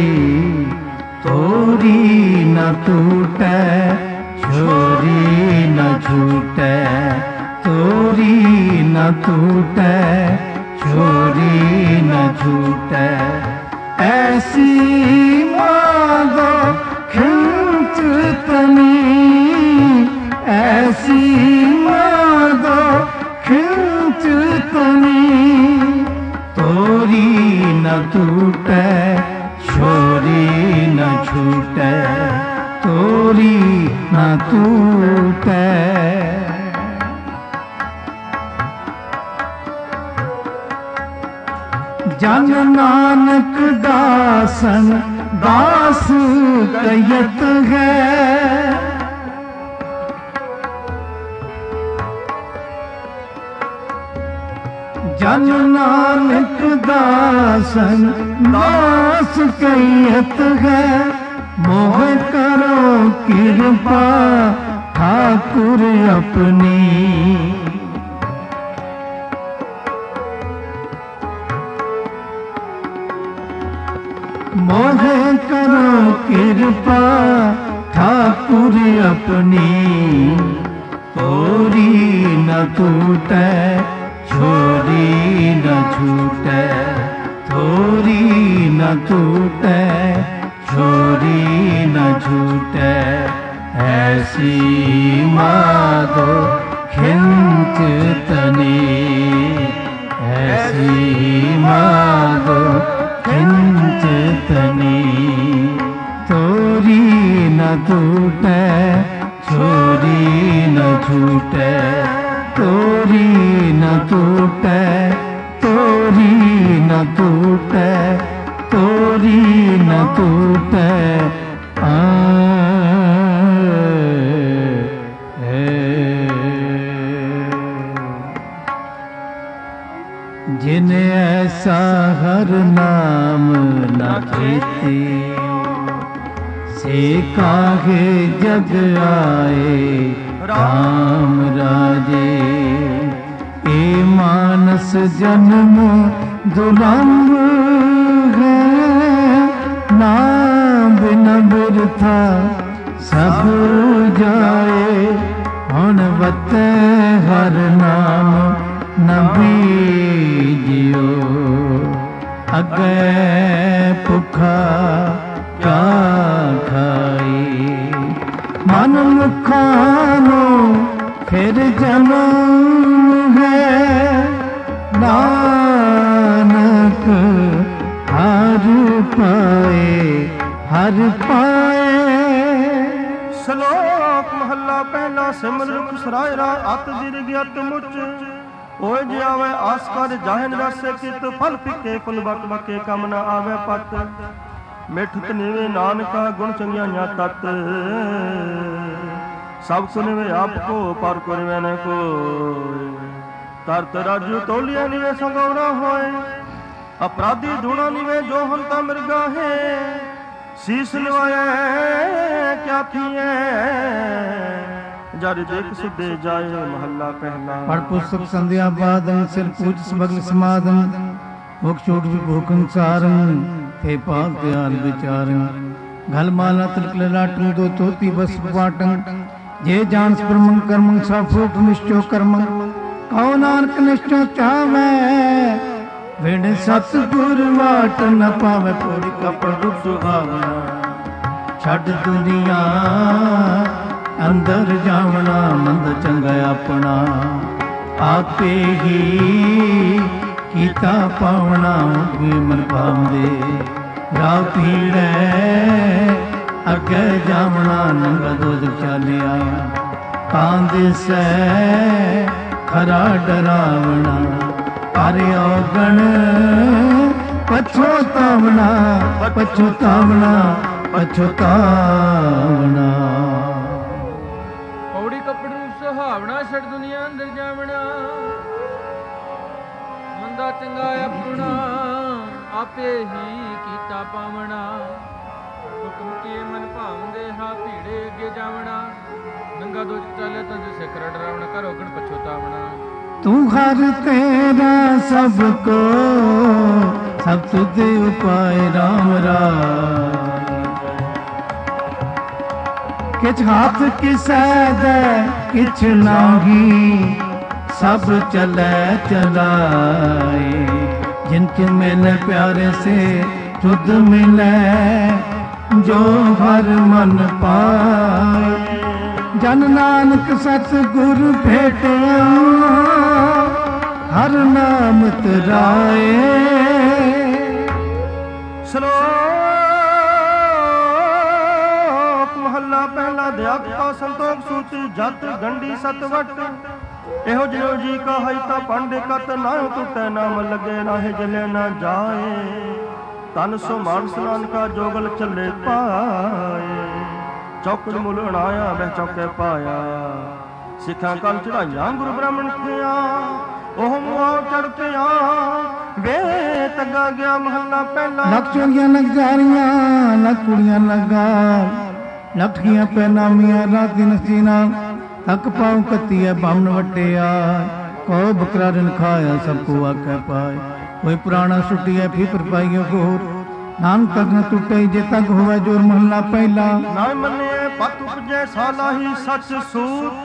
तोरी न टूटे छोरी न छूटे तोरी न टूटे छोरी न छूटे ऐसी मागो खिंच तनी ऐसी मागो खिंच तनी तोरी न टूटे छोरी न छूटे तोरी न टूटे जन नानक दासन दास कयत है जन नानक दासन दास कयत है मोह करो कृपा ठाकुर अपनी मोह करो कृपा ठाकुर अपनी तोरी न टूटे छोरी न छूटे तोरी न टूटे छोरी न छूटे ऐसी माधो खिंच तनी ऐसी माधो खिंच तनी तोरी न टूटे छोरी न छूटे तोरी न टूटे तोरी न टूटे तोरी न टूटे आ जिन ऐसा हर नाम न चेतियो, से काहे जग आए राम राजे। ए मानस जन्म दुलंभ है, नाम बिन बिरथा सब जाए। हुन वते हर नाम नबी जियो, अगे भुखा क्या खाई। मन मुखानो फिर जन्म है, नानक हर पाए हर पाए। ਸ਼ਲੋਕ ਮਹੱਲਾ ਪਹਿਲਾ। ਸਿਮਰ ਰੁਖ ਸਰਾਇਰਾ ਅਤ ਜਿਰ ਗਿਅਤ ਮੁਚ, ਓਏ ਜੇ ਆਵੇ ਆਸ ਕਰ ਜਾਹਨ ਰਸੇ ਕਿਤ। ਫਲ ਫਿੱਕੇ ਫੁੱਲ ਬਕ ਬਕੇ ਕਮ ਨ ਆਵੇ ਪਤ। ਮਿੱਠ ਤਨੀਵੇ ਨਾਨਕਾ ਗੁਣ ਚੰਗਿਆਈਆਂ ਤਤ। ਸਭ ਕੋ ਨਿਵੇ ਆਪ ਕੋ ਪਰ ਕੋ ਨਿਵੇ ਨ ਕੋਈ। ਤਰਤ ਰਾਜੂ ਤੋਲਿਆ ਨਿਵੇ ਸੰਗੌਰਾ ਹੋਏ। ਅਪਰਾਧੀ ਧੂਣਾ ਨਿਵੇ ਜੋ ਹੰਤਾ ਮਿਰਗਾ ਹੈ। ਸੀਸ ਨਵਾਏ ਕਿਆ ਥੀਏ, ਜਰ ਦੇਖ ਸਿੱਧੇ ਜਾਏ। ਮਹੱਲਾ ਪਹਿਲਾ। ਪੜ ਪੁਸਤਕ ਸੰਧਿਆ ਬਾਦੰ, ਸਿਰ ਪੂਜ ਸਬਗਲ ਸਮਾਦੰ। ਮੁਖ ਛੋਟ ਵੀ ਭੋਖੰ ਸਾਰੰ, ਤੇ ਪਾਕ ਧਿਆਨ ਵਿਚਾਰੰ। ਗਲ ਮਾਲਾ ਤਿਲਕ ਲਲਾਟੰ, ਦੋ ਤੋਤੀ ਬਸ ਪਾਟੰ। ਜੇ ਜਾਣਸ ਬ੍ਰਹਮੰ ਕਰਮੰ, ਸਭ ਫੂਟ ਨਿਸ਼ਚੋ ਕਰਮੰ। ਕਉ ਨਾਨਕ ਨਿਸ਼ਚੋ ਚਾਹਵੇ, ਵਿਣ ਸਤਿਗੁਰ ਵਾਟ ਨ ਪਾਵੇ। ਪੂਰੀ ਕਪੜ ਦੁਖ ਸੁਹਾਵਣਾ, ਛੱਡ ਦੁਨੀਆ ਅੰਦਰ ਜਾਵਣਾ। ਮੰਦ ਚੰਗਾ ਆਪਣਾ, ਆਪੇ ਹੀ ਕੀਤਾ ਪਾਵਣਾ। ਵੀ ਮਨ ਭਾਵਦੇ ਰਾਹ ਪੀੜੈ, ਅੱਗੇ ਜਾਵਣਾ। ਨੰਗਾ ਦੋਜਖ ਚਾਲਿਆ, ਕਾਂ ਦਿਸੈ ਖਰਾ ਡਰਾਵਣਾ। ਹਰਿ ਔਗਣ ਪਛੋਤਾਵਣਾ, ਪਛੋਤਾਵਣਾ, ਪਛੋਤਾਵਣਾ। ਪੌੜੀ ਕੱਪੜ ਰੂਪ ਸੁਹਾਵਣਾ, ਛੱਡ ਦੁਨੀਆ ਅੰਦਰ ਜਾਵਣਾ। ਮੰਦਾ ਚੰਗਾ ਆਪਣਾ, ਆਪੇ ਹੀ ਕੀਤਾ ਪਾਵਣਾ। ਹੁਕਮ ਕੀਏ ਮਨ ਭਾਵਦੇ, ਹਾਂ ਭੀੜੇ ਅੱਗੇ ਜਾਵਣਾ। ਨੰਗਾ ਦੋਜਖ ਚਾਲੇ ਤਾਂ ਜਿਸੇ ਖਰਾ ਡਰਾਵਣਾ। ਕਰ ਔਗਣ ਪਛੋਤਾਵਣਾ। तू हर तेरा सबको, सब तुझ उपाय राम राय। किछ हाथ किसै दे किछ नाही, सब चलै चलाए। जिनके मिले प्यारे से तुध मिले, जो हर मन पाए। जन नानक सतगुर भेटिया, हर नाम तराए। ਸ਼ਲੋਕ ਮਹੱਲਾ ਪਹਿਲਾ। ਦਿਆਤਾ ਸੰਤੋਖ ਸੂਚੀ ਜਤ ਗੰਢੀ ਸਤਵਟ। ਇਹੋ ਜਿਉ ਜੀ ਕਹਾਈ ਤਾਂ ਪਾਂਡੇ ਕਤ। ਨਾ ਟੁੱਟੇ ਨਾਮ ਲੱਗੇ, ਨਾਹੇ ਜਲੇ ਨਾ ਜਾਏ। ਤਨ ਸੋ ਮਾਨਸ ਨਾਨਕਾ ਜੋਗਲ ਚੱਲੇ ਪਾਏ। ਚੌਕੜ ਮੁਲ ਅਣਾਇਆ ਬਹਿ ਚੌਕੇ ਪਾਇਆ। ਸਿੱਖਾਂ ਕਲ ਚੜਾਈਆਂ ਗੁਰੂ ਬ੍ਰਾਹਮਣ ਥਿਆ। ਉਹ ਮੁਆ ਚੜ ਪਿਆ ਵੇ ਤੱਗਾ ਗਿਆ। ਮਹੱਲਾ ਪਹਿਲਾ। ਲੱਖ ਚੋਰੀਆਂ ਲੱਗ ਜਾਰੀਆਂ, ਲੱਖ ਕੁੜੀਆਂ ਲੱਗਾ। ਲੱਖੀਆਂ ਪੈਨਾਮੀਆਂ ਰਾਤੀ ਨਸੀਨਾ। ਥੱਕ ਪਾਉ ਕੱਤੀਐ ਬਾਮਨ ਵਟਿਆ। ਕੋ ਬਕਰਾ ਦਿਨ ਖਾਇਆ, ਸਭ ਕੋ ਆਖੈ ਪਾਏ। ਕੋਈ ਪੁਰਾਣਾ ਸੁਟੀਐ ਫੀਫਰ ਪਾਈਓ ਗੋਰ। ਨਾਨਕ ਤੱਕ ਨ ਟੁੱਟੇ, ਜੇ ਤੱਕ ਹੋਵੇ ਜੋਰ। ਮਹੱਲਾ ਪਹਿਲਾ। ਨਾ ਮੰਨਿਐ ਪਤ ਉਪਜੈ, ਸਾਲਾਹੀ ਸੱਚ ਸੂਤ।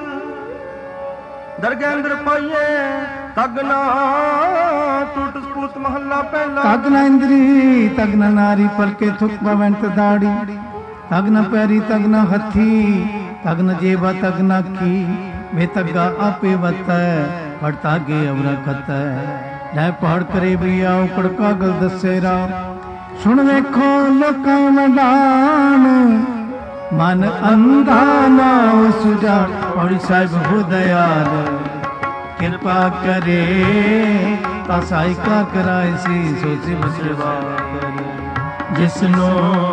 ਦਰਗਹਿ ਅੰਦਰ ਪਾਈਏ, ਤਗ ਨਾ ਟੁੱਟ ਸਪੂਤ। ਮਹੱਲਾ ਪਹਿਲਾ। ਤਗ ਨ ਇੰਦਰੀ, ਤਗ ਨ ਨਾਰੀ। ਪਲਕੇ ਥੁਕ ਪਵੰਤ ਦਾੜੀ। ਤਗ ਨ ਪੈਰੀ, ਤਗ ਨ ਹੱਥੀ। ਤਗ ਨ ਜੇਬਾ, ਤਗ ਨ ਅੱਖੀ। ਵੇ ਤੱਗਾ ਆਪੇ ਵਤੈ, ਫੜ ਤਾਗੇ ਅਵਰਾ ਖਤੈ। ਲੈ ਪਹਾੜ ਕਰੇ ਵੀ ਆਉ, ਕੜਕਾ ਗਲ ਦੱਸੇ ਰਾਮ। ਸੁਣ ਵੇਖੋ ਲੋਕਾਂ ਵਡਾਨ, ਮਨ ਅੰਧਾ ਨਾ ਸੁਜਾ। ਪੌੜੀ ਸਾਹਿਬ ਹੋ ਦਇਆਲ, ਕਿਰਪਾ ਕਰੇ ਤਾਂ ਸਾਈ ਕਾ ਕਰਾਏ ਸੀ। ਸੋਚੀ ਬਸਵਾ ਜਿਸਨੂੰ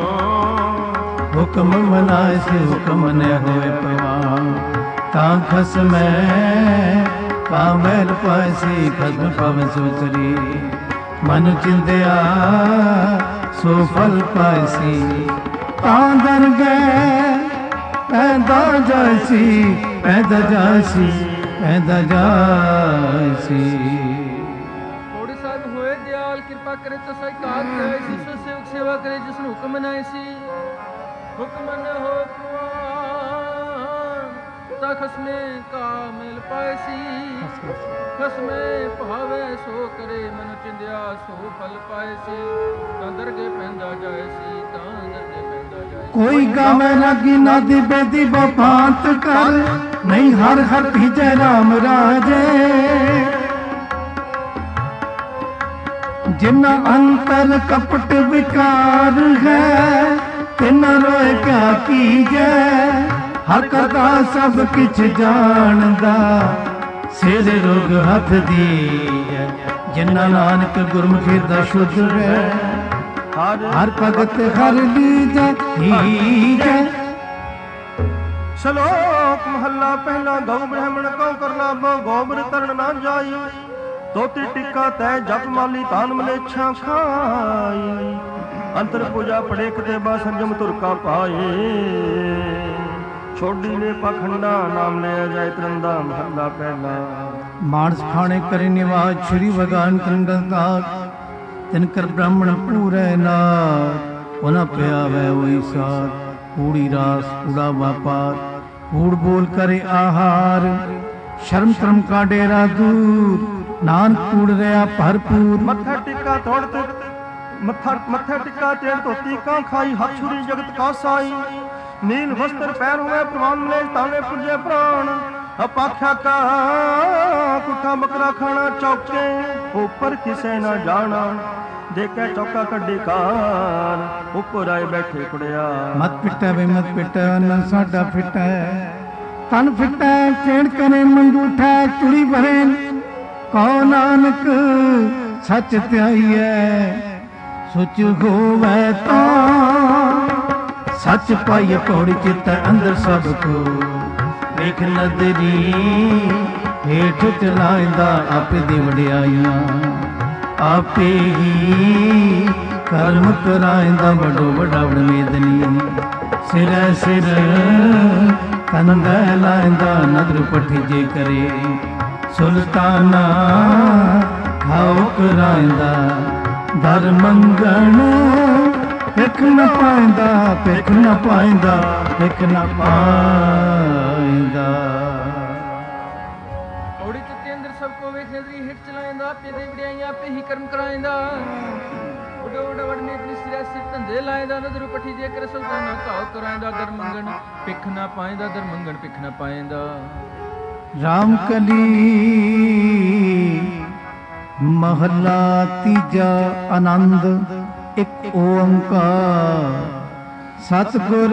ਹੁਕਮ ਮਨਾਏ ਸੀ। ਹੁਕਮ ਨੇ ਹੋਏ ਪਵਾ, ਤਾਂ ਖਸਮੈ ਕਾਮੈਲ ਪਾਸੀ ਖਸਮ ਪਵ ਸੁਤਰੀ ਮਨ ਚਿੰਦਿਆ ਸੋ ਫਲ ਪਾਸੀ ਤਾਂ ਦਰ ਗਏ ਪੈਦਾ ਜਾਸੀ ਪੈਦਾ ਜਾਸੀ ਪੈਦਾ ਜਾਸੀ। ਥੋੜੇ ਸਾਹਿਬ ਹੋਏ ਦਿਆਲ ਕਿਰਪਾ ਕਰੇ ਤਾਂ ਸਹਿਕਾਰ ਕਰੇ ਸੀ ਸੋ ਸੇਵਕ ਸੇਵਾ ਕਰੇ ਜਿਸ ਨੂੰ ਹੁਕਮ ਨਾ ਸੀ ਹੁਕਮ ਨ ਹੋ ਕੁਆਨ ਤਾਂ ਖਸਮੇ ਕਾਮਿਲ ਪਾਇਸੀ ਖਸਮੇ ਭਾਵੇ ਸੋ ਕਰੇ ਮਨ ਚਿੰਦਿਆ ਸੋ ਫਲ ਪਾਇਸੀ ਤਾਂ ਦਰਗੇ ਪੈਂਦਾ ਜਾਇਸੀ ਤਾਂ ਦਰਗੇ ਪੈਂਦਾ ਜਾਇਸੀ। ਕੋਈ ਗਾਵੇ ਲਾਗੀ ਨਾਦੀ ਬੇਦੀ ਬਪਾਂਤ ਕਰ ਨਹੀਂ ਹਰ ਹਰ ਭੀਜੈ ਰਾਮ ਰਾਜੇ ਜਿਨਾ ਅੰਤਰ ਕਪਟ ਵਿਕਾਰ ਹੈ ਤਿਨਾ ਰੋਏ ਕਿਆ ਕੀਜੈ ਹਰ ਕਰਤਾ ਸਭ ਕਿਛ ਜਾਣਦਾ ਸਿਰ ਰੋਗ ਹੱਥ ਦੀਜੈ ਜਿਨਾ ਨਾਨਕ ਗੁਰਮੁਖੀ ਦਾ ਸ਼ੁੱਧ ਹੈ ਹਰ ਭਗਤ ਹਰ ਲੀਜੈ ਹੀਜੈ। ਸ਼ਲੋਕ ਮਹੱਲਾ ਪਹਿਲਾ ਗਊ ਬ੍ਰਾਹਮਣ ਕਉ ਕਰਨਾ ਬੋ ਗੋਬਰ ਤਰਨ ਨਾ ਜਾਈ ਤੋਤੀ ਟਿੱਕਾ ਤੈ ਜਪ ਮਾਲੀ ਤਾਨ ਮਲੇਛਾ ਖਾਈ ਅੰਤਰ ਪੂਜਾ ਪੜੇ ਕਿਤੇ ਬਾ ਸੰਜਮ ਤੁਰਕਾ ਪਾਏ ਛੋਡੀ ਨੇ ਪਖੰਡਾ ਨਾਮ ਲਿਆ ਜਾਇ ਤਰੰਦਾ ਮਹੱਲਾ ਪਹਿਲਾ। ਮਾਨਸ ਖਾਣੇ ਕਰੇ ਨਿਵਾਜ ਸ਼੍ਰੀ ਭਗਵਾਨ ਕੰਗਨਦਾਸ ਤਿਨ ਕਰ ਬ੍ਰਾਹਮਣ ਪੂਰੇ ਨਾਥ ਉਹਨਾਂ ਪਿਆ ਵੈ ਉਹੀ ਸਾਥ ਕੂੜੀ ਰਾਸ ਕੂੜਾ ਵਾਪਾਰ ਕੂੜ ਬੋਲ ਕਰੇ ਆਹਾਰ ਸ਼ਰਮ ਸ਼ਰਮ ਕਾ ਡੇਰਾ ਦੂਰ ਨਾਨਕ ਕੂੜ ਰਿਆ ਭਰਪੂਰ ਮੱਥਾ ਟਿੱਕਾ ਤੋੜ ਤੇ ਮੱਥਾ ਮੱਥਾ ਟਿੱਕਾ ਤੇੜ ਧੋਤੀ ਕਾਂ ਖਾਈ ਹੱਥ ਛੁਰੀ ਜਗਤ ਕਾ ਸਾਈ ਨੀਲ ਵਸਤਰ ਪੈਰ ਹੋਏ ਪ੍ਰਵਾਨ ਮਲੇ ਤਾਲੇ ਪੁਰਜੇ ਪ੍ਰਾਣ ਅਪਾਖਿਆ ਕਾ ਕੁੱਠਾ ਬੱਕਰਾ ਖਾਣਾ ਚੌਕੇ ਉੱਪਰ ਕਿਸੇ ਨਾ ਜਾਣਾ ਦੇਖੇ ਚੌਕਾ ਕੱਢੀ ਕਾਰ ਉੱਪਰ ਆਏ ਬੈਠੇ ਕੁੜਿਆ ਮਤ ਪਿੱਟੈ ਵੇ ਮਤ ਪਿੱਟੈ ਨਾ ਸਾਡਾ ਫਿੱਟੈ ਤਨ ਫਿੱਟੈ ਖੇੜ ਕਰੇ ਮੰਗੂਠਾ ਚੁੜੀ ਭਰੇ ਕਉ ਨਾਨਕ ਸੱਚ ਧਿਆਈਐ ਸੁਚ ਹੋਵੈ ਤਾਂ ਸੱਚ ਪਾਈਏ ਪੌੜੀ ਚਿੱਤ ਅੰਦਰ ਸਭ ਕੋ ਵੇਖ ਨਦਰੀ ਹੇਠ ਚਲਾਇਂਦਾ ਆਪੇ ਦੀ ਵਡਿਆਈਆਂ ਆਪੇ ਹੀ ਕਰਮ ਕਰਾਇਂਦਾ ਵੱਡੋ ਵੱਡਾ ਵਡਮੇਦਨੀ ਸਿਰ ਸਿਰ ਕੰਦਾ ਲਾਇਂਦਾ ਨਦਰ ਪੱਠੀ ਜੇ ਕਰੇ ਸੁਲਤਾਨਾ ਖਾਓ ਕਰਾਇਂਦਾ ਦਰ ਮੰਗਣ ਪਿੱਖ ਨ ਪਾਇਂਦਾ ਪਿੱਖ ਨ ਪਾਇਂਦਾ ਪਿੱਖ ਨ ਪਾਇਂਦਾ। ਔੜੀ ਚਿੱਤੇ ਅੰਦਰ ਸਭ ਕੋ ਵੇਖ ਨਦਰੀ ਹੇਠ ਚਲਾਇਂਦਾ ਆਪੇ ਦੇ ਵਡਿਆਈਆਂ ਆਪੇ ਹੀ ਕਰਮ ਕਰਾਇਂਦਾ ਉਡੋ ਉਡ ਵਡਨੇ ਇਤਨੀ ਸਿਰਾ ਸਿਰ ਧੰਦੇ ਲਾਇਂਦਾ ਨਦਰ ਪੱਠੀ ਜੇ ਕਰ ਸੁਲਤਾਨਾ ਘਾਉ ਕਰਾਇਂਦਾ ਦਰ ਮੰਗਣ ਪਿੱਖ ਨ ਪਾਇਂਦਾ ਦਰ ਮੰਗਣ ਪਿੱਖ ਨ ਪਾਇਂਦਾ। ਰਾਮ ਕਲੀ ਮਹਲਾ ਤੀਜਾ ਆਨੰਦ ਇੱਕ ਓੰਕਾਰ ਸਤਿਗੁਰ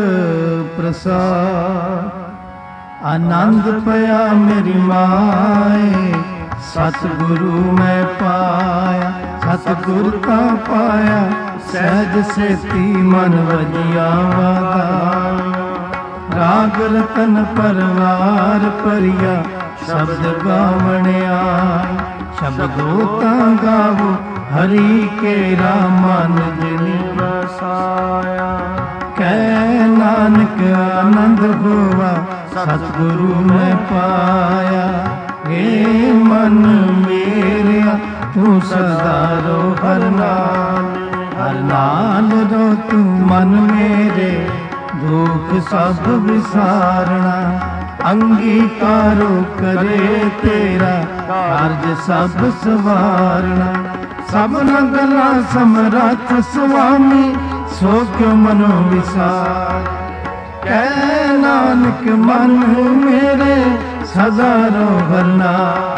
ਪ੍ਰਸਾਦ ਆਨੰਦ ਪਿਆ ਮੇਰੀ ਮਾਏ ਸਤਿਗੁਰੂ ਮੈਂ ਪਾਇਆ ਸਤਿਗੁਰ ਤਾ ਪਾਇਆ ਸਹਿਜ ਸੇਤੀ ਮਨ ਵਜਿਆ ਵਾਦਾ ਰਾਗ ਰਤਨ ਪਰਵਾਰ ਪਰਿਆ ਸ਼ਬਦ ਗਾਵਣਿਆ ਸ਼ਬਦੋ ਤਾਂ ਗਾਵੋ ਹਰੀ ਕੇਰਾ ਮਨ ਜਿਨਿ ਵਸਾਇਆ ਕਹਿ ਨਾਨਕ ਆਨੰਦ ਹੋਵਾ ਸਤਿਗੁਰੂ ਮੈਂ ਪਾਇਆ ਏ ਮਨ ਮੇਰਿਆ ਤੂੰ ਸਦਾ ਰੋ ਹਰ ਨਾਲ ਹਰ ਨਾਲ ਰੋ ਤੂੰ ਮਨ ਮੇਰੇ ਦੁਖ ਸਭ ਵਿਸਾਰਣਾ ਅੰਗੀਕਾਰੋ ਕਰੇ ਤੇਰਾ ਕਾਰਜ ਸਭ ਸਵਾਰਣਾ ਸਭਨਾ ਗੱਲਾਂ ਸਮਰੱਥ ਸੁਆਮੀ ਸੋ ਕਿਉ ਮਨੋ ਵਿਸਾਰ ਕਹਿ ਨਾਨਕ ਮਨ ਮੇਰੇ ਸਦਾ ਰੋ ਹਰਨਾ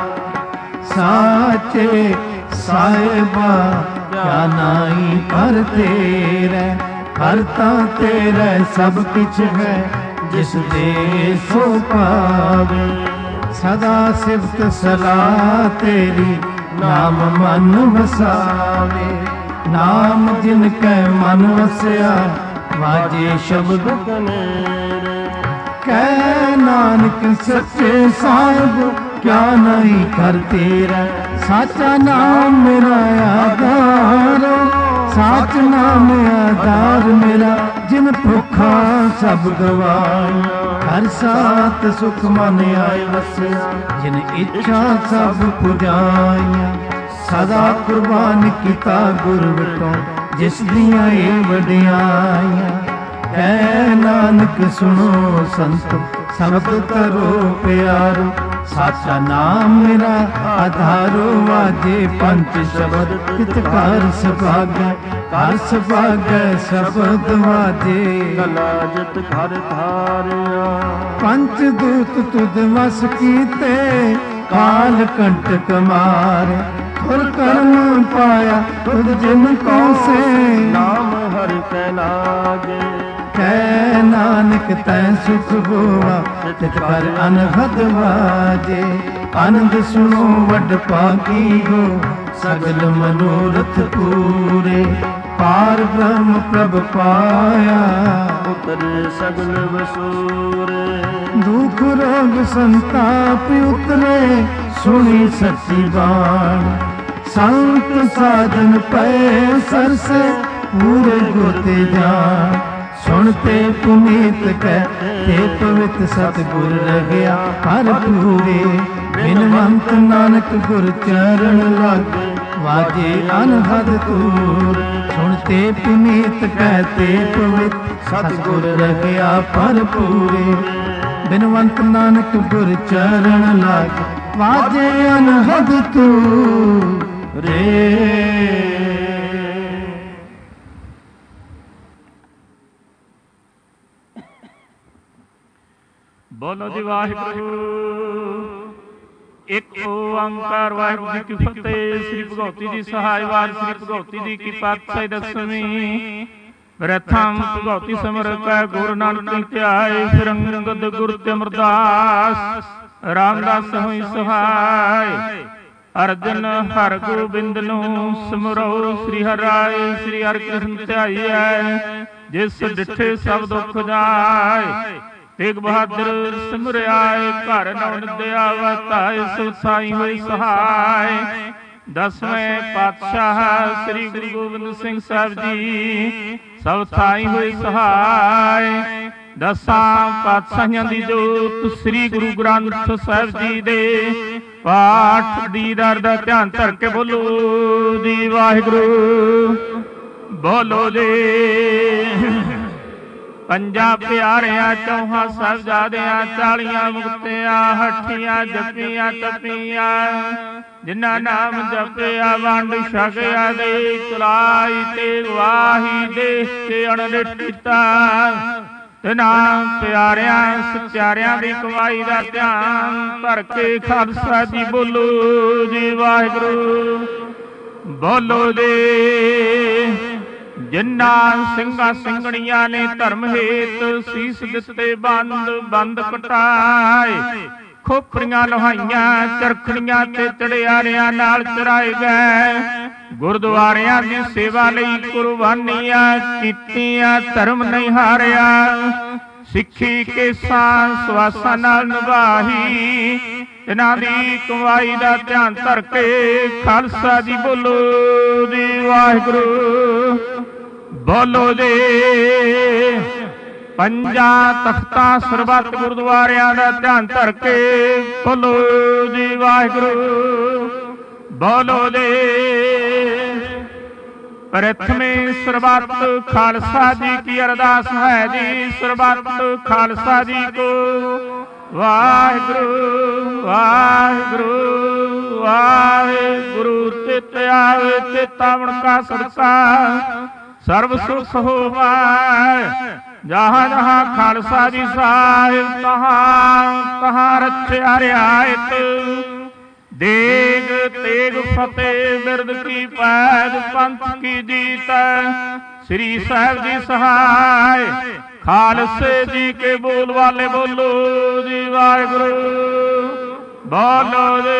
ਸਾਚੇ ਸਾਹਿਬਾ ਕਿਆ ਨਾਈ ਪਰ ਤੇਰੇ ਹਰ ਤਾਂ ਤੇਰਾ ਸਭ ਕਿਛ ਹੈ ਜਿਸ ਦੇ ਸੋ ਪਾਵੇ ਸਦਾ ਸਿਫਤ ਸਲਾਹ ਤੇਰੀ ਨਾਮ ਮਨ ਵਸਾਵੇ ਨਾਮ ਜਿਨ ਕੈ ਮਨ ਵਸਿਆ ਵਾਜੇ ਸ਼ਬਦ ਕਨੇਰੇ ਕਹਿ ਨਾਨਕ ਸੱਚੇ ਸਾਹਿਬ क्या नहीं कर तेरा, साचा नाम मेरा आधार, साच नाम आधार मेरा, जिन भुखा सब गवाया, हर साथ सुख मन आए वसिया, जिन इच्छा सब पुजाया, सदा कुर्बान किता गुर विटों, जिस दियां ए वडियाइयां, कह नानक सुनो संत सब करो प्यारो, साचा नाम मेरा आधारो, वाजे पंच शब्द हितकार सभागै, कार सभागै शब्द वाजे, गला जित घर धारिया, पंच दूत तुद वस कीते, काल कंटक मारे, खुर कर्म पाया तुद जिन को से, नाम हरि कै लागे, कह नानक तै सुख होवा, तित पर अनहद वाजे, आनंद सुनो वड पागी हो, सगल मनोरथ पूरे, पार ब्रह्म प्रभ पाया, उतरे सगल वसूरे, दुख रोग संताप उतरे, सुनी सच्ची बाण, संत साधन पै सरसे, पूरे गुरते जान, सुनते पुनीत कह ते पवित सतगुर रहया हर पूरे, बिनवंत नानक गुर चरण लागे, वाजे अनहद तूर, सुनते पुनीत कहते पवित सतगुर रहया पर पूरे, बिनवंत नानक गुर चरण लागे, वाजे अनहद तूर रे। बोलो जी वाहिगुरु, एक ओंकार वाहिगुरु जी की फतेह। श्री भगवती जी सहाय वार, श्री भगवती जी की पातशाही दसवीं। प्रथम भगवती समर का गुरु नानक त्याय, फिर अंगद गुरु अमरदास, रामदास होई सहाय। अर्जन हर गोबिंद नु सिमरो, श्री हराय श्री हर कृष्ण ध्याइਐ, जिस डिठे सब दुख जाय। तेग बहादुर सिमरियाए, घर नौन दया वताए, सुसाई होई सहाय। दसवें पातशाह श्री गुरु गोबिंद सिंह साहब जी, सब थाई होई सहाय। दसां पातशाहियां दी जोत श्री गुरु ग्रंथ साहब जी दे पाठ दीदार दा ध्यान धर के बोलो जी वाहिगुरु, बोलो जी। पंजा प्यारिया चौहां साहिबजादियां, चालियां मुक्तियां, हठियां जपियां तपियां, जिन्ना नाम जपिया वंड छकिया दे, चलाई ते वाही देख के अणनिठिता, तिना प्यारियां सचारियां दी कमाई दा ध्यान धर के खालसा जी बोलो जी वाहिगुरु, बोलो जी। जिन्ना ਸਿੰਘਾਂ ਸਿੰਘਣੀਆਂ ने धर्म हेत सीस दिते, बंद बंद कटाए, खोपड़ियां लोहाइयां, चरखड़ियां ते चढ़ियारियां नाल चराए गए। गुरुद्वारियां दी सेवा लई कुर्बानियां कीतियां, धर्म नहीं हारिया। सिੱਖੀ केसां ਸਵਾਸਾਂ नाल निभाही, इन्हां दी कमाई दा ध्यान धर के खालसा जी बोलो जी वाहिगुरु, बोलो जी। पंजा तख्तां सरबत गुरुद्वारियां दा ध्यान धर के बोलो जी वाहिगुरु, बोलो जी। प्रथमें सरबत खालसा जी की अरदास है जी, सरबत खालसा जी को वाहिगुरु वाहिगुरु वाहिगुरु। चित आवे चितावण का सरसा, सर्व सुख होवा, जहाँ जहाँ खालसा जी साहिब, तहाँ तहाँ रक्षा रियायत। देग तेग फतेह बिरद की पैद, पंथ की जीत, श्री साहिब जी सहाय। खालसे जी के बोल वाले बोलो जी वाहिगुरु, बोलो जी।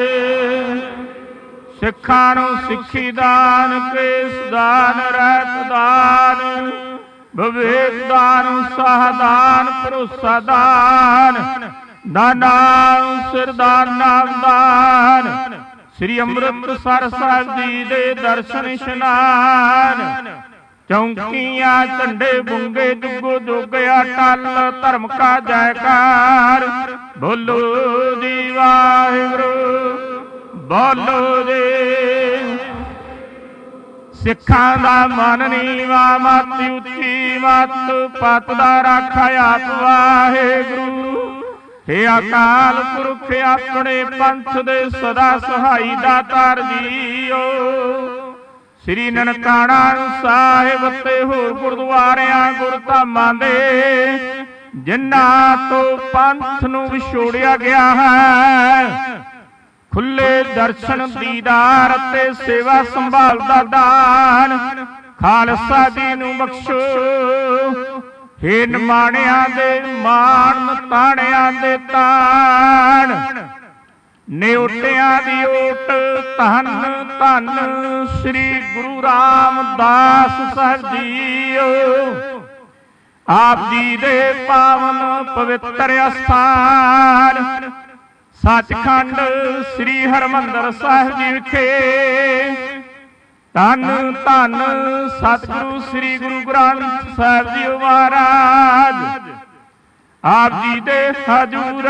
सिखां नूं सिक्खी दान, केस दान, रहत दान, विवेक दान, उत्साह दान, भरोसा दान, ਦਾਨਾ ਸਿਰਦਾਰ ਨਾਮਦਾਨ ਸ੍ਰੀ ਅੰਮ੍ਰਿਤਸਰ ਸਾਹਿਬ ਜੀ ਦੇ ਦਰਸ਼ਨ ਇਸ਼ਨਾਨ ਚੌਂਕੀਆਂ ਝੰਡੇ ਬੁੰਗੇ ਜੁਗੋ ਜੁਗ ਅਟਲ ਧਰਮ ਕਾ ਜੈਕਾਰ ਬੋਲੋ ਜੀ ਵਾਹਿਗੁਰੂ ਬੋਲੋ ਜੀ। ਸਿੱਖਾਂ ਦਾ ਮਨ ਨੀਵਾ ਮਤ ਉੱਚੀ ਮਤ ਪਤ ਦਾ ਰਾਖਾ ਆਪ ਵਾਹਿਗੁਰੂ। ਹੇ ਅਕਾਲ ਪੁਰਖ ਆਪਣੇ ਪੰਥ ਦੇ ਸਦਾ ਸਹਾਈ ਦਾਤਾਰ ਜੀਓ। ਸ੍ਰੀ ਨਨਕਾਣਾ ਸਾਹਿਬ ਤੇ ਹੋਰ ਗੁਰਦੁਆਰਿਆਂ ਗੁਰਧਾਮਾਂ ਦੇ ਜਿਨ੍ਹਾਂ ਤੋਂ ਪੰਥ ਨੂੰ ਵਿਛੋੜਿਆ ਗਿਆ ਹੈ ਖੁੱਲੇ ਦਰਸ਼ਨ ਦੀਦਾਰ ਤੇ ਸੇਵਾ ਸੰਭਾਲ ਦਾ ਦਾਨ ਖਾਲਸਾ ਜੀ ਨੂੰ ਬਖਸ਼ੋ। ਹੇ ਨਿਮਾਣਿਆਂ ਦੇ ਮਾਣ ਤਾਣਿਆਂ ਦੇ ਤਾਣ ਨਿਉਟਿਆਂ ਦੀ ਓਟ ਧੰਨ ਧੰਨ ਸ੍ਰੀ ਗੁਰੂ ਰਾਮਦਾਸ ਸਾਹਿਬ ਜੀਓ। ਆਪ ਜੀ ਦੇ ਪਾਵਨ ਪਵਿੱਤਰ ਅਸਥਾਨ ਸੱਚਖੰਡ ਸ੍ਰੀ ਹਰਿਮੰਦਰ ਸਾਹਿਬ ਜੀ ਵਿਖੇ ਧੰਨ ਧੰਨ ਸਤਿਗੁਰੂ ਸ੍ਰੀ ਗੁਰੂ ਗ੍ਰੰਥ ਸਾਹਿਬ ਜੀ ਮਹਾਰਾਜ ਆਪ ਜੀ ਦੇ ਹਜ਼ੂਰ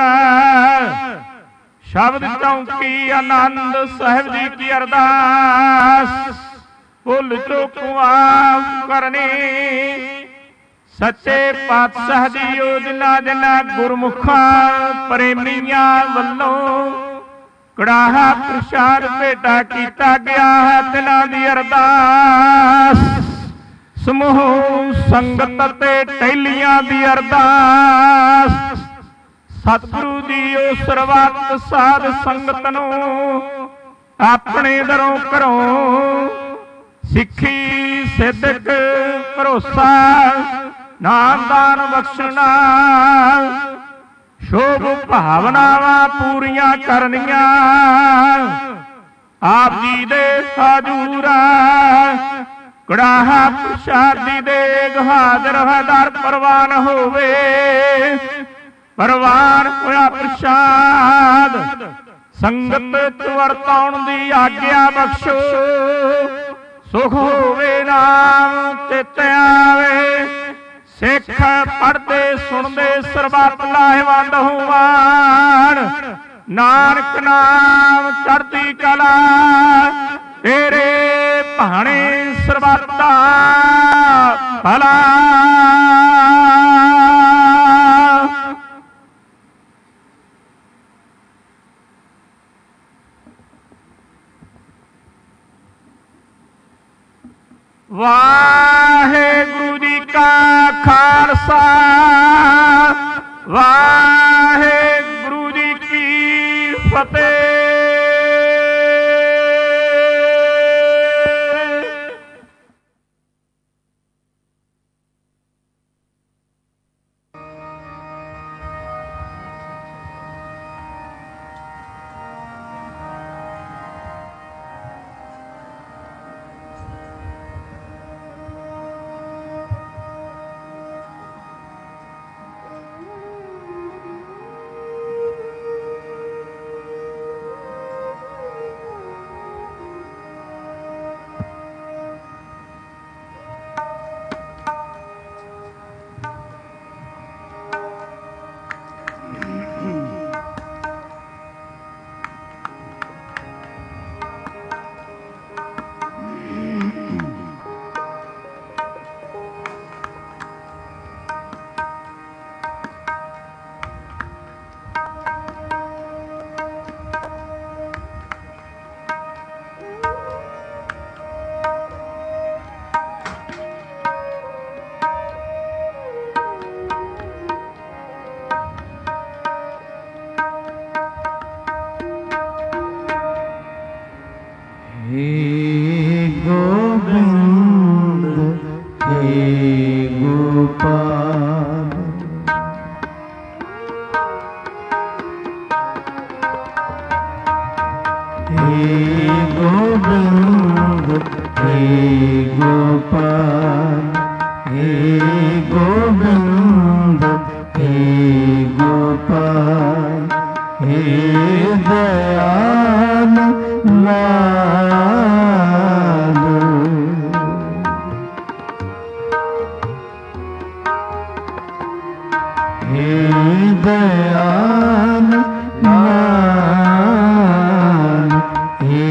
ਸ਼ਬਦ ਚੌਂਕੀ ਆਨੰਦ ਸਾਹਿਬ ਜੀ ਕੀ ਅਰਦਾਸ ਭੁੱਲ ਚੁੱਕ ਮਾਫ ਕਰਨੀ। ਸੱਚੇ ਪਾਤਸ਼ਾਹ ਜੀਓ ਜਿਨ੍ਹਾਂ ਜਿਨ੍ਹਾਂ ਗੁਰਮੁਖਾਂ ਪ੍ਰੇਮੀਆਂ ਵੱਲੋਂ ਕੜਾਹਾ ਪ੍ਰਸ਼ਾਦ ਭੇਟਾ ਕੀਤਾ ਗਿਆ ਹੈ ਤਿਨਾਂ ਦੀ ਅਰਦਾਸ ਸਮੂਹ ਸੰਗਤ ਤੇ ਟਹਿਲੀਆਂ ਦੀ ਅਰਦਾਸ ਸਤਿਗੁਰੂ ਦੀ ਉਹ ਸਰਬੱਤ ਸਾਧ ਸੰਗਤ ਨੂੰ ਆਪਣੇ ਦਰੋਂ ਘਰੋਂ ਸਿੱਖੀ ਸਿੱਧਕ ਭਰੋਸਾ ਨਾਮਦਾਨ ਬਖਸ਼ਣਾ ਸ਼ੋਭ ਭਾਵਨਾਵਾਂ ਪੂਰੀਆਂ ਕਰਨੀਆਂ ਆਪ ਜੀ ਦੇ ਹਜ਼ੂਰ ਕੜਾਹਾ ਪ੍ਰਸ਼ਾਦੀ ਦੇਗ ਹਾਜ਼ਰ ਹਦਰ ਪ੍ਰਵਾਨ ਹੋਵੇ। ਪ੍ਰਵਾਨ ਹੋਇਆ ਪ੍ਰਸ਼ਾਦ ਸੰਗਤ ਚ ਵਰਤਾਉਣ ਦੀ ਆਗਿਆ ਬਖਸ਼ੋ। ਸੁਖ ਹੋਵੇ ਨਾਮ ਚਿਤ ਆਵੇ ਸਿੱਖ ਪੜ੍ਹਦੇ ਸੁਣਦੇ ਸਰਬੱਤ ਲਾਹੇਵੰਦ ਹੋਵਣ। ਨਾਨਕ ਨਾਮ ਚੜ੍ਹਦੀ ਕਲਾ ਤੇਰੇ ਭਾਣੇ ਸਰਬੱਤ ਦਾ ਭਲਾ। ਵਾਹਿਗੁਰੂ ਜੀ ਕਾ ਖਾਲਸਾ ਵਾਹਿਗੁਰੂ ਜੀ ਕੀ ਫਤਿਹ। गोविंद हे गोपाल दयाल लाल हे दयाल लाल हे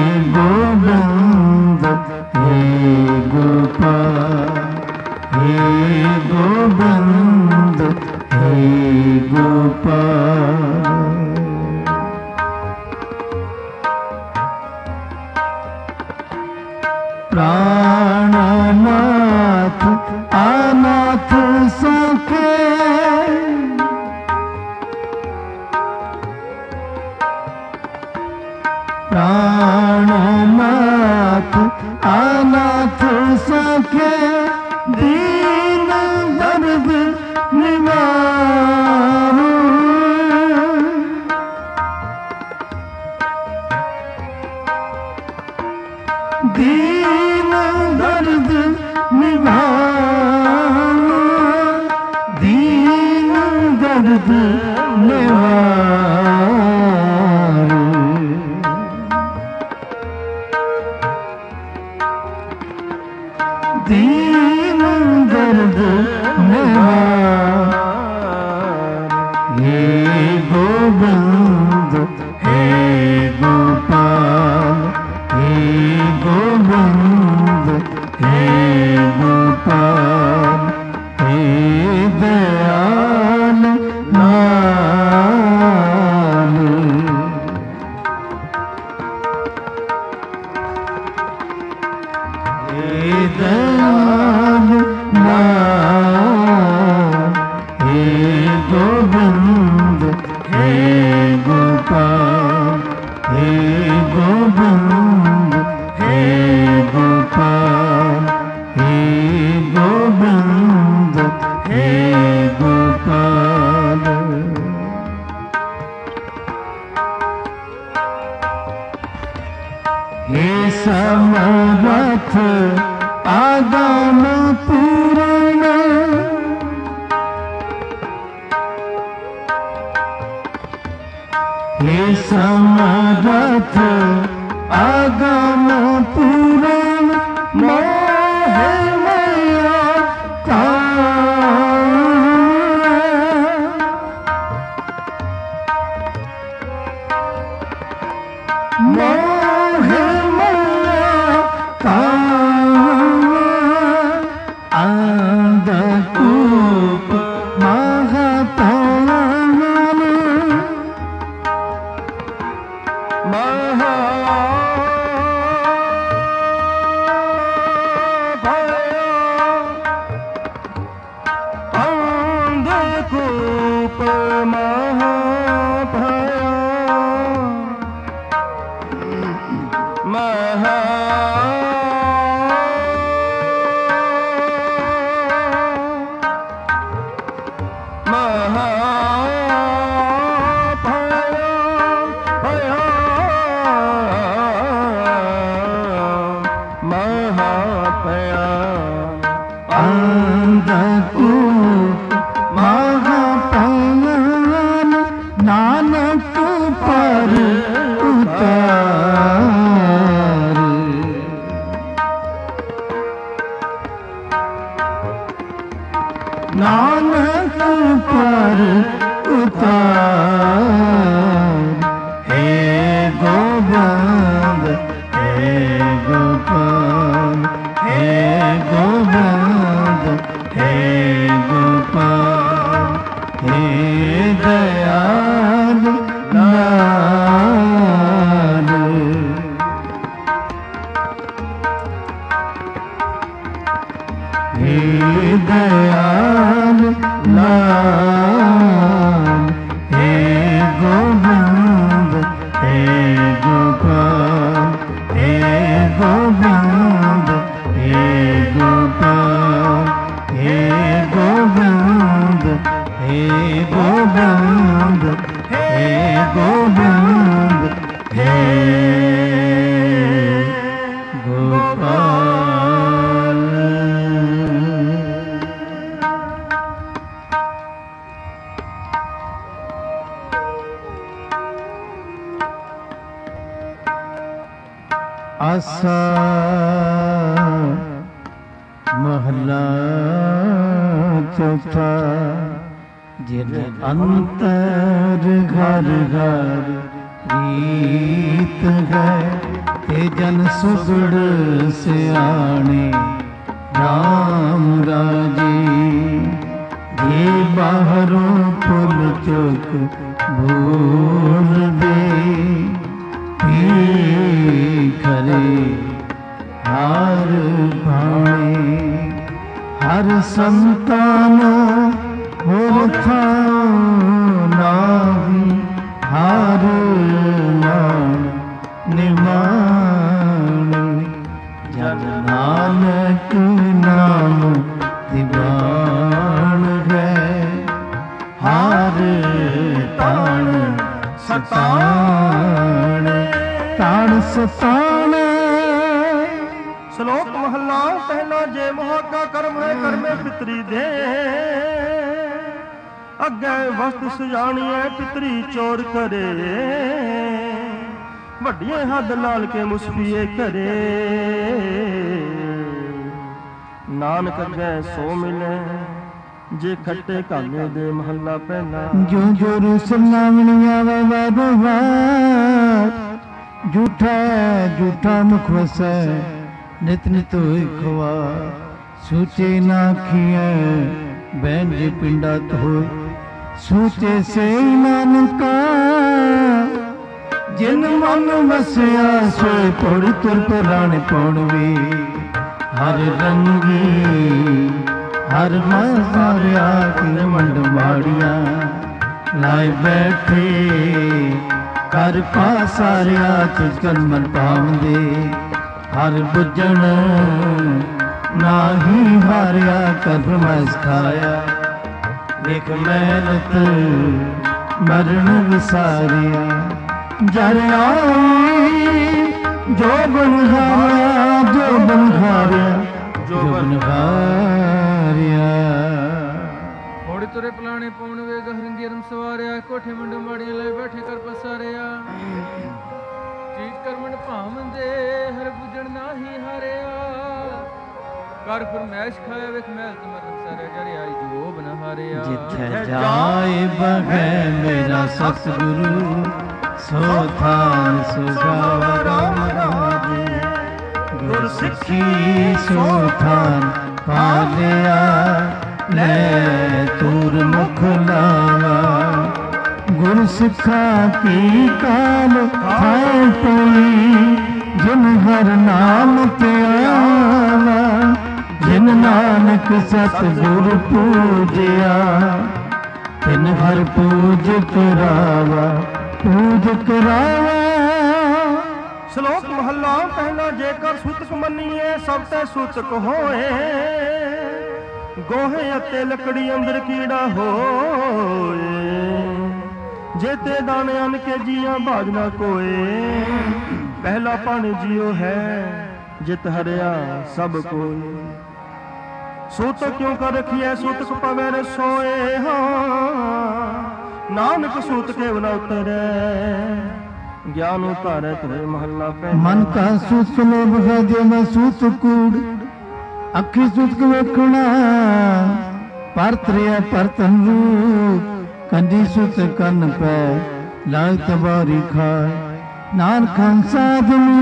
गोविंद हे गोपाल हे गोविंद हे गोपाल प्राणनाथ अनाथ सखे प्राणनाथ अनाथ सखे दीन दर्द निवारो दीन दर्द निवारो दीन दर्द निवारो दीन दर्द निवारो हे गोविंद हे गोपाल हे गोविंद हे गोपाल हे दयाल लाल हे दयाल लाल हे गोविंद हे गोपाल हे गोविंद हे गोपाल हे गोविंद हे गोपाल हे समरथ आगम पूर्ण हे समरथ आगम पूर्ण मोह मया मोह मया अंधकूप महापाल महा अंधकूप महाभया महा महा ਆਸਾ ਮਹਲਾ ਚੌਥਾ। ਜਿਨ ਅੰਤਰ ਘਰ ਘਰ ਰੀਤ ਹੈ, ਤੇ ਜਨ ਸੁਗੜ ਸਿਆਣੇ ਰਾਮ ਰਾਜੇ। ਜੇ ਬਾਹਰੋਂ ਫੁੱਲ ਚੁੱਕ ਭੂਲ ਦੇ, ਪੀ ਖਰੇ ਹਾਰ ਭਾਣੇ। ਹਰ ਸੰਤਾਨ ਹੋਰ ਥਾਂ ਨਾਹੀ, ਹਾਰ ਨਾਮ ਨਿਮਾਣ। ਜਨ ਨਾਨਕ ਨਾਮ ਦੀਵਾਨ ਹੈ, ਹਾਰ ਤਾਣ ਸਤਾਣ ਤਾਣ ਸਤਾਣ। ਸ਼ਲੋਕ ਮਹੱਲਾ ਪਹਿਲਾ। ਜੇ ਮੋਹ ਕਾ ਕਰਮ ਹੈ ਕਰਮੇ ਪਿਤਰੀ ਦੇ, ਅੱਗੇ ਵਸਤ ਸਜਾਣੀਐ ਪਿਤਰੀ ਚੋਰ ਕਰੇ। ਵੱਡੀਏ ਹੱਦ ਲਾਲ ਕੇ ਮੁਸਫੀਏ ਕਰੇ, ਨਾਨਕ ਅੱਗੇ ਸੋ ਮਿਲੇ ਜੇ ਖੱਟੇ ਕਾਲੇ ਦੇ। ਮਹੱਲਾ ਪਹਿਲਾ। ਜੋ ਜੋ ਰੁਸ ਨਾਮਣੀਆਂ ਵਾ ਵਾਰ, ਝੂਠਾ ਝੂਠਾ ਮੁਖ ਵਸੈ ਨਿਤ ਨਿਤ ਹੋਇ ਖਵਾ। ਸੂਚੇ ਨਾ ਖੀਐ ਬੈਨ ਜੇ ਪਿੰਡਾ ਧੋਇ, ਸੂਚੇ ਸੇ ਨਾਨਕਾ ਜਿਨ ਮਨ ਵਸਿਆ। ਸੋਇ ਪੜ ਤੁਰ ਪੁਰਾਣੇ ਪੌਣਵੇ, ਹਰ ਰੰਗੀ ਹਰ ਮਾਰਿਆ ਕਿ ਮੰਡ ਮਾੜੀਆਂ। ਲਾਇ ਬੈਠੇ ਕਰ ਪਾਸਾਰਿਆ, ਤੁਝ ਕਨ ਮਨ ਪਾਵੰਦੇ। ਹਰ ਬੁੱਝਣ ਨਾਹੀ ਹਾਰਿਆ, ਕਰ ਮੈਂ ਸਿਖਾਇਆ। ਲਿਖ ਮਿਹਨਤ ਮਰਨ ਵਿਸਾਰਿਆ, ਜਰ ਆਈ ਜੋ ਬਨ ਹਾਰਿਆ। ਜੋ ਬਨ ਹਾਰਿਆ ਜੋ ਬਨ ਹਾਰਿਆ। ਮੋੜੇ ਤੁਰੇ ਪਲਾਣੇ ਪਾਉਣ ਵੇ ਗਹਰੰਗੀ ਰਮ ਸਵਾਰਿਆ। ਕੋਠੇ ਮੁੰਡੇ ਮਾੜੀਆਂ ਲੈ ਬੈਠੇ ਕਰ ਪਸਾਰਿਆ। ਚੀਜ਼ ਕਰਮਣ ਭਾਵੰਦੇ ਹਰ ਬੁਝਣ ਨਾਹੀ ਹਾਰਿਆ। ਕਰ ਫਰਮੈਸ਼ ਖਾਇਆ ਵੇਖ ਮਹਿਲ ਤੇ ਮਰਨ ਸਾਰੇ ਜਰ ਆਈ ਜੋ ਬਨ ਹਾਰਿਆ। ਜਿੱਥੇ ਜਾਏ ਬਗੈ ਮੇਰਾ ਸਤਿਗੁਰੂ, ਸੋ ਥਾਨ ਸੁਗਾਵਾ ਰਾਮ ਰਾਜੇ। ਗੁਰ ਸਿੱਖੀ ਸੋ ਥਾਨ ਪਾਲਿਆ, ਲੈ ਤੂਰ ਮੁਖ ਲਾਵਾ। ਗੁਰ ਸਿੱਖਾ ਕੀ ਕਾਲ ਥਾਇ ਪਈ, ਜਿਨ ਹਰ ਨਾਮ ਤੇ ਆਵਾ। ਜਿਨ ਨਾਨਕ ਸਤਿਗੁਰ ਪੂਜਿਆ, ਤਿਨ ਹਰ ਪੂਜ ਕਰਾਵਾ ਪੂਜ ਕਰਾਵਾ। ਸ਼ਲੋਕ ਮਹੱਲਾ ਪਹਿਲਾ। ਜੇਕਰ ਸੂਤਕ ਮੰਨੀਏ ਸਭ ਤੇ ਸੂਤਕ ਹੋਏ, ਗੋਹੇ ਅਤੇ ਲੱਕੜੀ ਅੰਦਰ ਕੀੜਾ ਹੋਏ। ਜੇ ਤੇ ਦਾਣੇ ਅਨ ਕੇ ਜੀਆਂ ਬਾਜ ਨਾ ਕੋਏ, ਪਹਿਲਾ ਪਾਣੀ ਜੀਓ ਹੈ ਜਿਤ ਹਰਿਆ ਸਭ ਕੋਈ। ਸੂਤਕ ਕਿਉਂ ਕਰ ਰਖੀਐ ਸੂਤਕ ਪਵੇ ਰਸੋਏ। ਹਾਂ ਨਾਨਕ ਸੂਤਕੇ ਬਨ ਉਤਰੈ, ਗਿਆਨ ਉਤਾਰੈ ਤਰੇ। ਮਹੱਲਾ ਪਹਿਲਾ। ਮਨ ਕਾ ਸੂਤਕ ਲੋਭ ਹੈ ਜੇ ਮੈਂ ਸੂਤਕ ਕੂੜ, ਅੱਖੀ ਸੂਤਕ ਵੇਖਣਾ ਪਰਤ ਰਿਆ ਪਰਤਨ ਰੂਪ। ਕੰਦੀ ਸੂਤਕ ਕੰਨ ਪੈ ਲਾਗ ਤਬਾਰੀ ਖਾਏ। ਨਾਨਕ ਸਾਧਨੀ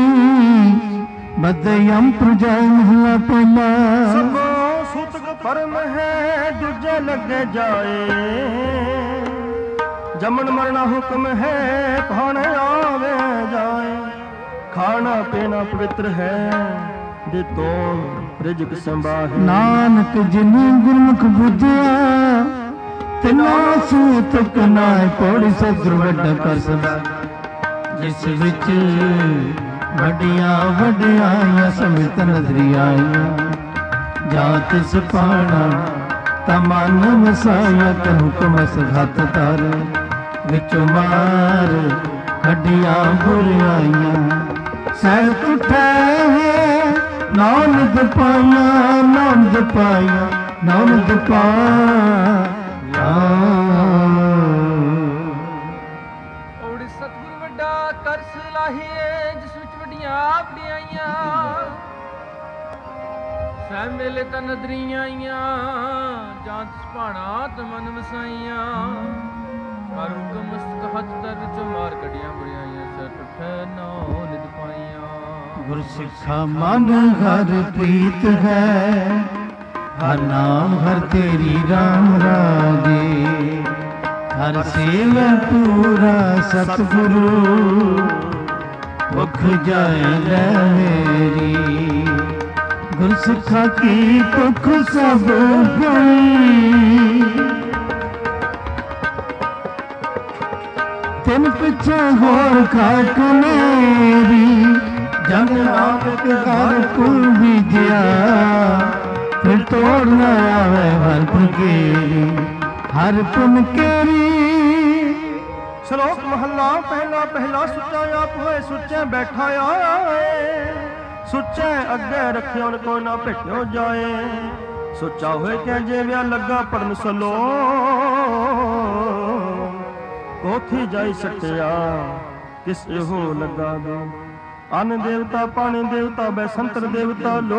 ਬਦਯੰ ਪ੍ਰਜਾਇ। ਮਹੱਲਾ ਪਹਿਲਾ। ਸਭੋ ਸੂਤਕ ਪਰਮ ਹੈ ਦੂਜੇ ਲੱਗੇ ਜਾਏ। ਜਮਨ ਮਰਨਾ ਹੁਕਮ ਹੈ ਖਾਣੇ ਆਵੇ ਜਾਏ। ਖਾਣਾ ਪੀਣਾ ਪਵਿੱਤਰ ਹੈ ਦਿੱਤੋ ਰਿਜਕ ਸੰਭਾਹੇ। ਨਾਨਕ ਜਿਨੀ ਗੁਰਮੁਖ ਬੁਝਿਆ, ਤਿਨਾ ਸੂਤਕ ਨਾਇ ਪੌੜੀ। ਸਤਿਗੁਰ ਵੱਡਾ ਕਰ ਸਦਾ, ਜਿਸ ਵਿੱਚ ਵੱਡੀਆਂ ਵਡਿਆਈਆਂ ਸਮਿਤ ਨਜ਼ਰੀ ਆਈਆਂ। ਜਾਤ ਸਪਾਣਾ ਤਮਨ ਵਸਾਇਆ, ਤ ਹੁਕਮ ਸਖਤ ਤਰ। ਵਿੱਚ ਮਾਰ ਹੱਡੀਆਂ ਬੁਰਿਆਈਆਂ, ਸਹਿ ਉਠੈ ਨਾਨਕ ਪਾਇਆ। ਨਾਨਕ ਪਾਇਆ ਨਾਨਕ ਪਾਇਆ। ਗੁਰ ਸਤਿਗੁਰ ਵੱਡਾ ਕਰ ਸਲਾਹੀਏ ਜਿਸ ਵਿੱਚ ਵੱਡੀਆਂ ਵਡਿਆਈਆਂ ਸਹਿ ਮੇਲੇ ਤਾਂ ਨਦਰੀਆਂ ਆਈਆਂ ਜਾਂ ਸੁਭਾਣਾ ਤੇ ਮਨ ਵਸਾਈਆਂ ਕਰ ਹੁਕਮ ਮਸਤਕ ਹੱਥ ਤਰ ਚ ਮਾਰ ਕੜੀਆਂ ਬੜਿਆਈਆਂ ਸਿਰ ਟੁੱਟੇ ਨੌ ਨਿਦ ਪਾਈਆਂ ਗੁਰ ਸਿੱਖਾ ਮਨ ਹਰ ਪ੍ਰੀਤ ਹੈ ਹਰ ਨਾਮ ਹਰ ਤੇਰੀ ਰਾਮ ਰਾਜੇ ਹਰ ਸੇਵਾ ਪੂਰਾ ਸਤਿਗੁਰੂ ਮੁਖ ਜਾਏ ਲੈ ਮੇਰੀ ਗੁਰ ਸਿੱਖਾ ਕੀ ਤੁਖ ਸਭ ਗਈ ਤਿਨ ਪਿੱਛੇ ਹੋਰ ਖਾਕ ਮੇਰੀ ਜਗ ਨਾਨਕ ਹਰ ਕੁਲ ਬੀਜਿਆ ਫਿਰ ਤੋੜ ਨਾ ਆਵੇ ਹਰ ਪੁਨਕੇਰੀ ਹਰ ਪੁਨਕੇਰੀ। ਸ਼ਲੋਕ ਮਹੱਲਾ ਪਹਿਲਾ ਪਹਿਲਾ ਸੁੱਚਾ ਆਪ ਹੋਏ ਸੁੱਚੇ ਬੈਠਾ ਆਏ ਸੁੱਚੇ ਅੱਗੇ ਰੱਖਿਓ ਨ ਕੋਈ ਨਾ ਭੇਟਿਓ ਜਾਏ ਸੁੱਚਾ ਹੋਏ ਕਿ ਜਿਵੇਂ ਲੱਗਾ ਪੜਨ ਸਲੋ ਕੋਥੀ ਜਾਈ ਸਟਿਆ ਕਿਸ ਇਹੋ ਲੱਗਾ ਦੋ ਅਨ ਦੇਵਤਾ ਪਾਣੀ ਦੇਵਤਾ ਬੈਸੰਤਰ ਦੇਵਤਾ ਲੋ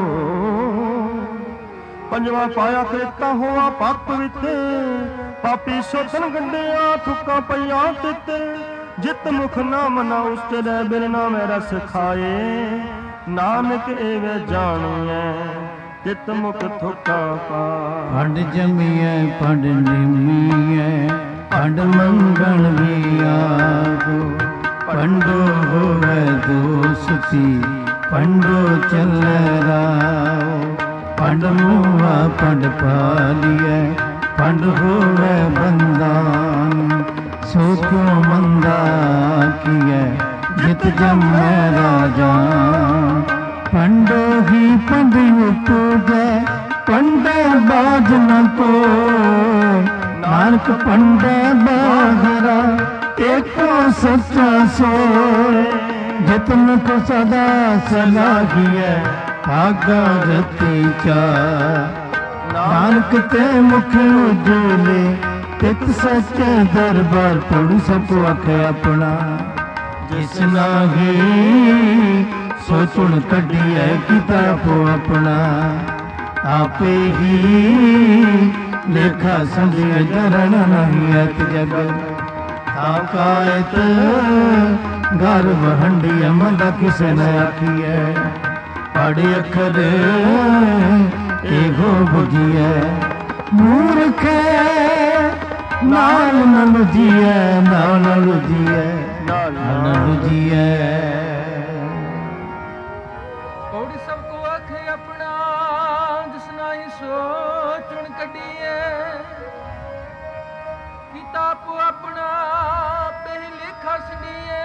ਪੰਜਵਾ ਪਾਇਆ ਤ੍ਰੇਤਾ ਹੋਆ ਪਾਪ ਵਿੱਚ ਪਾਪੀ ਸੋਤਨ ਗੰਡਿਆ ਥੁੱਕਾਂ ਪਈਆਂ ਤਿੱਤ ਜਿਤ ਮੁਖ ਨਾਮ ਨਾ ਉਸਤਰੇ ਬਿਨ ਨਾਮ ਰਸ ਖਾਏ ਨਾਨਕ ਏਵੇਂ ਜਾਣੀਐ ਤਿਤ ਮੁਖ ਥੁੱਕਾਂ ਪਾ ਪੰਡ ਜਮੀਐ ਪੰਡ ਨਿਮੀਐ ਪੰਡ ਮੰਗਣ ਵੀ ਆਗੋ ਪੰਡੋ ਹੋਵੇ ਦੋਸਤੀ ਪੰਡੋ ਚੱਲੇ ਰਾਓ ਪੰਡ ਮੂਹਾ ਪੰਡ ਪਾਲੀਐ ਪੰਡ ਹੋਵੇ ਬੰਦਾਨ ਸੋ ਕਿਉ ਮੰਦਾ ਕੀਐ ਜਿਤ ਜੰਮੈ ਰਾਜਾ ਪੰਡੋ ਹੀ ਪੰਡ ਉਪਜੈ ਪੰਡੇ ਬਾਜ ਨ ਕੋਇ ਨਾਨਕ ਪੰਡੇ ਬਾਹਰਾ ਏਕੋ ਸੱਚਾ ਸੋਇ ਜਿਤ ਮੁਖ ਸਦਾ ਸਲਾਹੀਐ ਭਾਗਾ ਰਤੀ ਚਾ ਨਾਨਕ ਤੇ ਮੁਖ ਉਜਲੇ ਤਿਤ ਸੱਚੇ ਦਰਬਾਰ ਪੜੂ ਸਭ ਆਖ ਆਪਣਾ ਜਿਸ ਨਾਹੀ ਸੋ ਚੁਣ ਕੱਢੀਐ ਕਿਤਾਬ ਆਪਣਾ ਆਪੇ ਹੀ ਲੇਖਾ ਸੰਜੇ ਦਰਣ ਨਹੀਂ ਐਤ ਜਗ ਆਕਾਇਤ ਘਰ ਵਹੰਡੀ ਅਮਦਾ ਕਿਸੇ ਨ ਆਖੀਐ ਪੜ੍ਹ ਅੱਖਰ ਇਹੋ ਬੁਝੀਐ ਮੂਰਖ ਨਾਲ ਨ ਲੁਝੀਐ ਨਾਲ ਨ ਲੁਝੀਐ ਨਾਲ ਨ ਲੁਝੀਐ। ਕੌੜੀ ਸਭ ਕੋ ਆਖੇ ਆਪਣਾ ਜਿਸ ਨਾਹੀ ਸੋ ਚੁਣ ਕੱਢੀਐ ਕਿਤਾਬ ਆਪਣਾ ਪਹਿ ਲੇਖਾ ਛਡੀਐ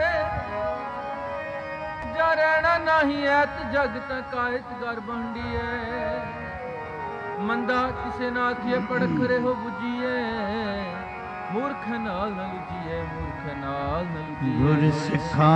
ਜਾ ਰਹਿਣਾ ਨਹੀਂ ਐਤ ਜਗ ਤਾਂ ਕਾਇਤ ਘਰ ਬੰਡੀਐ ਮੰਦਾ ਕਿਸੇ ਨਾ ਆਖੀਏ ਪੜਖ ਰਹੋ ਬੁਝੀਐ ਮੂਰਖ ਨਾਲ ਨ ਲੁਝੀਐ ਮੂਰਖ ਨਾਲ ਨ ਲੁਝੀਐ। ਗੁਰ ਸਿੱਖਾ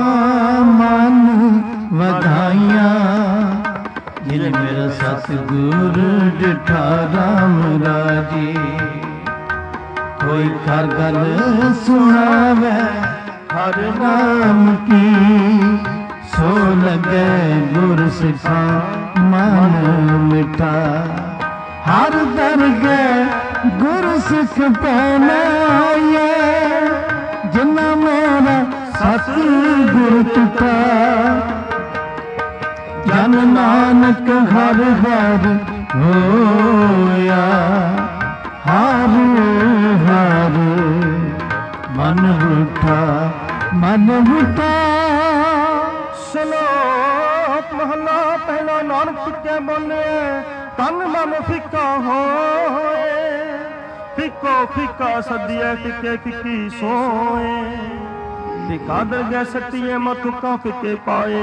ਮਨ ਵਧਾਈਆਂ ਜਿਨ ਮੇਰਾ ਸਤਿਗੁਰ ਡਿਠਾ ਰਾਮ ਰਾਜੀ ਕੋਈ ਕਰ ਗੱਲ ਸੁਣਾਵੇ ਹਰ ਨਾਮ ਕੀ ਸੋ ਲਗੇ ਗੁਰ ਸਿੱਖਾ ਮਨ ਮਿਠਾ ਹਰ ਦਰਗਹਿ ਗੁਰ ਸਿੱਖ ਪੈਨਾਈਏ ਜਿਨਾ ਮੇਰਾ ਸਤਿਗੁਰ ਟੁਟਾ ਜਨ ਨਾਨਕ ਹਰ ਹਰ ਹੋਇਆ ਹਰ ਹਰ ਮਨ ਉਠਾ ਮਨ ਉਠਾ। ਸ਼ਲੋਕ ਮਹਲਾ ਪਹਿਲਾ ਨਾਨਕ ਤੁਕੇ ਬੋਲੇ ਤਨ ਮਨ ਫਿੱਕਾ ਹੋਏ ਫਿੱਕੋ ਫਿੱਕਾ ਸਦੀਏ ਫਿੱਕੇ ਫਿੱਕੀ ਸੋਏ ਫਿੱਕਾ ਦਰਗਹਿ ਸੱਟੀਏ ਮਤੁਕਾ ਫਿੱਕੇ ਪਾਏ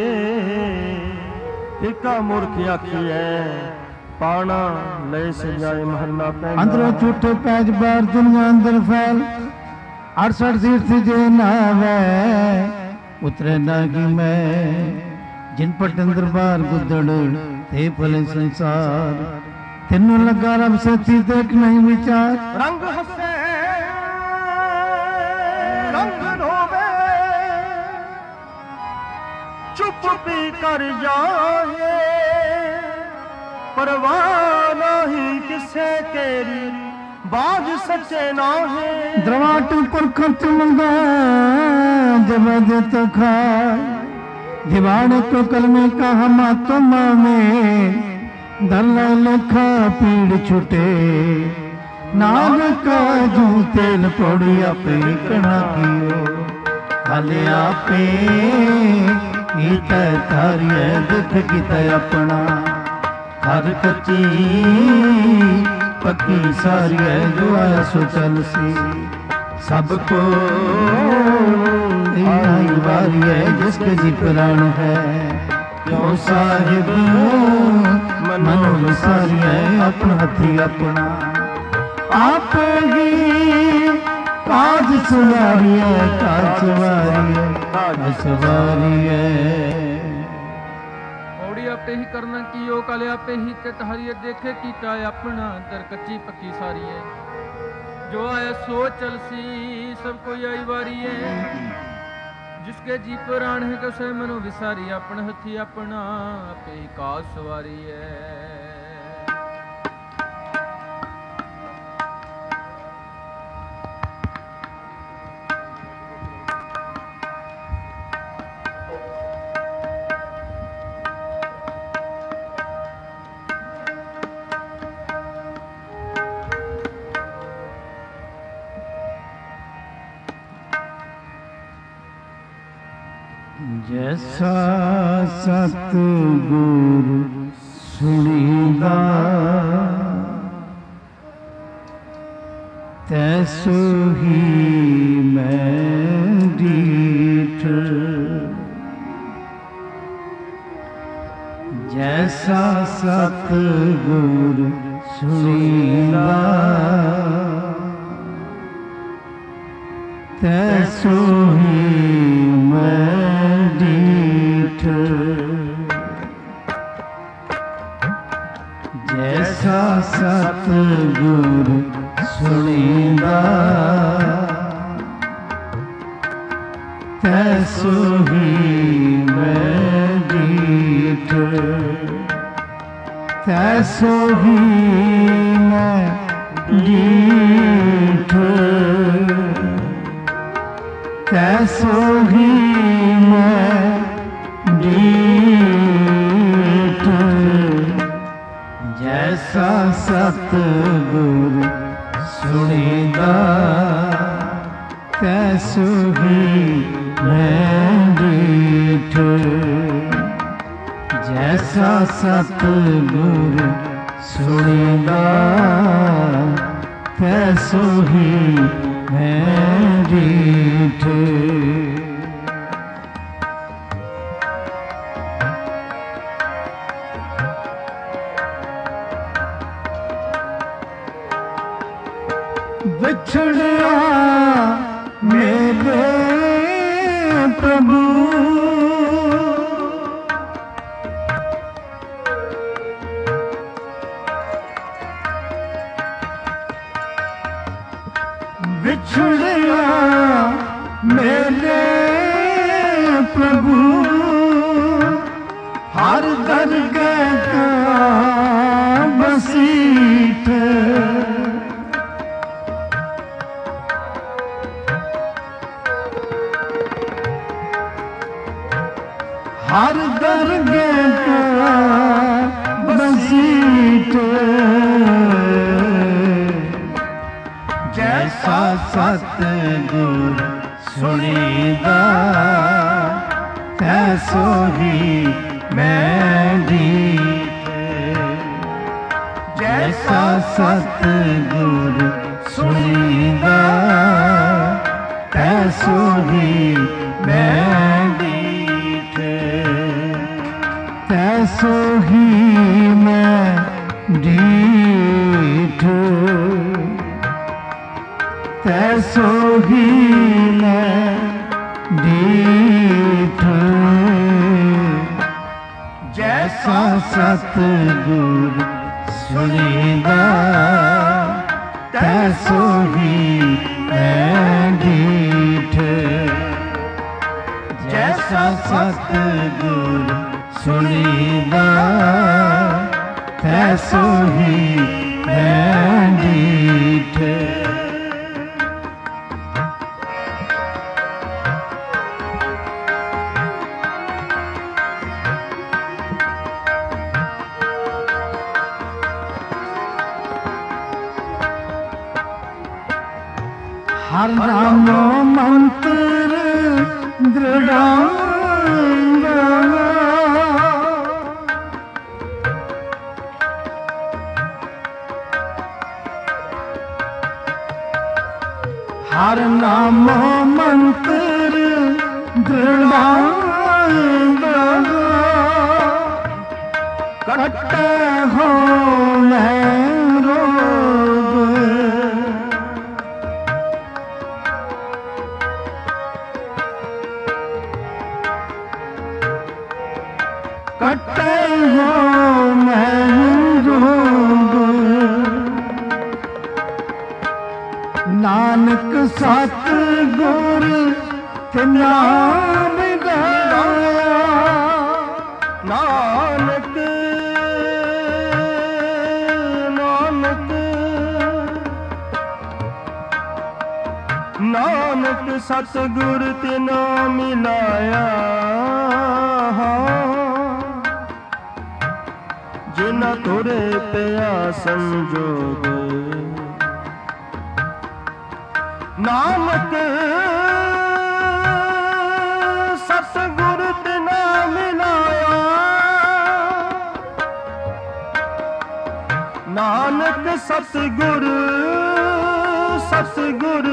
ਫਿੱਕਾ ਮੂਰਖ ਆਖੀਐ ਪਾਣਾ ਲੈ ਸਜਾਏ ਮਹੱਲਾ ਪਹਿਲਾ। ਅੰਦਰੋਂ ਝੂਠੇ ਪੈਜ ਬਾਹਰ ਦੁਨੀਆ ਅੰਦਰ ਫੈਲ ਅੜਸਠ ਤੀਰਥ ਜੇ ਨਾਵੇ ਉਤਰੇ ਨਾਗੀ ਮੈਂ ਜਿਨ ਪਟਨ ਦਰਬਾਰ ਗੁੱਦੜ ਤੇ ਭਲੇ ਸੰਸਾਰ ਤੈਨੂੰ ਲੱਗਾ ਰੱਬ ਸੱਚੀ ਦੇਖ ਨਹੀਂ ਵਿਚਾਰ ਰੰਗ ਹੱਸੇ चुप पी कर जाए परवाह नहीं किसे तेरी बाज सच्चे ना है द्रवाट पुरखत मंगा जब तो खाए दिवाड़ को कलमे का हमा तुम में दल लिखा पीड़ छुटे नाल का जू तेल पौड़ी अपे कणा कियो हाले आपे इत तारिए दुख कित अपना हर कच्ची पक्की सारी है जो आया सो चल सी सबको आई बारी है जिसके जी प्राण है क्यों साहिब मनो विसारी है अपना हथी अपना आप ही काज सवारी है काज सवारी है काज सवारी है आपे ही करना कियो काले आपे ही तित हरिय देखे कीता अपना दर कच्ची पक्की सारी है जो आया सो चल सी सब कोई आई वारी है जिसके जी प्राण है तो से मनो विसारी अपन हथी अपना आपे ही काज सवारी है जैसा सतगुरु सुनीदा तैसो ही मैं डीठ जैसा सतगुरु सुनीदा तैसो ही मैं डीठ जैसा सतगुरु सुनीदा तैसो ही मैं डीठ तैसो ही मैं डीठ तैसो ही मैं डीठ जैसा सतगुरु सुनीदा तैसो ही मैं डीठ जैसा सतगुरु सुनीदा तैसो ही मैं डीठ बिछड़िया मेरे प्रभु बिछड़िया मेरे प्रभु हर दरगाह का बसीठ हर दरगाह का बसीठ जैसा सतगुरु सुनीदा तैसो ही मैं डीठ जैसा सतगुरु सुनीदा तैसो ही मैं डीठ तैसो ही मैं डीठ तैसो ही मैं डीठ जैसा सतगुरु सुनीदा तैसो ही मैं डीठ जैसा ਜੈਸਾ ਸਤਿਗੁਰ ਸੁਣੀਦਾ ਤੈਸੋ ਹੀ ਮੈਂ ਡੀਠ। ਹਰ ਨਾਮ ਮੰਤਰ ਦ੍ਰਿੜਾਂਗਾ ਹਰ ਨਾਮ ਮੰਤਰ ਦ੍ਰਿੜਾਂਗਾ ਕੱਟੇ ਹੋ ਮੈਂ ਕੱਟੇ ਹੋ ਮੈਂ ਰੋਗ। ਨਾਨਕ ਸਤਿਗੁਰ ਤੇ ਨਾਮ ਗਾਇਆ ਨਾਨਕ ਨਾਨਕ ਨਾਨਕ ਸਤਿਗੁਰ ਤੇ ਨਾਮ ਮਿਲਾਇਆ ਜਿਨਾ ਤੁਰੇ ਪਿਆ ਸੰਜੋਗ। ਨਾਨਕ ਸਤਿਗੁਰ ਤੇ ਨਾਮ ਮਿਲਾਇਆ ਨਾਨਕ ਸਤਿਗੁਰ ਸਤਿਗੁਰ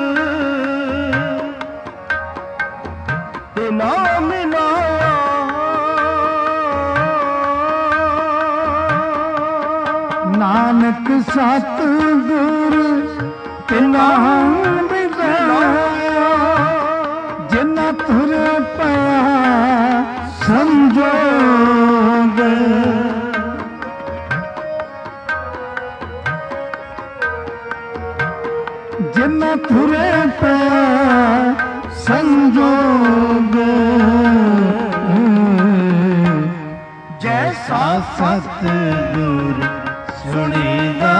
ਤੇ ਨਾਮ ਮਿਲਾਇਆ ਨਾਨਕ ਸਤਿਗੁਰ ਤੇ ਨਾਮ ਮਿਲਾਇਆ ਜਿਨਾ ਤੁਰ ਪਿਆ ਸੰਜੋਗ। ਜਿਨਾ ਤੁਰ ਪਿਆ ਸੰਜੋਗ ਜੈਸਾ ਸਤਿਗੁਰ ਸੁਣੀਦਾ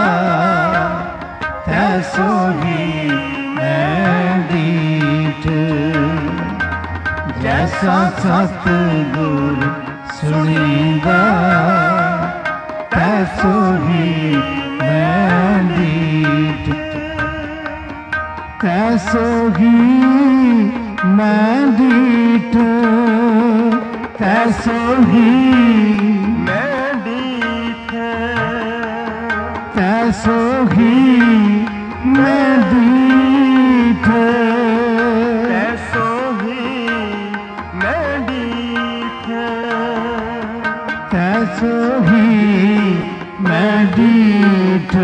ਤੈਸੋ ਹੀ ਮੈਂ ਡੀਠ। ਜੈਸਾ ਸਤਿਗੁਰ ਸੁਣੀਦਾ ਤੈਸੋ ਹੀ ਮੈਂ ਡੀਠ। ਤੈਸੋ ਹੀ ਮੈਂ ਡੀਠ ਤੈਸੋ ਹੀ ਮੈਂ ਡੀਠ ਤੈਸੋ ਹੀ ਮੈਂ ਡੀਠ ਤੈਸੋ ਹੀ ਮੈਂ ਡੀਠ ਤੈਸੋ ਹੀ ਮੈਂ ਡੀਠ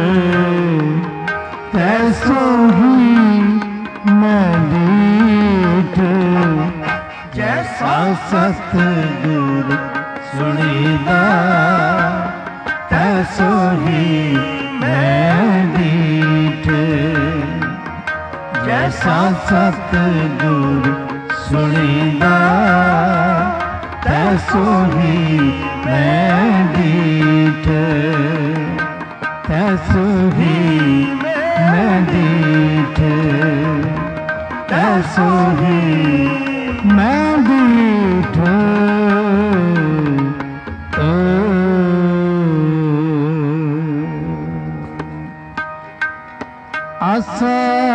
ਤੈਸੋ ਹੀ ਮੈਂ ਡੀਠ। ਜੈਸਾ ਸਤਿਗੁਰ ਸੁਣੀਦਾ ਤੈਸੋ ਹੀ ਮੈਂ ਡੀਠ। ਜੈਸਾ ਸਤਿਗੁਰ ਸੁਣੀਦਾ ਤੈਸੋ ਹੀ ਮੈਂ ਡੀਠ ਤੈਸੋ ਹੀ ਮੈਂ ਡੀਠ ਤੈਸੋ ਹੀ ਮੈਂ ਡੀਠ। ਆਸਾ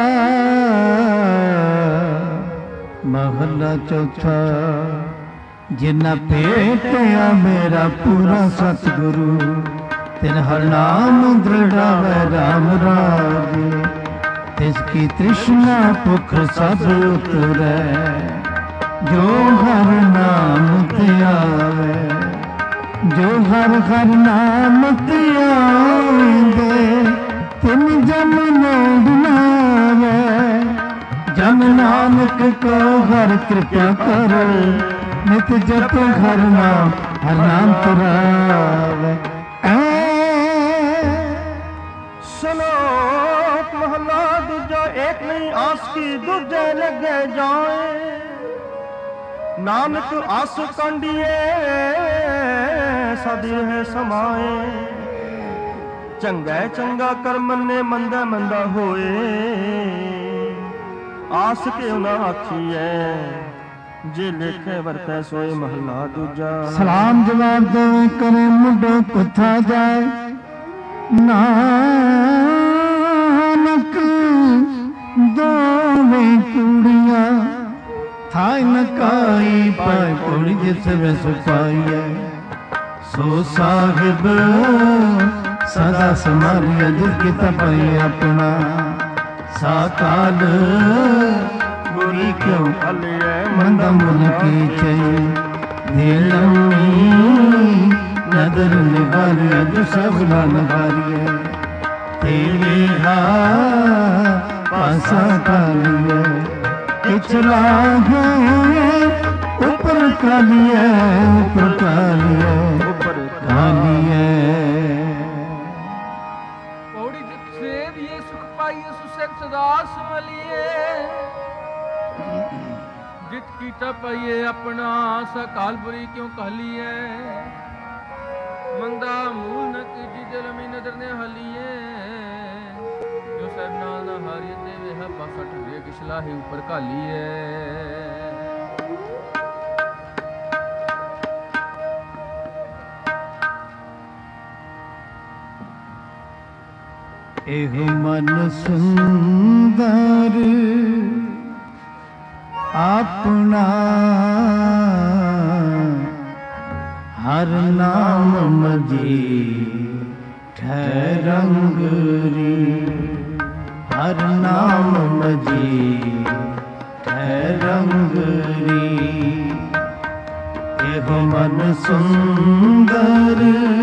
ਮਹਲਾ ਚੌਥਾ। ਜਿਨਾ ਭੇਟਿਆ ਮੇਰਾ ਪੂਰਾ ਸਤਿਗੁਰੂ ਤਿਨ ਹਰ ਨਾਮ ਦ੍ਰਿੜਾਵੈ ਰਾਮ ਰਾਜ। ਤਿਸ ਕੀ ਤ੍ਰਿਸ਼ਨਾ ਭੁਖ ਸਭ ਉਤਰੈ ਜੋ ਹਰ ਨਾਮ ਤੇ ਆਵੇ। ਜੋ ਹਰ ਹਰ ਨਾਮ ਤੇ ਆਵੇ ਤਿਨ ਜਮ ਨੋਦ ਨਾਵੇ। ਜਨ ਨਾਨਕ ਕੋ ਹਰ ਕਿਰਪਾ ਕਰ ਨਿਤ ਜਪ ਹਰ ਨਾਮ ਹਰ ਨਾਮ ਤੁਰਾਵੇ। ਸ਼ਲੋਕ ਮਹਲਾ ਦੂਜਾ। ਏਕ ਨਹੀਂ ਆਸ ਕੀ ਦੂਜੇ ਲੱਗੇ ਜਾਏ ਨਾਨਕ ਆਸੁ ਕਾਂਡੀਏ ਸਦ ਰਹਿ ਸਮਾਏ। ਚੰਗਾ ਚੰਗਾ ਕਰਮ ਨੇ ਮੰਦਾ ਮੰਦਾ ਹੋਏ, ਆਸ ਕਿਉ ਨਾ ਆਖੀਐ ਜੇ ਲੇਖੇ ਵਰਤੈ ਸੋਏ। ਮਹਲਾ ਦੂਜਾ। ਸਲਾਮ ਜਵਾਬ ਦੇਵੇ ਕਰੇ ਮੁੰਡੋ ਕੁੱਥਾ ਜਾਏ, ਨਾਨਕ ਦੋਵੇਂ ਕੁੜੀਆਂ ਥਾਇ ਨਕਾਈ ਪਾਏ ਕੋੜੀ ਜਿਸ ਵੇ ਸੁਪਾਈਐ। ਸੋ ਸਾਹਿਬ ਸਦਾ ਸਮਾਰੀਆ ਦੁਖ ਕੀਤਾ ਪਈ ਆਪਣਾ, ਸਾਕਾਲ ਗੁਰੀ ਕਿਉ ਅਲਿਐ ਮੰਦਾ ਮੁਨ ਕੀ ਚਈ। ਦਿਲਮੀ ਨਦਰ ਨਿਵਾਰਿਆ ਜੋ ਸਭ ਨਾ ਨਵਾਰੀਐ, ਤੇਰੇ ਹਾ ਪਾਸਾ ਕਾਲੀਐ। ਪਿਛਲਾ ਹੈ ਉਪਰ ਕਾਲੀਐ, ਉਪਰ ਕਾਲੀਐ, ਉਪਰ ਕਾਲੀਐ। ਪੌੜੀ ਜਿਤ ਸੇਵੀਏ ਸੁਖ ਪਾਈਏ, ਸੁਸਿਰ ਸਦਾ ਸਮਲੀਏ। ਜਿਤ ਕੀਤਾ ਪਾਈਏ ਆਪਣਾ, ਸਕਾਲ ਬੁਰੀ ਕਿਉਂ ਕਹਲੀਏ। ਮੰਦਾ ਮੂਲ ਨ ਕੀਜੀ ਜਲਮੀ ਨਦਰ ਨੇ ਹਲੀਏ। ਜੋ ਸਭ ਨਾਲ ਨਾ ਹਾਰੀਏ ਤੇ ਵੇਹ ਪਾਸਾ ਠੱਗੇ ਕਿਛਲਾਹੀ ਉਪਰ ਘਾਲੀਏ। ਇਹੋ ਮਨ ਸੁੰਦਰ ਆਪਣਾ, ਹਰ ਨਾਮ ਮਜੀ ਠਹਿਰੰਗਰੀ। ਹਰ ਨਾਮ ਮਜੀ ਠਹਿਰੰਗਰੀ। ਇਹੋ ਮਨ ਸੁੰਦਰ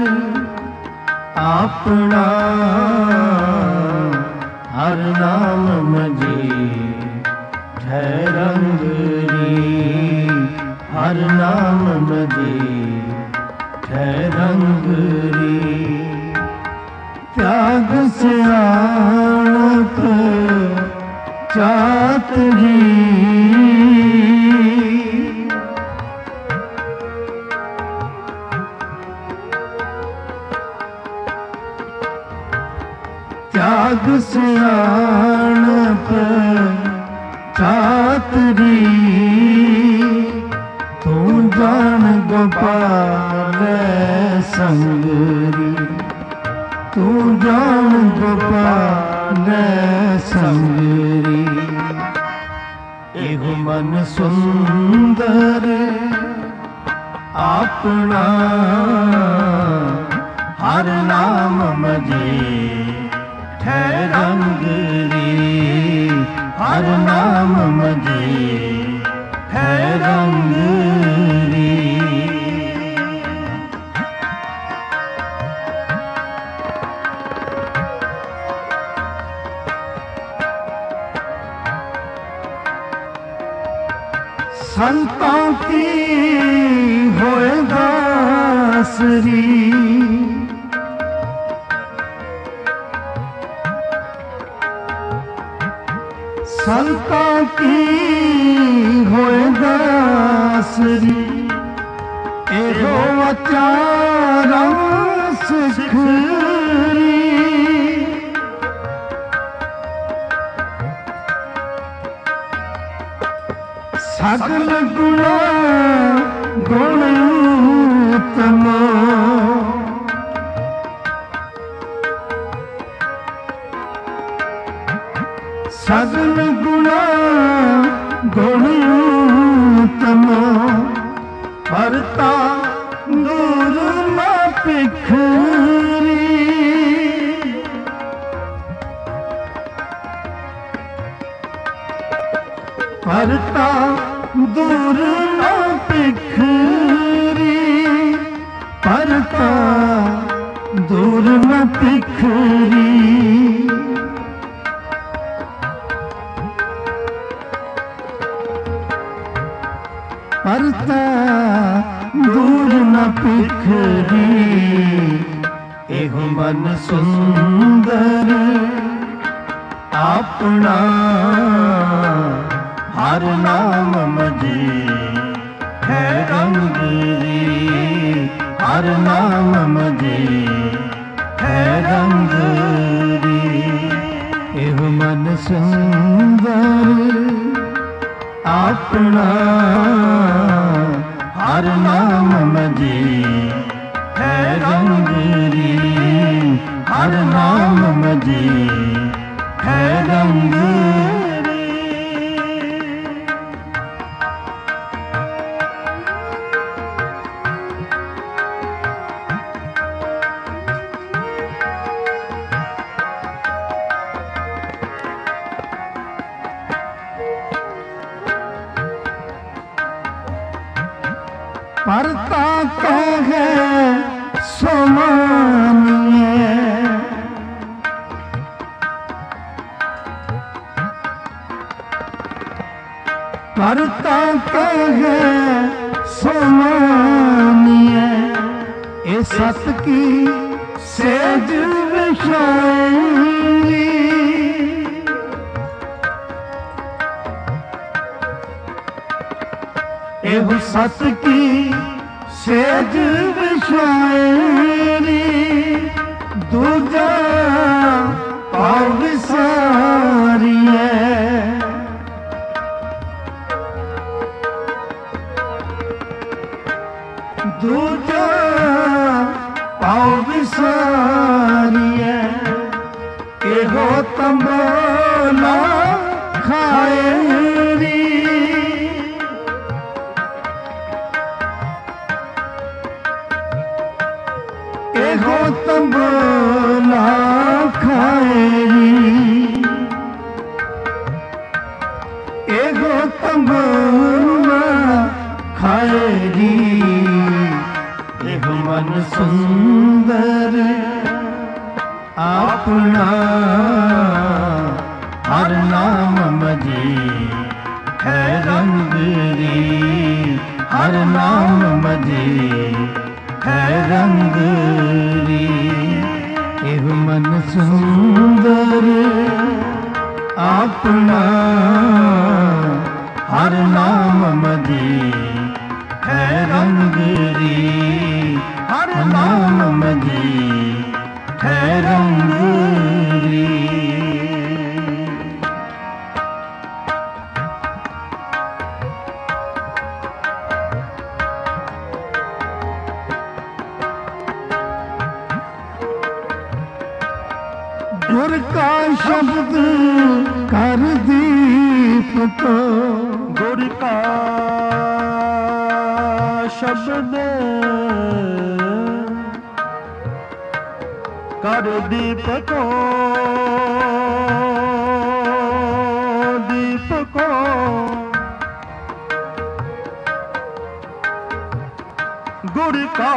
ਆਪਣਾ, ਹਰ ਨਾਮ ਮਜੀ ਠਹਿਰੰਗਰੀ। ਹਰ ਨਾਮ ਮਜੀ ਠਹਿਰੰਗਰੀ। ਤਿਆਗ ਸਿਆਣਪ ਚਾਤਰੀ। ਤਿਆਗ ਸਿਆਣਪ ਚਾਤਰੀ। ਤੂੰ ਜਾਣ ਗੋਪਾਲ ਸੰਗਰੀ। ਤੂੰ ਜਾਣ ਗੋਪਾਲ ਸੰਗਰੀ। ਇਹੋ ਮਨ ਸੁੰਦਰ ਆਪਣਾ, ਹਰ ਨਾਮ ਮਜੀ ਠਹਿਰੰਗਰੀ। ਹਰ ਨਾਮ ਮਜੀ ਠਹਿਰੰਗਰੀ। ਸੰਤਾਂ ਕੀ ਹੋਏ ਦਾਸਰੀ। ਸੰਤਾਂ ਕੀ ਹੋਏ ਦਾਸਰੀ। ਇਹੋ ਆਚਾਰਾਂ ਸਿਖਰੀ। ਸਗਲ ਗੁਣਾ ਗੁਣ ਉਤਮ। ਸਗਲ ਗੁਣਾ ਗੁਣ ਉਤਮ। ਪਰਤਾ ਦੂਰ ਨਾ ਪਿਖਰੀ। ਪਰਤਾ ਦੂਰ ਨਾ ਪਿਖਰੀ। ਪਰਤਾ ਦੂਰ ਨਾ ਪਿਖਰੀ। ਪਰਤਾ ਦੂਰ ਨਾ ਪਿਖਰੀ। ਇਹੋ ਮਨ ਸੁੰਦਰ ਆਪਣਾ, ਹਰ ਨਾਮ ਮਜੀ हर नाम मजे है रंग री। एह मन सुंदर अपना हर नाम मजे है रंग री। हर नाम मजे है रंग री। परता कहे सो मानिए परता कहे सो मानिए ए सत की सेज विछाई। एह सत की सेज विछाई। दूजा पाव विसारिए दूजा पाव विसारिए। एहो तंबोला खाए री। एहो तंबोला खाए री। एहो तंबोला खाए री। एह मन सुंदर अपना हर नाम मजे है रंग री। हर नाम मजे है रंग री। एह मन सुंदर अपना हर नाम मजे है रंग री। हर नाम मजे है रंग री। गुर का शब्द कर दीप को। गुर का शब्द कर दीप को। दीप को गुर का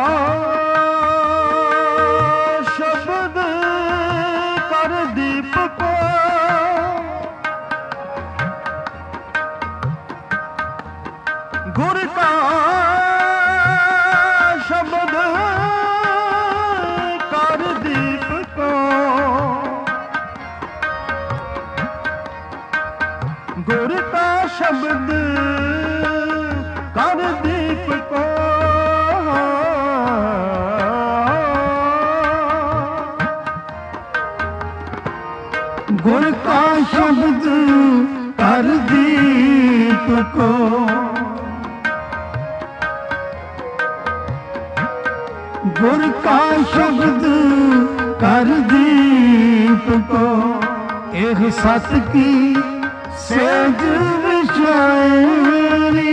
शब्द कर दीप को। गुर का शब्द कर दीप को। गुर का शब्द कर दीप को। गुर का शब्द कर दीप को। गुर का शब्द कर दीप को। एह सत की सेज विछाई।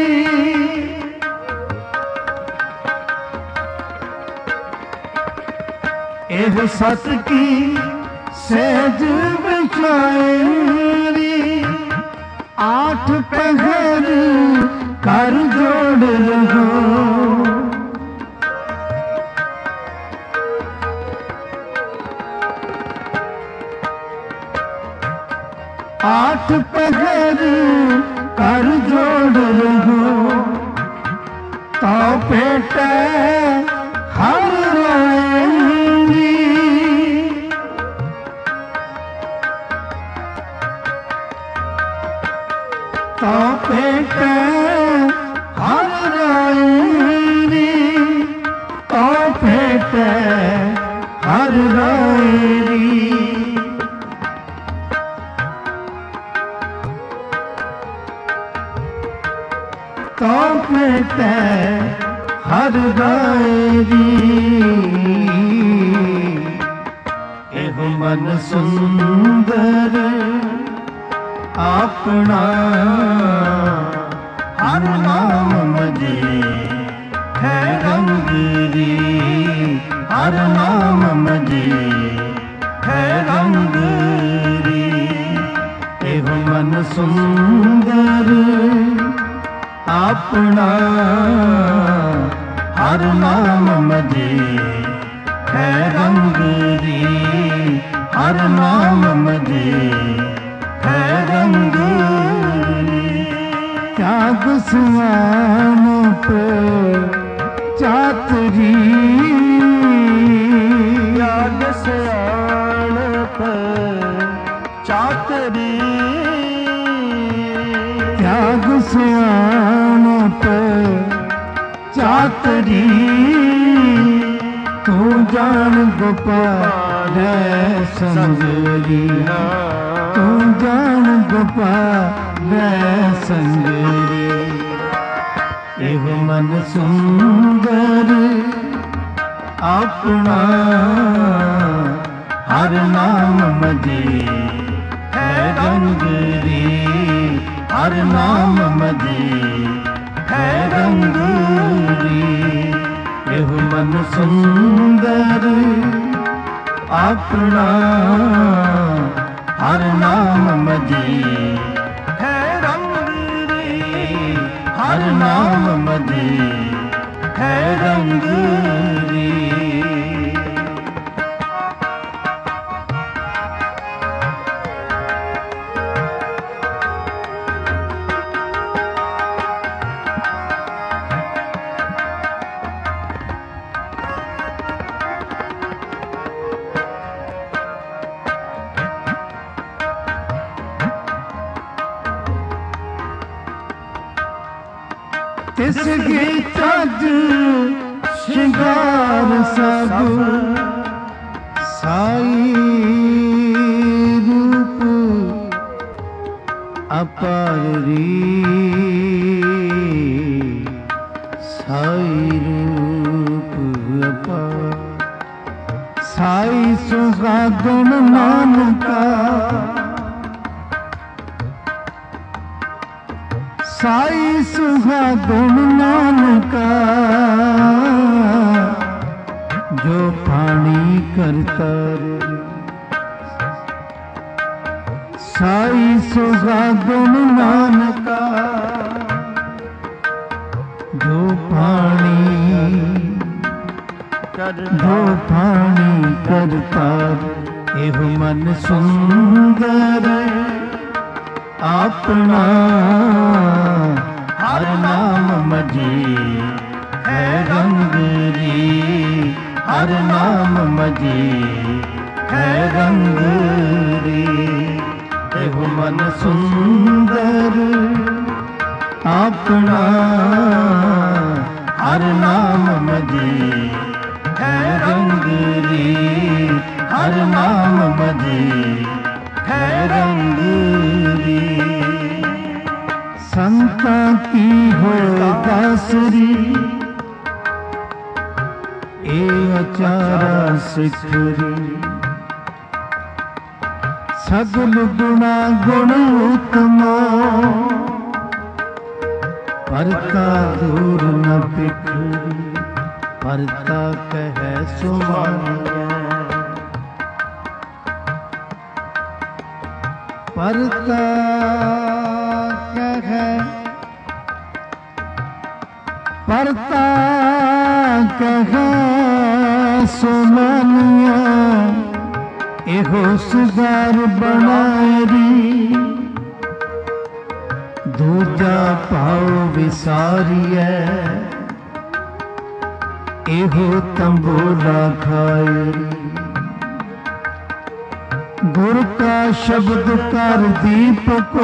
एह सत की सेज विछाई। आठ पहर कर जोड़ रहो। आठ पहर कर जोड़ रहो। तो पेट हर रायनी। तो पेट हर रायनी। तो तो पेटै हर गायरी एह मन सुंदर अपना हर नाम मजे है रंगरी हर नाम मजे है रंगरी एह मन सुंदर अपना हर नाम मजे है रंगरी हर नाम मजे है रंगरी त्याग सुआन पे चातरी त्याग सुआन पे चातरी त्याग सुआन पे चातरी तू जान गोपाल संगरी तू जान गोपाल संगरी एह मन सुंदर अपना हर नाम मजे है रंगरी हर नाम मजे है रंगरी एह मन सुंदर अपना हर नाम मजे है रंगरी हर नाम मजे है रंगरी तिस गीतज श्रृंगार सब साई रूप अपारी साई रूप अपार साई सुहागन नानका साई सुहागन नानका जो पानी करता साई सुहागन नानका जो पानी जो पानी करता एह मन सुंदर अपना हर नाम मजे है रंगरी हर नाम मजे है रंगरी एह मन सुंदर अपना हर नाम मजे है रंगरी हर नाम मजे है रंगरी संता की हो दासरी ए अचारा सिखरी सगल गुणा गुण उत्तमो परता दूर न बिखरी परता कह सुमानिया परता कह परता कह सुमानिया एहो सुधार बनारी दूजा पाओ विसारिय एहो तंबोला खायरी गुर का शब्द कर दीपको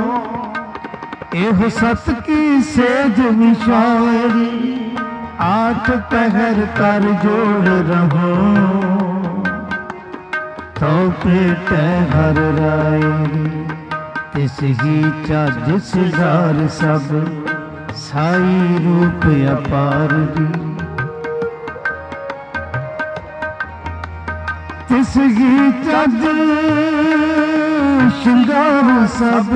एहो सत की सेज विशारी आठ पहर कर जोड़ रहो तो पेट हर रायरी तिस ही चज सिगार सब ਸਾਈ ਰੂਪ ਅਪਾਰ ਜੀ ਤਿਸ ਗੀ ਚੱਜ ਸ਼ਿੰਗਾਰ ਸਭ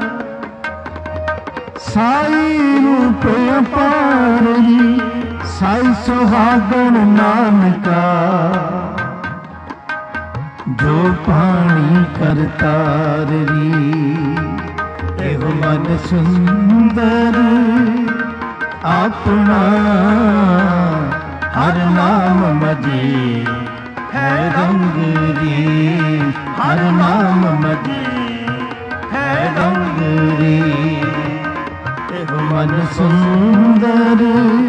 ਸਾਈ ਰੂਪ ਅਪਾਰ ਜੀ ਸਾਈ ਸੁਹਾਗਣ ਨਾਨਕਾ ਜੋ ਪਾਣੀ ਕਰਤਾਰ ਰੀ ਇਹੋ ਮਨ ਸੁੰਦਰ ਆਪਣਾ ਹਰ ਨਾਮ ਮਜੀ ਹੈ ਰੰਗ ਰੀ ਹਰ ਨਾਮ ਮਜੀ ਹੈ ਰੰਗ ਰੀ ਇਹੋ ਮਨ ਸੁੰਦਰ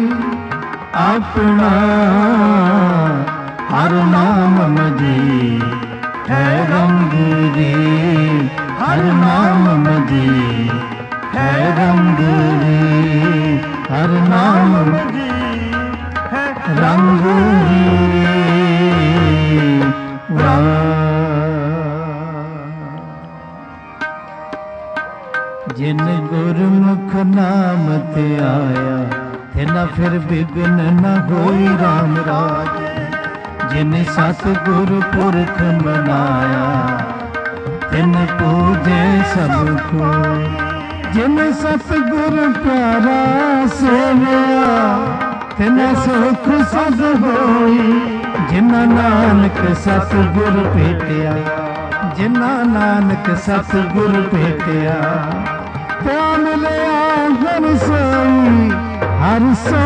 ਆਪਣਾ ਹਰ ਨਾਮ ਮਜੀ ਹੈ ਰੰਗ ਰੀ ਹਰ ਨਾਮ ਮਜੀ ਹੈ ਰੰਗ ਰੀ ਹਰ ਨਾਮ ਮਜੀ ਹੈ ਰੰਗ ਰੀ ਜਿਨ ਗੁਰਮੁਖ ਨਾਮ ਤੇ ਆਇਆ ਤੇ ਨਾ ਫਿਰ ਬਿਗਨ ਨਾ ਹੋਈ ਰਾਮ ਰਾਜ ਜਿਨ ਸਤਿਗੁਰ ਪੁਰਖ ਮਨਾਇਆ ਤਿਨ ਪੂਜੇ ਸਭ ਕੋ ਜਿਨ ਸਤਿਗੁਰ ਪਿਆਰਾ ਸੇਵਿਆ ਤਿਨ ਸੁਖ ਸਦ ਹੋਈ ਜਿਨਾ ਨਾਨਕ ਸਤਿਗੁਰ ਭੇਟਿਆ ਜਿਨਾ ਨਾਨਕ ਸਤਿਗੁਰ ਭੇਟਿਆ ਤਾਂ ਮਿਲਿਆ ਹਰ ਸੋਈ ਹਰ ਸੋ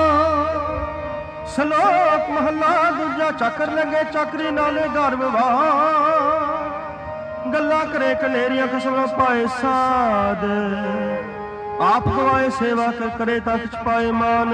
ਸ਼ਲੋਕ ਮਹਲਾ ਦੂਜਾ ਚੱਕਰ ਲੱਗੇ ਚੱਕਰੀ ਨਾਲੇ ਘਰ ਵਿਵਾਹ ਗੱਲਾਂ ਕਰੇ ਕਲੇਰੀਆਂ ਖਸਮ ਪਾਏ ਸਾਧ ਆਪ ਗਵਾਏ ਸੇਵਾ ਕਰ ਕਰੇ ਤਾਂ ਕਿਛ ਪਾਏ ਮਾਨ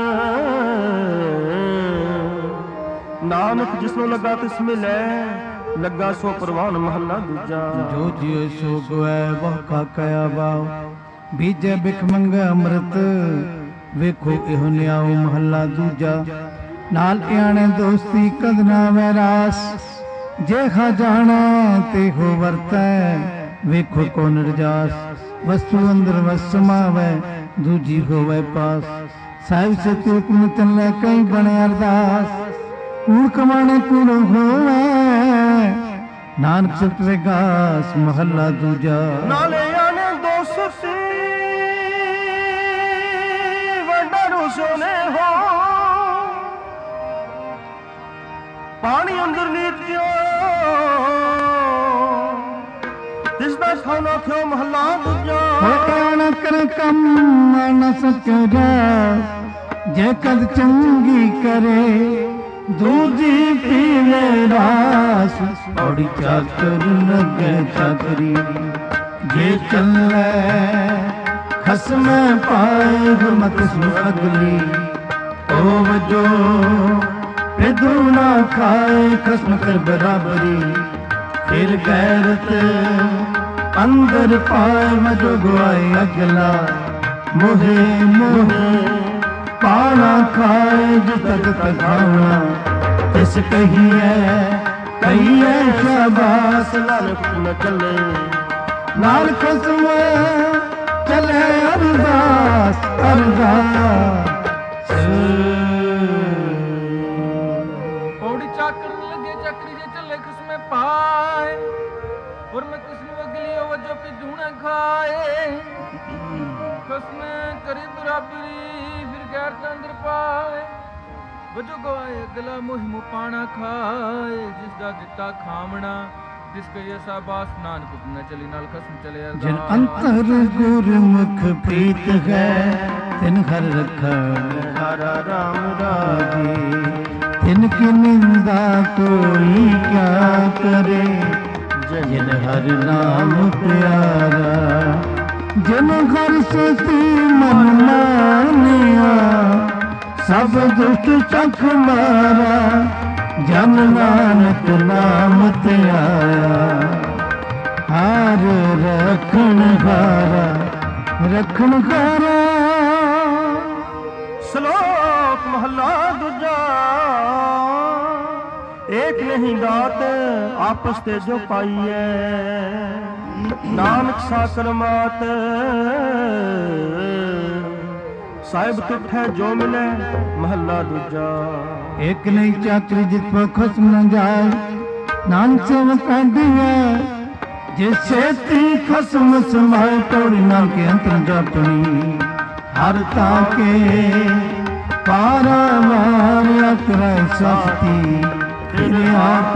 ਨਾਨਕ ਜਿਸਨੂੰ ਲੱਗਾ ਤਿਸ ਮਿਲੇ ਲੱਗਾ ਸੋ ਪ੍ਰਵਾਨ ਮਹਲਾ ਦੂਜਾ ਜੋ ਜਿਉ ਸੋ ਗਵੈ ਵਾਕਾ ਕਹਿਆ ਬਾਉ ਬੀਜੇ ਬਿਖ ਮੰਗੇ ਅੰਮ੍ਰਿਤ ਵੇਖੋ ਇਹੋ ਨਿਆਉ ਮਹੱਲਾ ਦੂਜਾ ਨਾਲ ਇਆਣੇ ਦੋਸਤੀ ਕਦਨਾ ਵੈਰਾਸ ਜੇ ਖਾ ਜਾਣਾ ਤੇ ਹੋ ਵਰਤੈ ਵੇਖੋ ਕੋ ਨਿਰਜਾਸ ਵਸਤੂ ਅੰਦਰ ਵਸ ਸਮਾਵੈ ਦੂਜੀ ਹੋਵੇ ਪਾਸ ਸਾਹਿਬ ਸਤਿ ਹੁਕਮ ਚੱਲੇ ਕਈ ਬਣੇ ਅਰਦਾਸ ਕੂੜ ਕਮਾਣੇ ਕੂੜ ਹੋਵੇ ਨਾਨਕ ਸਤ ਵਿਗਾਸ ਮਹੱਲਾ ਦੂਜਾ ਨਾਲੇ ਆਣੇ ਦੋਸਤੀ ਵਡਰੂ ਸੋਨੇ ਹੋ ਪਾਣੀ ਅੰਦਰ ਨੀਤ ਦਿਓ ਜਿਸ ਦਾ ਖਾਣਾ ਥਿਓ ਮਹੱਲਾ ਦੂਜਾ ਹੋਇਆ ਨਾ ਕਰ ਕੰਮ ਨਾ ਸਕਦਾ ਜੇ ਕਦ ਚੰਗੀ ਕਰੇ ਦੂਜੀ ਪੀਵੇ ਰਾਸ ਔੜੀ ਚਾਕਰ ਲੱਗੇ ਚਾਕਰੀ ਜੇ ਚੱਲੇ ਖਸਮ ਪਾਏ ਗੁਰਮਤ ਸੁ ਅਗਲੀ ਓ ਵਜੋ ਪਿਦੂ ਨਾ ਖਾਏ ਖਸਮ ਕਰ ਬਰਾਬਰੀ ਫਿਰ ਗੈਰਤ ਅੰਦਰ ਪਾਏ ਵਜੋ ਗਵਾਏ ਅਗਲਾ ਮੋਹੇ ਮੋਹੇ ਪਾਣਾ ਖਾਏ ਜਿ ਤਕ ਤਖਾਉਣਾ ਤਿਸ ਕਹੀਏ ਕਹੀਏ ਸ਼ਾਬਾਸ ਨਾਨਕ ਨ ਚੱਲੇ ਨਾਲ ਖਸਮ ਚੱਲੇ ਅਰਦਾਸ ਅਰਦਾਸ ਪੌੜੀ ਚਾਕਰ ਲੱਗੇ ਚੱਕਰੀ ਜੇ ਚੱਲੇ ਖਸਮੇ ਪਾਏ ਔਰ ਮੈਂ ਕਿਸ ਨੂੰ ਅਗਲੀ ਉਹ ਜੋ ਪਿੱਦੂ ਨਾ ਖਾਏ ਖਸਮੇ ਕਰੀ ਬਰਾਬਰੀ ਗੈਰ ਅੰਦਰ ਪਾਏ ਵਜੋ ਗਵਾਏ ਅਗਲਾ ਮੁਹਿਮ ਪਾਣਾ ਖਾਏ ਜਿਸ ਦਾ ਦਿੱਤਾ ਖਾਵਣਾ ਜਿਸ ਕਈ ਸਾਬਾਸ ਨਾਨਕ ਨ ਚਲੀ ਨਾਲ ਖਸਮ ਚਲੇ ਅਰਦਾਸ ਜਿਨ ਅੰਤਰ ਗੁਰਮੁਖ ਪ੍ਰੀਤ ਹੈ ਤਿਨ ਹਰ ਰਖਣ ਹਾਰਾ ਰਾਮ ਰਾਜੇ ਤਿਨ ਕੀ ਨਿੰਦਾ ਕੋਈ ਕਿਆ ਕਰੇ ਜਿਨ ਹਰ ਨਾਮ ਪਿਆਰਾ ਜਿਨ ਘਰ ਸਤੀ ਮਨ ਮਾਨਿਆ ਸਭ ਦੁਸ਼ਟ ਚਖ ਮਾਰਾ ਜਨ ਨਾਨਕ ਨਾਮ ਤੇ ਆਇਆ ਹਾਰ ਰਖਣ ਹਾਰਾ ਰਖਣ ਹਾਰਾ ਸ਼ਲੋਕ ਮਹਲਾ ਦੂਜਾ ਏਕ ਨਹੀਂ ਦਾਤ ਆਪਸ ਤੇ ਜੋ ਪਾਈਐ ਨਾਨਕ ਸਾਸਨ ਮਾਤ ਸਾਹਿਬ ਤੁਠੈ ਜੋ ਮਿਲੈ ਮਹੱਲਾ ਦੂਜਾ। ਇੱਕ ਨਹੀਂ ਚਾਤਰੀ ਜਿਤ ਪੋ ਖਸਮ ਨ ਜਾਏ, ਨਾਨਕ ਸੇਵ ਕਹਿੰਦੀਐ ਜੇ ਸੇਤੀ ਖਸਮ ਸਮਾਏ। ਤੋੜੀ ਨਾਨਕ ਅੰਤਰ ਜਾਪਣੀ ਹਰ ਤਾਕੇ, ਪਾਰਾਵਾਰ ਅਕਰੈ ਸਖਤੀ ਫਿਰ ਆਪ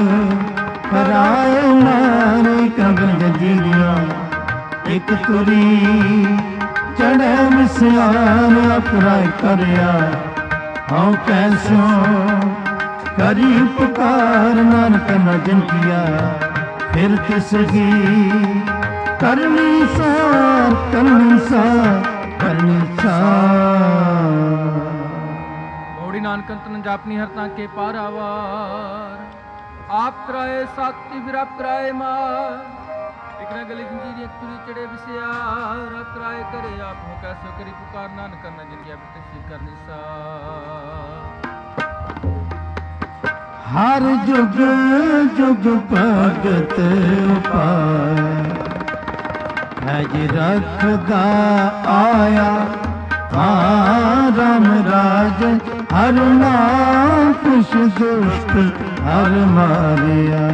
ਕਰਾਏ ਮਾਰੇ। ਕੰਗਨ ਜਜੀਰੀਆਂ ਇੱਕ ਤੁਰੀ ਚੜ੍ਹੈ ਮਿਸਿਆਰ ਅਕਰੈ ਕਰਿਆ। ਹਉ ਕੈਸੋ ਕਰੀ ਪੁਕਾਰ ਨਾਨਕ ਨ ਜਨ ਕੀਆ। ਫਿਰ ਤਿਸ ਕੀ ਕਰਨੀ ਸਾਰ ਕਰਨੀ ਸਾਰ ਕਰਨੀ ਸਾਰ। ਮੋੜੀ ਨਾਨਕ ਅੰਤਨ ਜਾਪਨੀ ਹਰ ਤਾਂ ਕੇ ਪਾਰਾਵਾਰ। ਆਪ ਕਰਾਏ ਸਾਥੀ ਫਿਰ ਆਪ ਕਰਾਏ ਮਾਰ। ਇੱਕ ਨਾ ਗਲੀ ਜੰਜੀਰ ਇੱਕ ਤੁਰੀ ਚੜੇ ਵਿਸਿਆਰ। ਆਪ ਕਰਾਏ ਕਰੇ ਆਪ ਹੋ ਕੈਸੋ ਕਰੀ ਪੁਕਾਰ ਨਾਨਕ ਨ ਜਨ ਕੀਆ। ਫਿਰ ਤਿਸ ਕਰਨੀ ਸਾਰ। ਹਰ ਜੁਗ ਜੁਗ ਭਗਤ ਪਾਇ, ਅਜ ਰਖਦਾ ਆਇਆ ਰਾਮ ਰਾਜ। ਹਰ ਨਾਮ ਕੁਛ ਦੁਸ਼ਟ ਹਰ ਮਾਰਿਆ।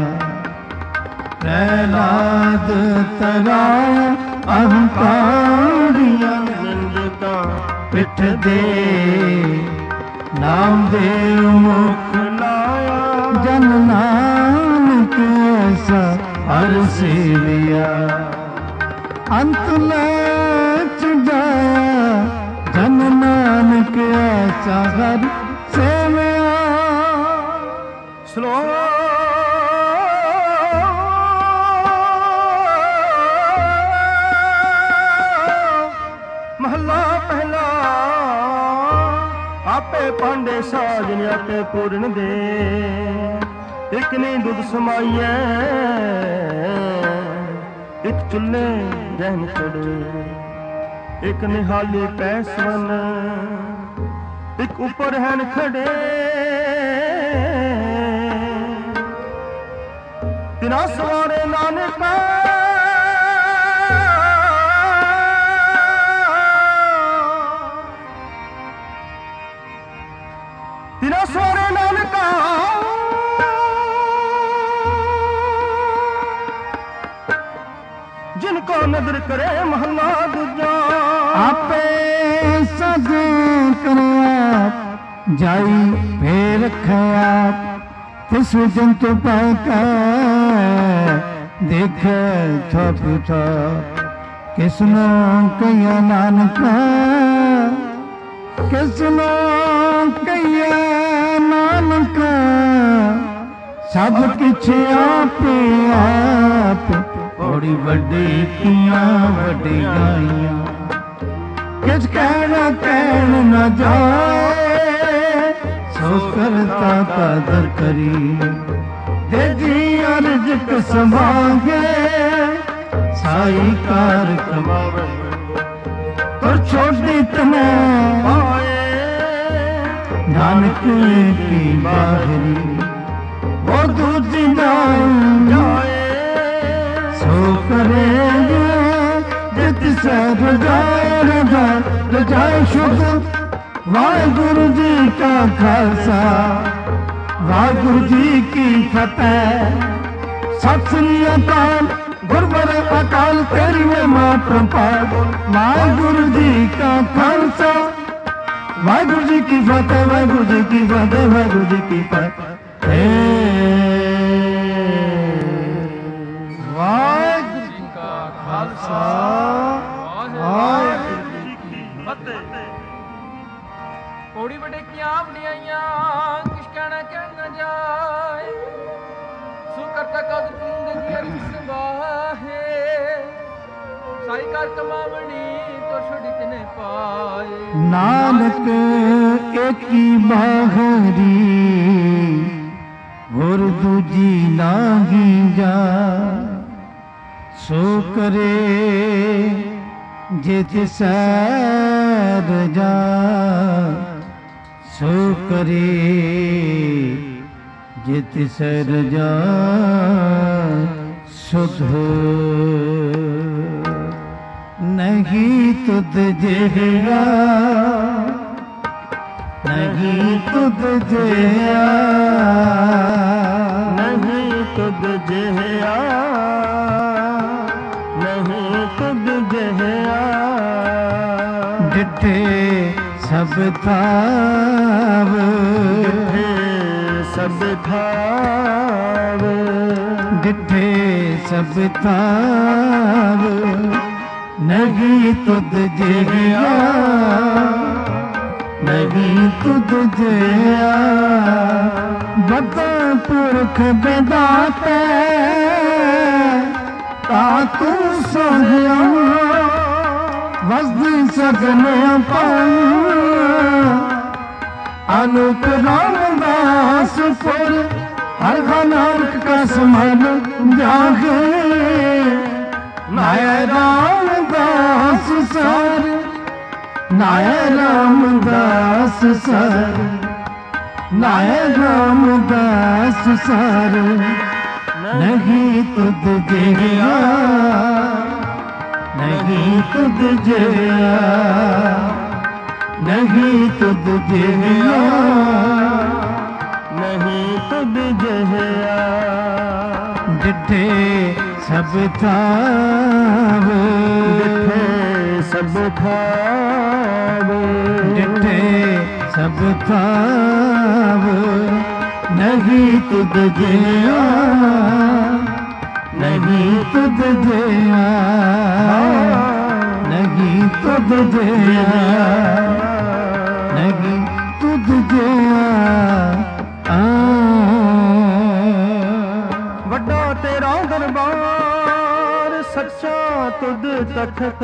ਪ੍ਰਹਿਲਾਦ ਤਰਾਇਆ ਅਹੰਕਾਰੀਆ। ਨਿੰਦਤਾ ਪਿੱਠ ਦੇ ਨਾਮ ਦੇ ਮੁਖ ਲਾਇਆ। ਜਨ ਨਾਨਕ ਐਸਾ ਹਰ ਸੇਵਿਆ। ਅੰਤ ਲੈ ਚੁਜਾਇਆ ਜਨ ਨਾਨਕ ਐਸਾ ਹਰ ਸੇਵਿਆ। ਸਲੋਕ ਮਹੱਲਾ ਪਹਿਲਾ। ਆਪੇ ਪਾਂਡੇ ਸਾਜਨ ਆਪੇ ਪੂਰਨ ਦੇ। ਇੱਕ ਨਹੀਂ ਦੁੱਧ ਸਮਾਈਐ ਇੱਕ ਚੁੱਲ੍ਹੇ ਰਹਿਣ ਚੜੇ। ਇੱਕ ਨਿਹਾਲੀ ਪੈਸਵਨ ਇੱਕ ਉੱਪਰ ਹਨ ਖੜੇ। ਤਿਨਾ ਸਵਾਰੇ ਨਾਨਕਾ ਤਿਨਾ ਸਵਾਰੇ ਨਾਨਕਾ। ਜਿਨ ਕੋ ਨਦਰ ਕਰੇ ਮਹੱਲਾ ਦੂਜਾ। ਆਪੇ ਸਦ ਕਰਿਆ ਜਾਈ ਫੇਰ ਰਖਿਆ। ਤਿਸ ਜੰਤੂ ਪੈ ਕੇ ਦੇਖੈ ਥਪ ਥਪ। ਕਿਸਨੋ ਕਈਆ ਨਾਨਕਾ ਕਿਸਨੋ ਕਈਆ ਨਾਨਕਾ। ਸਭ ਕਿਛ ਆਪੇ ਆਪ ਬੜੀ ਵੱਡੀ ਕੀਆਂ ਵੱਡੀਆਂ। ਕਿਛ ਕਹਿਣਾ ਕਹਿਣ ਨ ਜਾਏ। ਸੋ ਕਰਤਾ ਕਾਦਰ ਕਰੀ ਦੇ ਜੀ ਅਰਜ ਸੰਭਾਗੇ। ਸਾਈ ਕਾਰ ਕਮਾਵੇ ਪਰ ਛੋਟੀ ਤਨੇ ਆਏ। ਨਾਨਕ ਕੀ ਬਾਹਰੀ ਉਹ ਦੂਜੀ ਨਾਮ ਜਾਏ। ਸੋ ਕਰੇਗੇ ਜਿਤ ਸੈ ਰਜਾਏ ਰਜਾਏ ਰਜਾਏ ਸ਼ੁਭ। ਵਾਹਿਗੁਰੂ ਜੀ ਕਾ ਖਾਲਸਾ ਵਾਹਿਗੁਰੂ ਜੀ ਕੀ ਫਤਿਹ। ਸਤਿ ਸ੍ਰੀ ਅਕਾਲ ਗੁਰਬਰ ਅਕਾਲ ਤੇਰੀ ਮਹਿਮਾ ਪ੍ਰਪਾਰ। ਵਾਹਿਗੁਰੂ ਜੀ ਕਾ ਖਾਲਸਾ ਵਾਹਿਗੁਰੂ ਜੀ ਕੀ ਫਤਿਹ। ਵਾਹਿਗੁਰੂ ਜੀ ਕੀ ਫਤਿਹ। ਵਾਹਿਗੁਰੂ ਜੀ ਕੀ ਫਤਿਹ। ਵਾਹਿਗੁਰੂ ਜੀ ਕਾ ਖਾਲਸਾ ਵਾਹਿਗੁਰੂ ਜੀ ਕੀ ਫਤਿਹ। ਕੋੜੀ ਵੱਡੇ ਕੀਆਂ ਵਡਿਆਈਆਂ ਕਿਛ ਕਹਿਣਾ ਕਹਿਣ ਨ ਜਾਏ। ਸੋ ਕਰਤਾ ਕਾਦਰ ਕਰੀਂਦੇ ਜੀ ਅਰਜ ਸੰਭਾਹੇ। ਸਾਈ ਕਾਰ ਕਮਾਵਣੀ ਤੋ ਛੋੜੀ ਤਿਨੇ ਪਾਏ। ਨਾਨਕ ਏਕੀ ਬਾਹਰੀ ਗੁਰ ਦੂਜੀ ਨਾਹੀ ਜਾ। ਸੋ ਕਰੇ ਜੇ ਤਿਸੈ ਰਜਾ। ਸੋ ਕਰੇ ਜੇ ਤਿਸੈ ਰਜਾ। ਸੁਧ नहीं तुद जेहा नहीं तुद जेहा नहीं तुद जेहा नहीं तुद जेहा डिठे सब थाव डिठे सब थाव डिठे सब थाव नहीं तुद जेहा नहीं तुद जेहा बता पुरख बेदाते ता तू सोहिया वसद सगन अपन अनूप रामदास पुर हर खनारक का समान जागे नाय रामदास सर नाय रामदास सर नाय रामदास सर नहीं तुद जेहा नहीं तुद जेहा नहीं तुद जेहा नहीं तुद जेहा डिठे सब थाव डिठे सब थाव डिठे सब थाव नहीं तुद जेहा नहीं तुद जेहा नहीं तुद जेहा नहीं तुद जेहा ਵੱਡਾ ਤੇਰਾ ਦਰਬਾਰ ਸੱਚਾ ਤੁਧ ਤਖਤ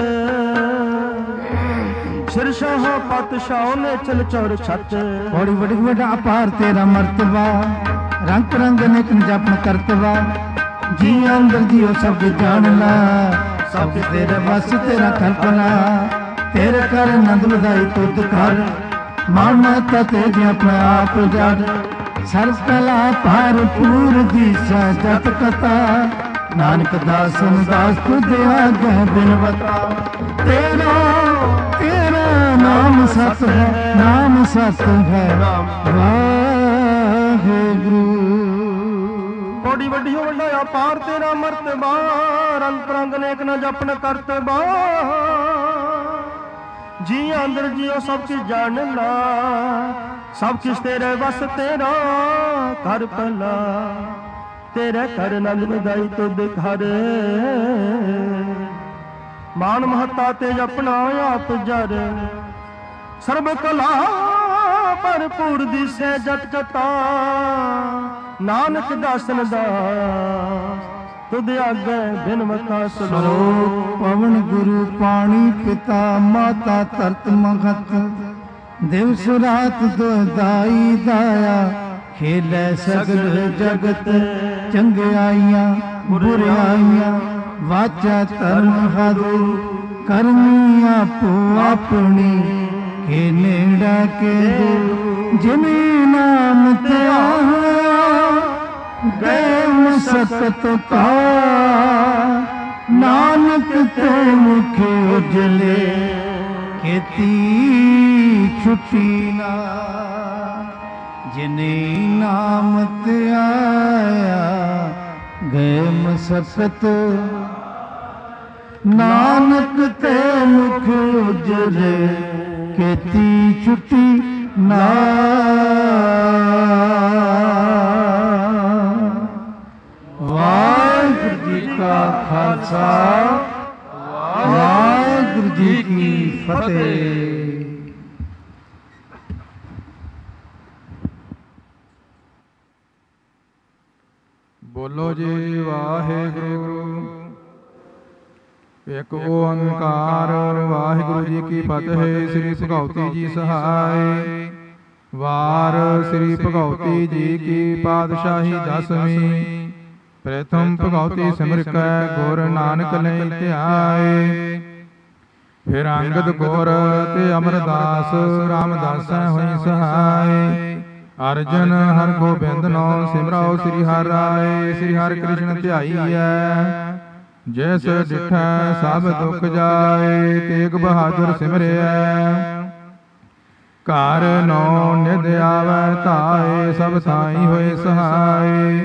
ਸ਼ਿਰਸ਼ਾਹ ਪਾਤਸ਼ਾਹ ਨੇ ਚਲ ਚੌਰ ਛੱਤ बड़ी बड़ी बड़ा अपार तेरा मर्तबा रंग रंग निक जपन करतवा जी अंदर जियो सब जानना सब तेरे बस तेरा कल्पना तेरे कर नंद बधाई तुद कर मानता तेरे अपने आप जड़ सर्व कला पार पूर दिशा जत कथा नानक दासन दास तुझ आगे बिनवता तेरा तेरा नाम सत है नाम सत है वाहेगुरु ਬੜੀ ਵੱਡੀ ਹੋ ਵੱਡਾ ਅਪਾਰ ਤੇਰਾ ਮਰਤਬਾ ਰੰਗ ਪ੍ਰੰਗ ਨੇਕ ਨਾ ਜਪਨ ਕਰਤਬਾ ਜੀ ਅੰਦਰ ਜਿਉ ਸਭ ਕੀ ਜਾਣਨਾ ਸਭ ਕਿਸ ਤੇਰੇ ਵਸ ਤੇਰਾ ਕਰ ਭਲਾ ਤੇਰੇ ਕਰ ਨੰਦ ਨਿਦਾਈ ਤੁਧ ਘਰ ਮਾਨ ਮਹੱਤਾ ਤੇ ਜਪਣਾ ਆਪ ਜਰ ਸਰਬ ਕਲਾ ਭਰਪੂਰ ਦਿਸੈ ਜਟ ਕਤਾ ਨਾਨਕ ਦਾਸਨ ਦਾ ਤੁਧ ਆਗੇ ਬਿਨ ਮਤਾ ਸਲੋਕ ਪਵਨ ਗੁਰੂ ਪਾਣੀ ਪਿਤਾ ਮਾਤਾ ਧਰਤ ਮਗਤ ਦਿਵਸ ਰਾਤ ਦੁਦਾਈ ਦਾਇਆ ਖੇਲੇ ਸਗਲ ਜਗਤ ਚੰਗਿਆਈਆਂ ਬੁਰਾਈਆਂ ਵਾਚਾ ਧਰਮ ਹਦ ਕਰਮੀ ਆਪੋ ਆਪਣੀ ਕੇ ਨੇੜਾ ਕੇ ਜਿਨੇ ਨਾਮ ਤੇ ਆਇਆ ਗਏ ਸਤਤ ਪਾ ਨਾਨਕ ਤੇ ਮੁਖ ਉਜਲੇ खेती छुट्टी ना जिने नाम ते आया गए मसकत नानक ते मुख उजले खेती छुट्टी ना वाहिगुरू जी का खालसा वाहिगुरू जी की फतेह। बोलो जी वाहिगुरु। एक ओंकार वाहिगुरु जी की फतेह। श्री भगवती जी सहाय। वार श्री भगवती जी की पातशाही दसवीं। प्रथम भगवती सिमर कै गुर नानक लई ध्याए। फिर अंगद गुर ते अमरदास रामदास होई सहाय। अर्जन हर गोबिंद नौ सिमराओ श्री हर राय। श्री हर कृष्ण ध्याई है ਜੈਸ ਡਿਠੈ ਸਭ ਦੁਖ ਜਾਏ, ਤੇਗ ਬਹਾਦਰ ਸਿਮਰਿਐ। ਘਰ ਨੌ ਨਿਧ ਆਵੈ ਧਾਏ, ਸਭ ਥਾਈ ਹੋਏ ਸਹਾਏ।